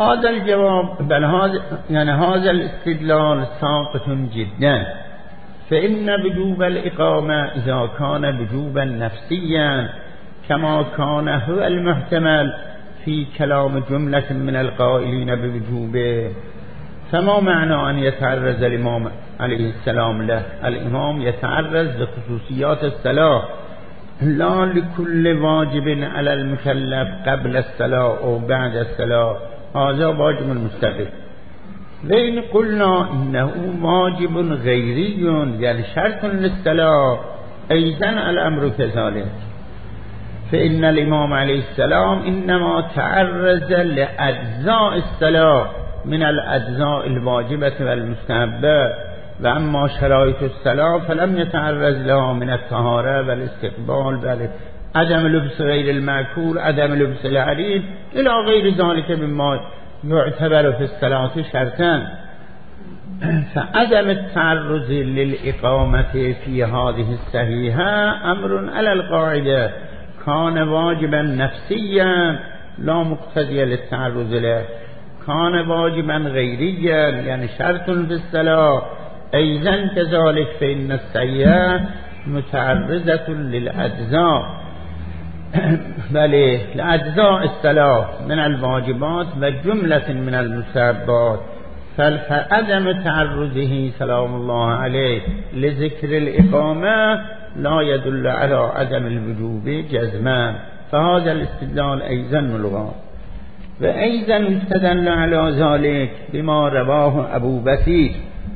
هذا الجواب بل هذا يعني هذا الاستدلال ساقط جدا، فإن وجوب الإقامة إذا كان وجوبا نفسيا كما كان هو المحتمل في كلام جملة من القائلين بوجوبه، فما معنى أن يتعرض الإمام عليه السلام له؟ الإمام يتعرض لخصوصيات الصلاة لا لكل واجب على المكلف قبل الصلاة أو بعد الصلاة، هذا واجب مستقل. وإن قلنا إنه واجب غيري يعني شرط للصلاة أيضا الأمر كذلك، فإن الإمام عليه السلام إنما تعرض لأجزاء الصلاة من الأجزاء الواجبة والمستحبة، وأما شرائط الصلاة فلم يتعرض لها من الطهارة والاستقبال بل عدم لبس غير المأكول، عدم لبس الحرير إلى غير ذلك مما يعتبر في الصلاة شرطا. فعدم التعرض للإقامة في هذه الصحيحة أمر على القاعدة كان واجبا نفسيا لا مقتضي للتعرض له، كان واجبا غيريا يعني شرط في الصلاة أيضا كذلك، فإن الصحيحة متعرضة للأجزاء بل لأجزاء الصلاة من الواجبات وجملة من المستحبات، فعدم تعرضه سلام الله عليه لذكر الإقامة لا يدل على عدم الوجوب جزما، فهذا الاستدلال أيضا ملغى. وأيضا استدل على ذلك بما رواه أبو بكير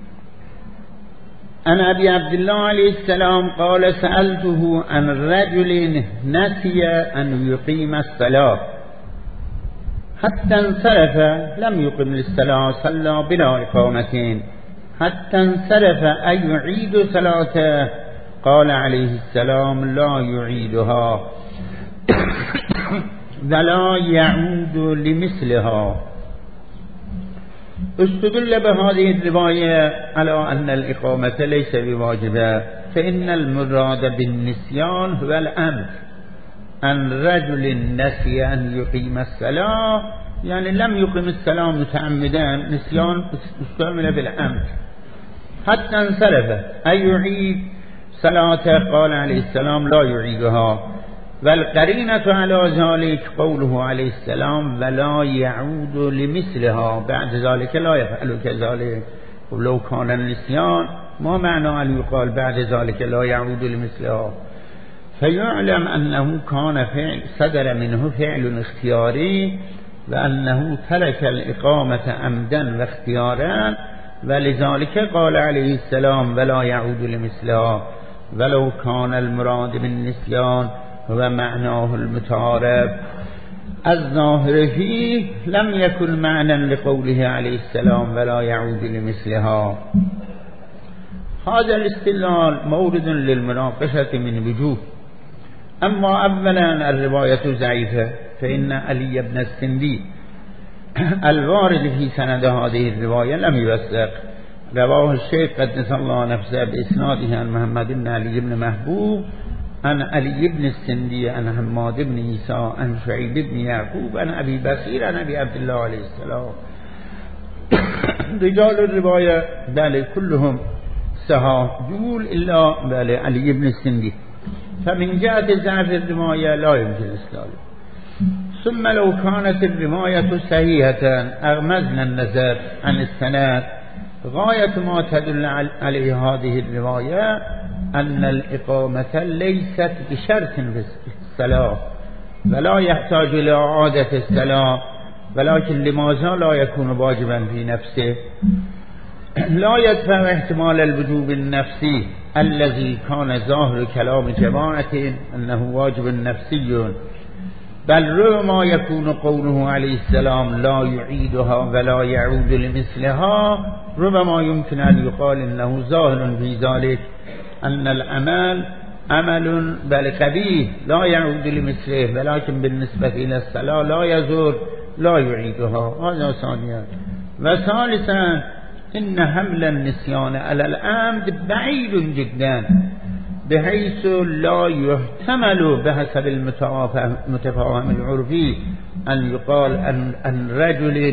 عن أبي عبد الله عليه السلام قال سألته عن رجل نسي أن يقيم الصلاة حتى انصرف لم يقم الصلاة صلى بلا إقامتين حتى انصرف أن يعيد صلاته، قال عليه السلام لا يعيدها ولا يعود لمثلها. استدل بهذه الرواية على أن الإقامة ليس بواجبة، فإن المراد بالنسيان هو الأمر، أن رجل نسي أن يقيم الصلاة يعني لم يقيم الصلاة متعمدا، نسيان استعمل بالأمر. حتى انصرف أن يعيد صلاته قال عليه السلام لا يعيدها، والقرينة على ذلك قوله عليه السلام ولا يعود لمثلها، بعد ذلك لا يفعل كذلك. ولو كان النسيان ما معنى أن يقال بعد ذلك لا يعود لمثلها؟ فيعلم أنه كان فعل صدر منه فعل اختياري، وأنه ترك الإقامة عمدا واختيارا، ولذلك قال عليه السلام ولا يعود لمثلها. ولو كان المراد بالنسيان هو معناه المتعارف الظاهر فيه لم يكن معنى لقوله عليه السلام ولا يعود لمثلها. هذا الاستدلال مورد للمناقشة من وجوه. أما أولا الرواية ضعيفة، فإن علي بن السندي الوارد في سند هذه الرواية لم يوثق، رواه الشيخ قدس الله نفسه بإسناده عن محمد بن علي بن محبوب عن علي بن السندي عن حماد بن عيسى عن شعيب بن يعقوب عن أبي بصير عن أبي عبد الله عليه السلام. رجال الرواية بل كلهم صحاح جول إلا بل علي بن السندي، فمن جهة ضعف الرواية لا يمكن إسلامه. ثم لو كانت الرواية صحيحة أغمزنا النظر عن السند، غاية ما تدل عليه هذه الرواية أن الإقامة ليست بشرط في الصلاة ولا يحتاج إلى إعادة الصلاة، ولكن لماذا لا يكون واجبا في نفسه؟ لا يدفع احتمال الوجوب النفسي الذي كان ظاهر كلام جماعة أنه واجب نفسي، بل ربما يكون قوله عليه السلام لا يعيدها ولا يعود لمثلها، ربما يمكن أن يقال إنه ظاهر في ذلك أن العمل عمل بل قبيح لا يعود لمثله، ولكن بالنسبة إلى الصلاة لا يزور لا يعيدها. هذا ثانيا. وثالثا إن حمل النسيان على العمد بعيد جدا، بحيث لا يحتمل بحسب المتفاهم العرفي أن يقال أن, أن رجل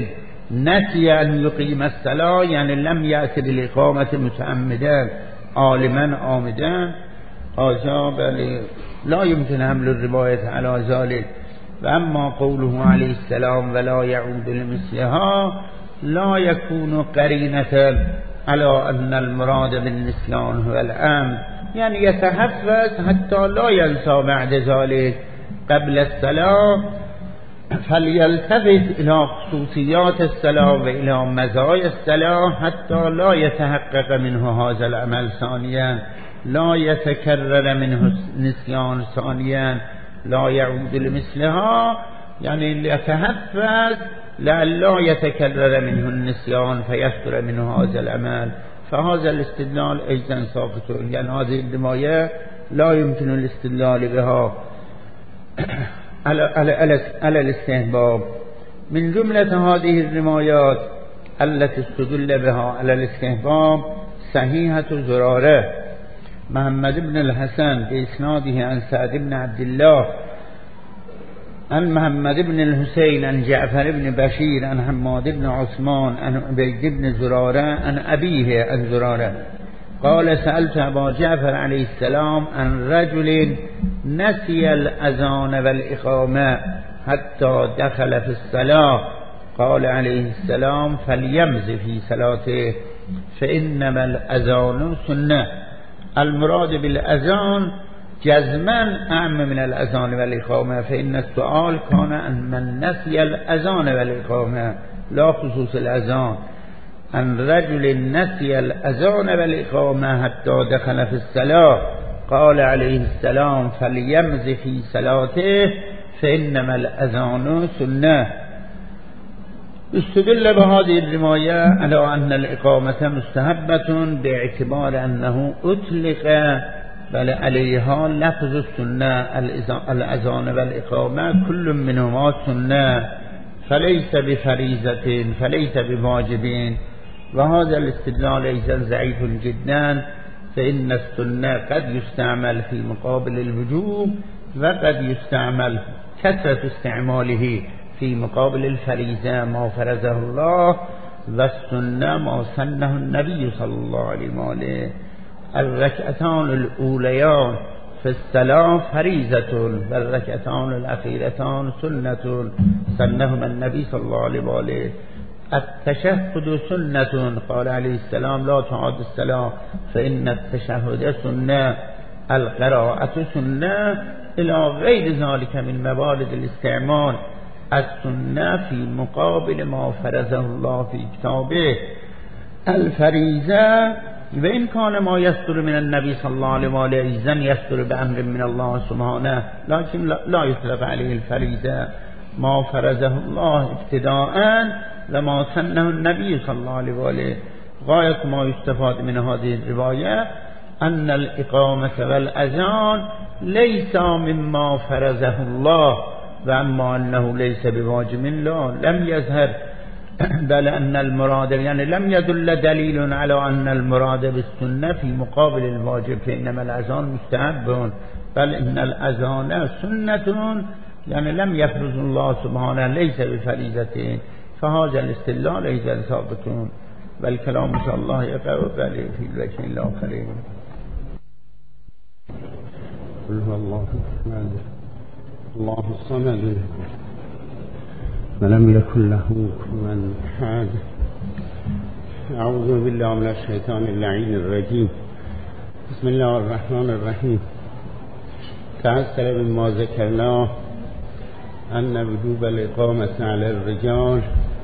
نسی ان یقیم الصلاة یعنی لم یأت بالاقامة متعمدا عالما عامدا هذا بل لا يمكن حمل الرواية على ذلك. و اما قوله علیه السلام ولا يعود لمثلها لا يكون قرینة على ان المراد بالنسيان هو الامر، يعني يتحفظ حتى لا ينسى بعد ذلك قبل الصلاة فليلتفت إلى خصوصيات الصلاة وإلى مزايا الصلاة حتى لا يتحقق منه هذا العمل ثانيا، لا يتكرر منه نسيان ثانيا، لا يعود لمثلها يعني ليتحفظ لئلا يتكرر منه النسيان فيصدر منه هذا العمل. فهذا الاستدلال أيضا ثابت، يعني هذه الرواية لا يمكن الاستدلال بها على على على الاستحباب. من جملة هذه الروايات التي استدل بها على الاستحباب صحيحة زرارة محمد بن الحسن بإسناده عن سعد بن عبد الله عن محمد بن الحسين عن جعفر بن بشير عن حماد بن عثمان عن عبيد بن زرارة عن أبيه عن زرارة قال سألت أبا جعفر عليه السلام عن رجل نسي الأذان والإقامة حتى دخل في الصلاة قال عليه السلام فليمز في صلاته فإنما الأذان سنة. المراد بالأذان جزما أعم من الأذان والإقامة، فإن السؤال كان عن من نسي الأذان والإقامة لا خصوص الأذان. عن رجل نسي الأذان والإقامة حتى دخل في الصلاة قال عليه السلام فليمز في صلاته فإنما الأذان سنة. استدل بهذه الرواية على أن الإقامة مستحبة باعتبار أنه أطلق بل عليها لفظ السنة الأذان والإقامة كل منهما سنة فليس بفريضة فليس بواجب، وهذا الاستدلال أيضا ضعيف جدا، فإن السنة قد يستعمل في مقابل الوجوب وقد يستعمل كثرة استعماله في مقابل الفريضة ما فرضه الله، والسنة ما سنه النبي صلى الله عليه وآله. الركعتان الأوليان في الصلاة فريضة والركعتان الأخيرتان سنة سنهما النبي صلى الله عليه وآله. التشهد سنة قال عليه السلام لا تعاد الصلاة فإن التشهد سنة. القراءة سنة إلى غير ذلك من موارد الاستعمال السنة في مقابل ما فرضه الله في كتابه. الفريضة وإن كان ما يصدر من النبي صلى الله عليه وآله إذن يصدر بأمر من الله سبحانه، لكن لا يطلق عليه الفريضة ما فرضه الله ابتداء وما سنه النبي صلى الله عليه وآله. غاية ما يستفاد من هذه الرواية أن الإقامة والأذان ليس مما فرضه الله، وأما أنه ليس بواجب لا لم يظهر، بل أن المراد يعني لم يدل دليل على أن المراد بالسنة في مقابل الواجب، فإنما الأذان مستحب، بل إن الأذان سنة يعني لم يفرض الله سبحانه ليس بفريضة. فهذا الاستدلال أيضا ثابت، والكلام إن شاء الله يقع في الوجه الآخرين. قل هو الله الرحمن الله الصمد ولم يكن له كفوا أحد. أعوذ بالله من الشيطان اللعين الرجيم. بسم الله الرحمن الرحيم. تأثر مما ذكرناه أن وجوب الإقامة على الرجال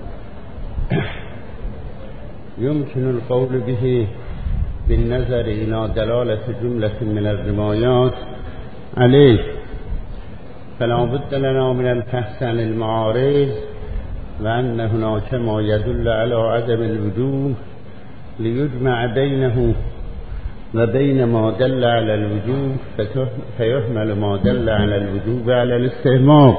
يمكن القول به بالنظر إلى دلالة جملة من الروايات عليه، فلا بد لنا من البحث عن المعارض، وأن هناك ما يدل على عدم الوجوب ليجمع بينه وبين ما دل على الوجوب فيحمل ما دل على الوجوب على الاستحباب،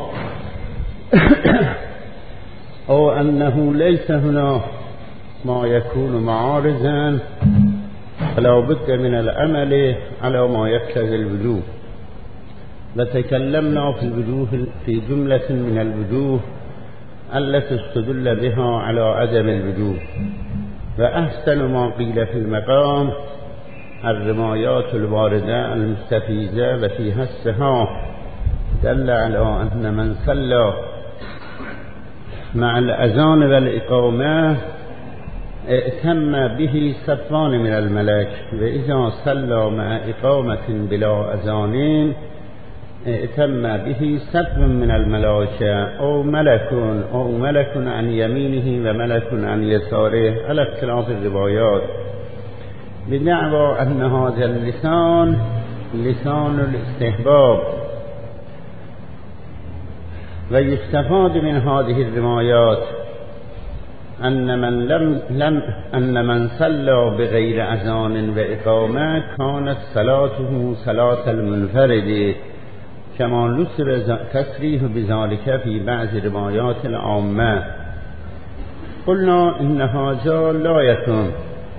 أو أنه ليس هنا ما يكون معارضا فلا بد من العمل على ما يقتضي الوجوب. وتكلمنا في الوجوه في جملة من الوجوه التي استدل بها على عدم الوجوب. وأحسن ما قيل في المقام الروايات الواردة المستفيزة وفيها الصحاح دل على أن من صلى مع الأذان والإقامة ائتم به صفوان من الملك، وإذا صلى مع إقامة بلا أذان ائتم به صف من الملائكة أو ملك أو ملك عن يمينه وملك عن يساره على اختلاف الروايات، بدعوى أن هذا اللسان لسان الاستحباب. ويستفاد من هذه الروايات أن من لم لم أن من صلى بغير أذان وإقامة كانت صلاته صلاة المنفرد، كما نصر تصريح بذلك في بعض روايات العامة. قلنا إن هذا لا يكون،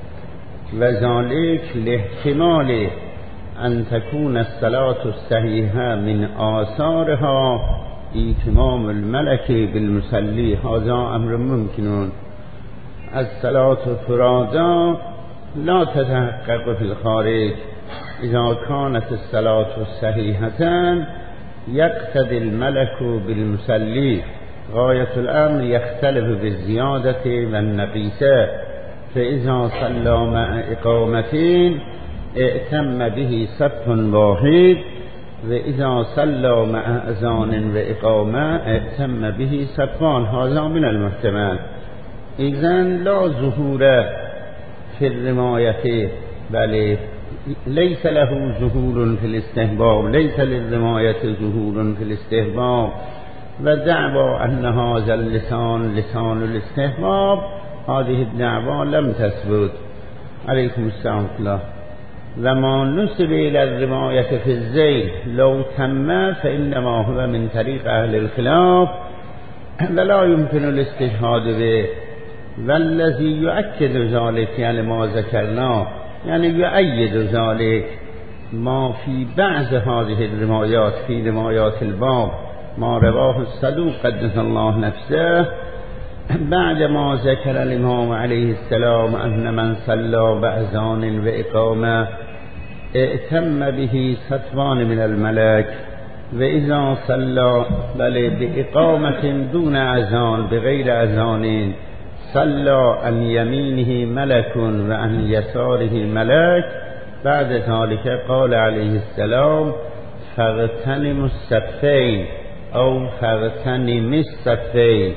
وذلك لاحتمال أن تكون الصلاة الصحيحة من آثارها ائتمام الملك بالمصلي، هذا أمر ممكن. الصلاة فرادا لا تتحقق في الخارج. إذا كانت الصلاة صحيحة يقتدي الملك بالمصلي، غاية الأمر يختلف بالزيادة والنقيصة، فإذا صلى مع إقامتين ائتم به صف واحد، وإذا صلى مع أذان وإقامة ائتم به صفان، هذا من المحتمل. إذن لا ظهور في الرواية، بل ليس له ظهور في الاستحباب، ليس للرواية ظهور في الاستحباب، ودعوى أن هذا اللسان لسان الاستحباب هذه الدعوى لم تثبت. عليكم السلام الله. وما نسب إلى الرواية في الزيل لو تم فإنما هو من طريق أهل الخلاف ولا يمكن الاستشهاد به، والذي يؤكد ذلك يعني ما ذكرناه، يعني يؤيد ذلك ما في بعض هذه الروايات في روايات الباب، ما رواه الصدوق قدس الله نفسه بعد ما ذكر الإمام عليه السلام أن من صلى بأذان وإقامة ائتم به صفوان من الملك، وإذا صلى بل بإقامة دون أذان بغير أذان صلى عن يمينه ملك وعن يساره ملك. بعد ذلك قال عليه السلام فاغتنموا الصفين أو فاغتنم الصفين.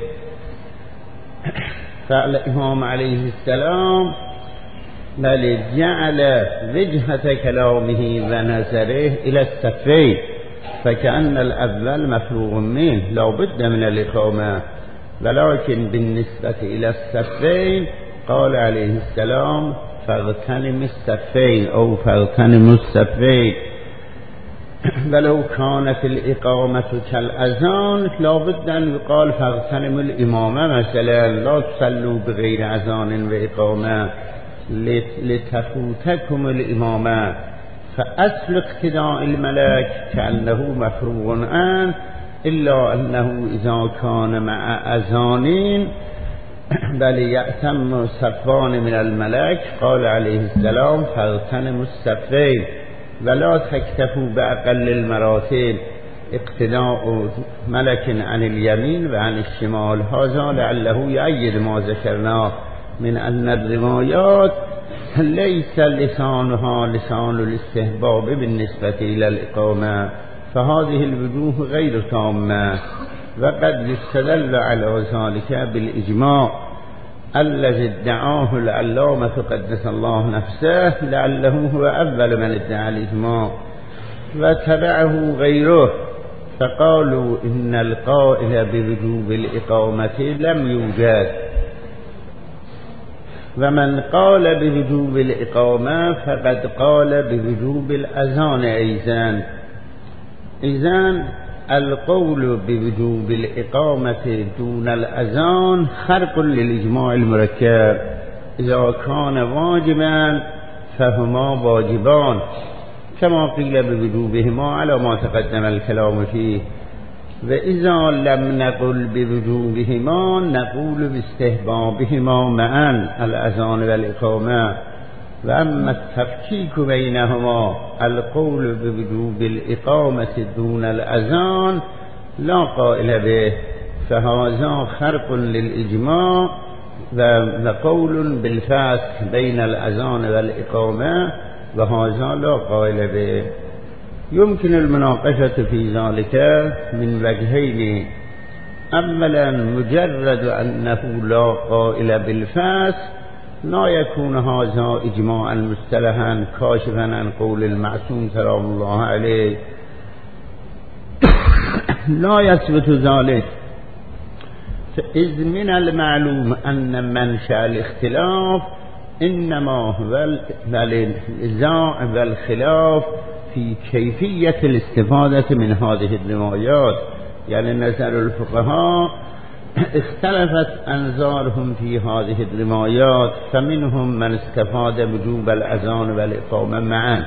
فالإمام عليه السلام بل جعل وجهة كلامه ونظره إلى الصفين، فكأن الأول مفروغ منه لا بد من الإقامة، ولكن بالنسبة إلى الصفين قال عليه السلام فاغتنم الصفين أو فاغتنموا الصفين. ولو كان في الإقامة كالأذان لا بد أن يقال فاغتنموا الإمامة مثلا، لا تصلوا بغير أذان وإقامة لتفوتكم الإمامة. فأصل اقتداء الملك كأنه مفروغ عنه، إلا أنه إذا كان مع أذانين بل يأتم صفان من الملك قال عليه السلام فاغتنموا الصفين، ولا تكتفوا بأقل المراتب اقتداء ملك عن اليمين وعن الشمال. هذا لعله يؤيد ما ذكرناه من أن الروايات ليس لسانها لسان الاستحباب بالنسبة إلى الإقامة، فهذه الوجوه غير تامة. وقد يستدل على ذلك بالإجماع الذي ادعاه العلامة قدس الله نفسه، لعله هو أول من ادعى الإجماع، وتبعه غيره فقالوا إن القائل بوجوب الإقامة لم يوجد، ومن قال بوجوب الإقامة فقد قال بوجوب الأذان أيضا. إذن القول بوجوب الإقامة دون الأذان خرق للإجماع المركب. إذا كان واجبا فهما واجبان كما قيل بوجوبهما على ما تقدم الكلام فيه، و اذا لم نقل بوجوبهما نقول باستحبابهما معا الاذان والاقامه و اما التفکیک بینهما القول بوجوب الاقامه دون الاذان لا قائل به فهذا خرق للاجماع و قول بالفصل بین الاذان والاقامه و هذا لا قائل به. يمكن المناقشة في ذلك من وجهين: اولا مجرد انه لا قائل بالفصل لا يكون هذا اجماعا مصطلحا كاشفا عن قول المعصوم سلام الله عليه، لا يثبت ذلك، فإذ من المعلوم أن منشأ الاختلاف إنما هو النزاع والخلاف في كيفية الاستفادة من هذه الروايات. يعني نظر الفقهاء اختلفت أنظارهم في هذه الروايات، فمنهم من استفاد وجوب الأذان والإقامة معا،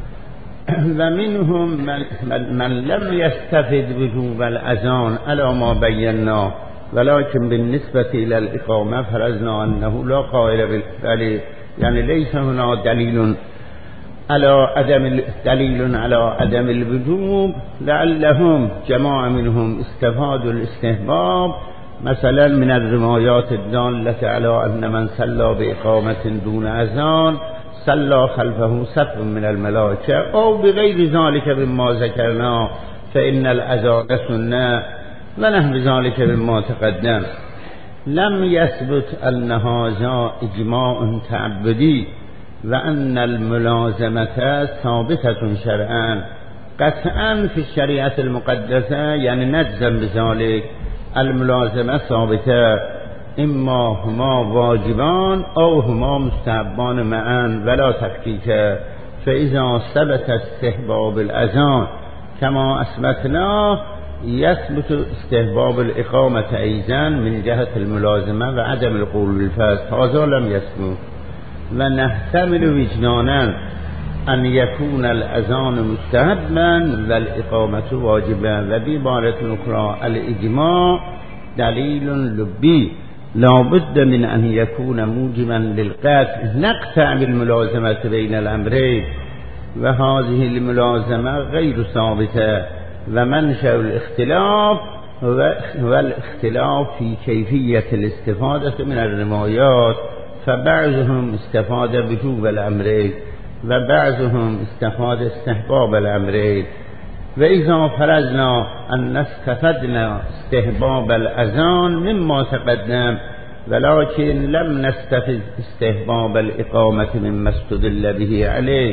ومنهم من, من, من لم يستفد وجوب الأذان على ما بيناه، ولكن بالنسبة إلى الإقامة فرضنا أنه لا قائل بالفعل، يعني ليس هنا دليل على عدم دليل على عدم الوجوب، لعلهم جماعة منهم استفادوا الاستحباب مثلا من الروايات الدالة على أن من صلى بإقامة دون أذان صلى خلفه صف من الملائكة، أو بغير ذلك مما ذكرنا فإن الأذان سنة ونحو ذلك مما تقدم. لم يثبت أن هذا إجماع تعبدي وأن الملازمة ثابتة شرعا. قطعا في الشريعة المقدسة يعني نجزم بذلك الملازمة ثابتة، إما هما واجبان أو هما مستحبان معا ولا تفكيك. فإذا ثبت استحباب الأذان كما أثبتنا يثبت استحباب الإقامة أيضا من جهة الملازمة وعدم القول بالفصل، هذا لم يثبت. ونحتمل وجدانا أن يكون الأذان مستحبا والإقامة واجبا. وبعبارة أخرى الإجماع دليل لبي لا بد من أن يكون موجبا للقطع، نقطع بالملازمة بين الأمرين، وهذه الملازمة غير ثابتة. ومنشأ الاختلاف هو الاختلاف في كيفية الاستفادة من الروايات، فبعضهم استفاد وجوب الأمرين وبعضهم استفاد استحباب الأمرين. وإذا فرضنا أن استفدنا استحباب الأذان مما تقدم ولكن لم نستفد استحباب الإقامة مما استدل به عليه،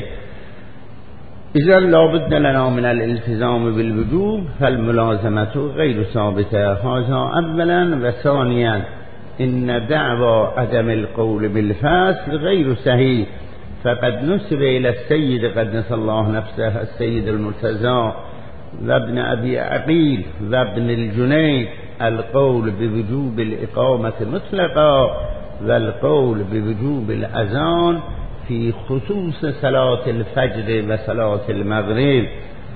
إذا لا بد لنا من الالتزام بالوجوب، فالملازمة غير ثابتة. هذا أولا. وثانيا إن دعوى عدم القول بالفصل غير صحيح، فقد نسب إلى السيد قدس الله نفسه السيد المرتضى وابن أبي عقيل وابن الجنيد القول بوجوب الإقامة مطلقا والقول بوجوب الأذان في خصوص صلاة الفجر وصلاة المغرب.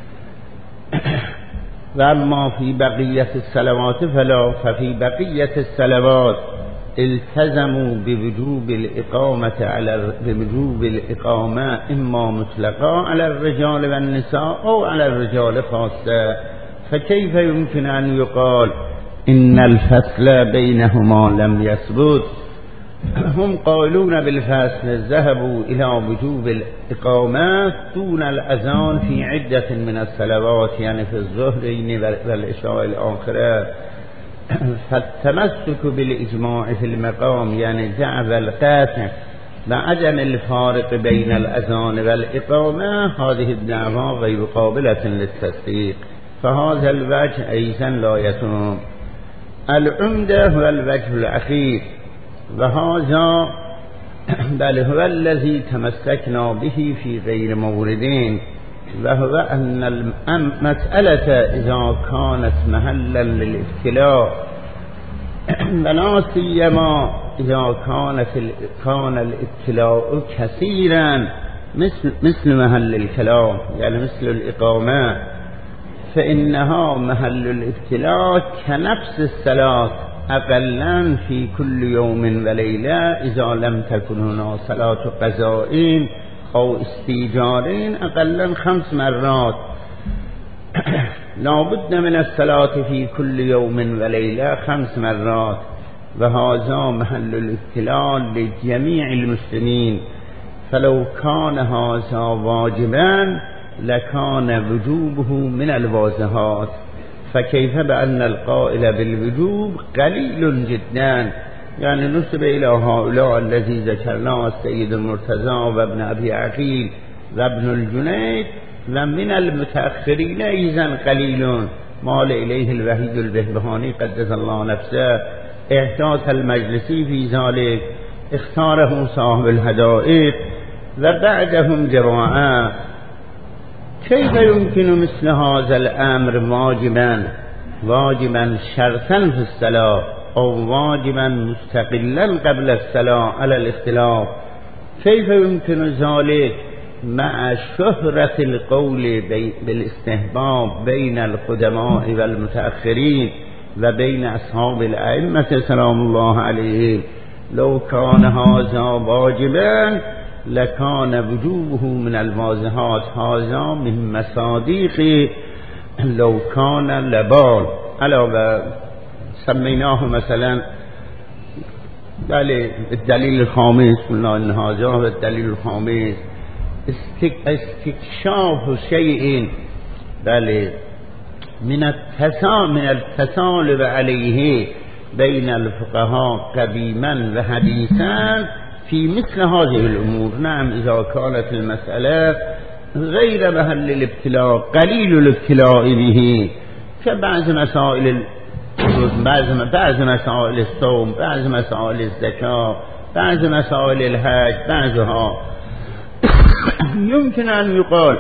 وأما في بقية الصلوات فلا، ففي بقية الصلوات التزموا بوجوب الإقامة على بوجوب الإقامة إما مطلقا على الرجال والنساء أو على الرجال خاصة. فكيف يمكن أن يقال إن الفصل بينهما لم يثبت؟ هم قائلون بالفصل ذهبوا إلى وجوب الإقامة دون الأذان في عدة من الصلوات، يعني في الظهرين والعشاء الآخرة. فالتمسك بالإجماع في المقام يعني دعوى القاطع وعدم الفارق بين الأذان والإقامة، هذه الدعوة غير قابلة للتصديق، فهذا الوجه أيضا لا يتم. العمدة هو الوجه الأخير، وهذا بل هو الذي تمسكنا به في غير موردين، وهو أن المسألة إذا كانت محلا للابتلاء ولا سيما إذا كانت كان الابتلاء كثيرا مثل مثل محل الكلام، يعني مثل الإقامة، فإنها محل الابتلاء كنفس الصلاة أقلا في كل يوم وليلة إذا لم تكن هنا صلاة قضاء أو استئجار أقلا خمس مرات. لابد من الصلاة في كل يوم وليلة خمس مرات، وهذا محل الابتلاء لجميع المسلمين. فلو كان هذا واجبا لكان وجوبه من الواجبات، فكيف بأن القائل بالوجوب قليل جدا. يعني نسب إلى هؤلاء الذي ذكرناه السيد المرتضى وابن أبي عقيل وابن الجنيد ومن المتأخرين إذن قليل، مال إليه الوحيد البهبهاني قدس الله نفسه. احتاط المجلسي في ذلك، اختاره صاحب الهدائق وبعدهم جماعة. كيف يمكن مثل هذا الأمر واجبا واجبا شرطا في الصلاة أو واجبا مستقلا قبل الصلاة على الاختلاف؟ كيف يمكن ذلك مع شهرة القول بالاستحباب بين القدماء والمتأخرين وبين أصحاب الأئمة سلام الله عليهم؟ لو كان هذا واجبا لكان وجوبه من الواجبات. هذا من مصادق لو كان لبال. علاوه سميناه مثلا بله الدليل الخامس، قلنا ان هذا هو الدليل الخامس، استكشاف شيء بله من التسامح من التسالب عليه بين الفقهاء قديما وحديثا في مثل هذه الأمور. نعم إذا كانت المسألة غير محل الابتلاء قليل الابتلاء به، كبعض مسائل بعض مسائل الصوم، بعض مسائل الزكاة، بعض مسائل الحج، بعضها يمكن أن يقال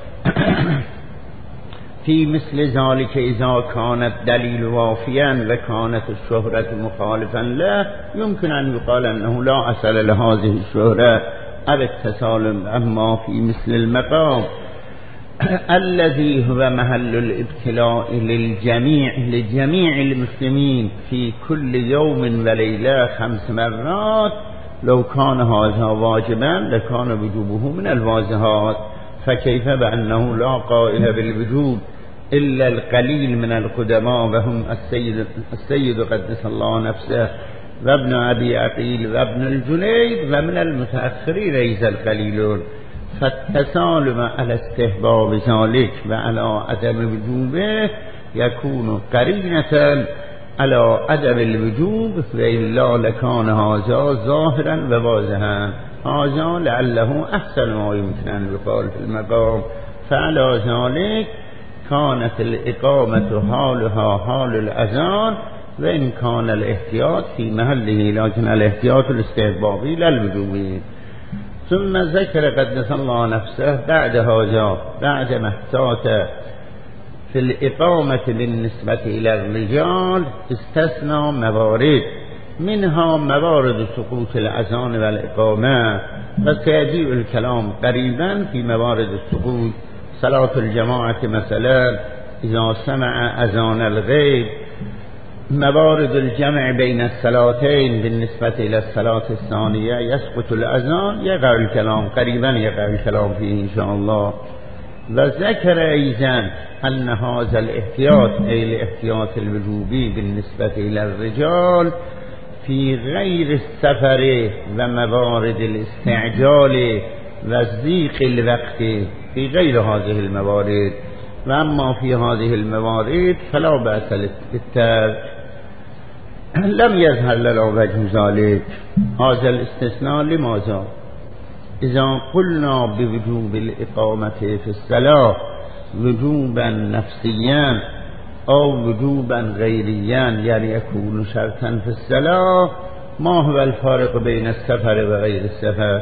في مثل ذلك إذا كان الدليل وافيا وكانت الشهرة مخالفا له يمكن أن يقال أنه لا أصل لهذه الشهرة أو التسالم. أما في مثل المقام الذي هو محل الابتلاء للجميع لجميع المسلمين في كل يوم وليلة خمس مرات، لو كان هذا واجبا لكان وجوبه من الواجبات. فكيف بأنه لا قائل بالوجوب إلا القليل من القدماء وهم السيد, السيد قدس الله نفسه وابن أبي عقيل وابن الجنيد ومن المتأخرين ليس القليلون. فالتسالم على استحباب ذلك وعلى عدم وجوبه يكون قرينة على عدم الوجوب، وإلا لكان هذا ظاهرا وواضحا. هذا لعله أحسن ما يمكن أن يقال في المقام. فعلى ذلك كانت الإقامة حالها حال الأذان، وإن كان الاحتياط في محله، لكن الاحتياط الاستحبابي لا الوجوبي. ثم ذكر قدس الله نفسه بعد هذا بعد ما احتاط في الإقامة بالنسبة إلى الرجال استثنى موارد، منها موارد سقوط الأذان والإقامة، وسيجيء الكلام قريبا في موارد السقوط. صلاة الجماعة مثلا إذا سمع أذان الغيب، موارد الجمع بين الصلاتين بالنسبة إلى الصلاة الثانية يسقط الأذان، يقع الكلام قريبا يقع الكلام فيه إن شاء الله. وذكر أيضا أن هذا الاحتياط أي الاحتياط الوجوبي بالنسبة إلى الرجال في غير السفر وموارد الاستعجال وضيق الوقت، في غير هذه الموارد. وأما في هذه الموارد فلا بأس بالترك. لم يظهر لنا وجه ذلك هذا الاستثناء. لماذا؟ إذا قلنا بوجوب الإقامة في الصلاة وجوبا نفسيا أو وجوبا غيريا، يعني يكون شرطا في الصلاة، ما هو الفارق بين السفر وغير السفر؟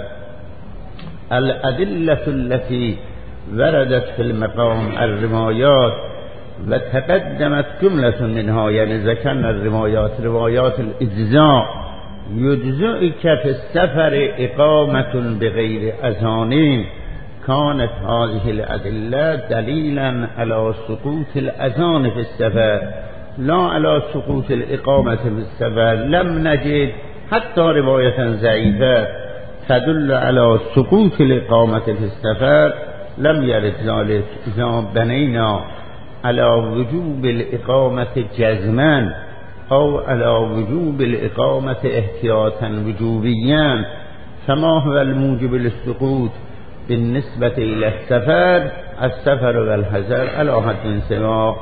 الأدلة التي وردت في المقام الروايات وتقدمت جملة منها، يعني ذكرنا الروايات روايات الإجزاء، يجزئك في السفر إقامة بغير أذان كانت هذه الأدلة دليلا على سقوط الأذان في السفر لا على سقوط الإقامة في السفر. لم نجد حتى رواية ضعيفة تدل على سقوط الإقامة في السفر، لم يرد ذلك. إذا بنينا على وجوب الإقامة جزما أو على وجوب الإقامة احتياطا وجوبيا، فما هو الموجب للسقوط بالنسبة إلى السفر؟ السفر والحضر على حد سواء.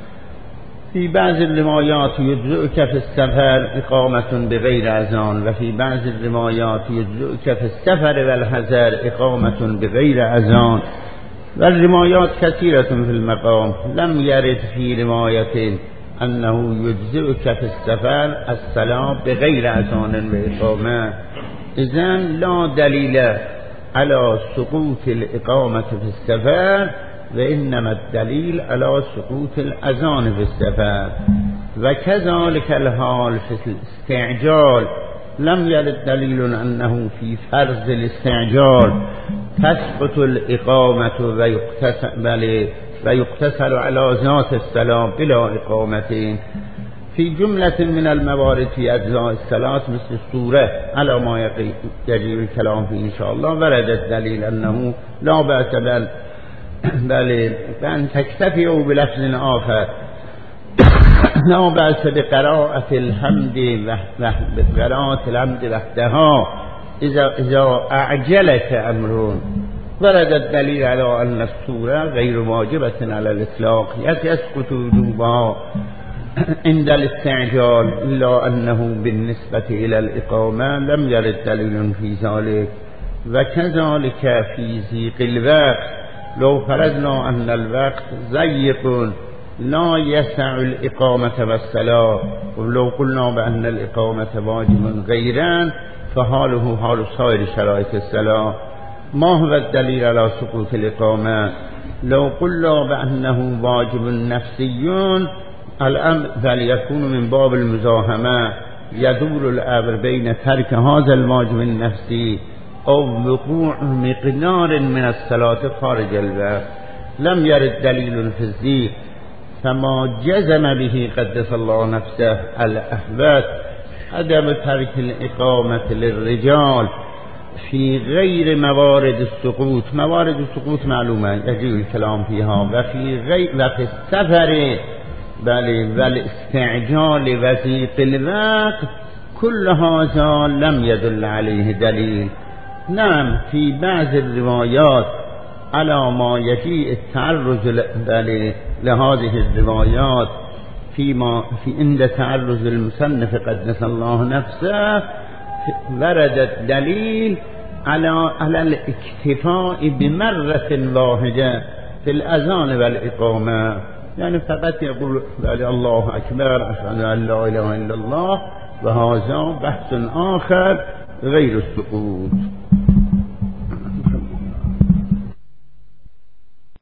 في بعض الروايات يجزئك في السفر إقامة بغير أذان، وفي بعض الروايات يجزئك في السفر والحضر إقامة بغير أذان، والروايات كثيرة في المقام. لم يرد في رواية أنه يجزئك في السفر الصلاة بغير أذان وإقامة. إذن لا دليل على سقوط الإقامة في السفر، وإنما الدليل على سقوط الأذان في السفر. وكذلك الحال في الاستعجال، لم يرد دليل أنه في فرض الاستعجال تسقط الإقامة ويقتصر, ويقتصر على ذات الصلاة بلا إقامة. في جملة من الموارد في أجزاء الصلاة مثل السورة على ما يجري الكلام فيه إن شاء الله ورد الدليل أنه لا بأس بل بل بأن تكتفيوا بلفظ آخر لا بأس بقراءة الحمد بقراءة الحمد وحدها إذا إذا أعجلك أمر. ورد الدليل على أن السورة غير واجبة على الإطلاق، يسقط وجوبها عند الاستعجال، إلا أنه بالنسبة إلى الإقامة لم يرد دليل في ذلك. وكذلك في ضيق الوقت، لو فرضنا أن الوقت ضيق لا يسع الإقامة والصلاة، ولو قلنا بأن الإقامة واجب غيرا فحاله حال سائر شرائط الصلاة. ما هو الدليل على سقوط الإقامة؟ لو قلنا بأنه واجب نفسي الأمر فليكون من باب المزاحمة، يدور الأمر بين ترك هذا الواجب النفسي أو وقوع مقدار من الصلاة خارج الوقت. لم يرد دليل في الذيك، فما جزم به قدس الله نفسه الأحبات عدم ترك الإقامة للرجال في غير موارد السقوط. موارد السقوط معلومة يجري الكلام فيها، وفي غير وفي السفر بل والاستعجال وضيق الوقت كل هذا لم يدل عليه دليل. نعم في بعض الروايات على ما يجيء التعرض لهذه الروايات فيما في عند تعرض المصنف قدس الله نفسه ورد الدليل على على الاكتفاء بمرة واحدة في الأذان والإقامة، يعني فقط يقول الله أكبر أشهد أن لا إله إلا الله، وهذا بحث آخر غير السقوط.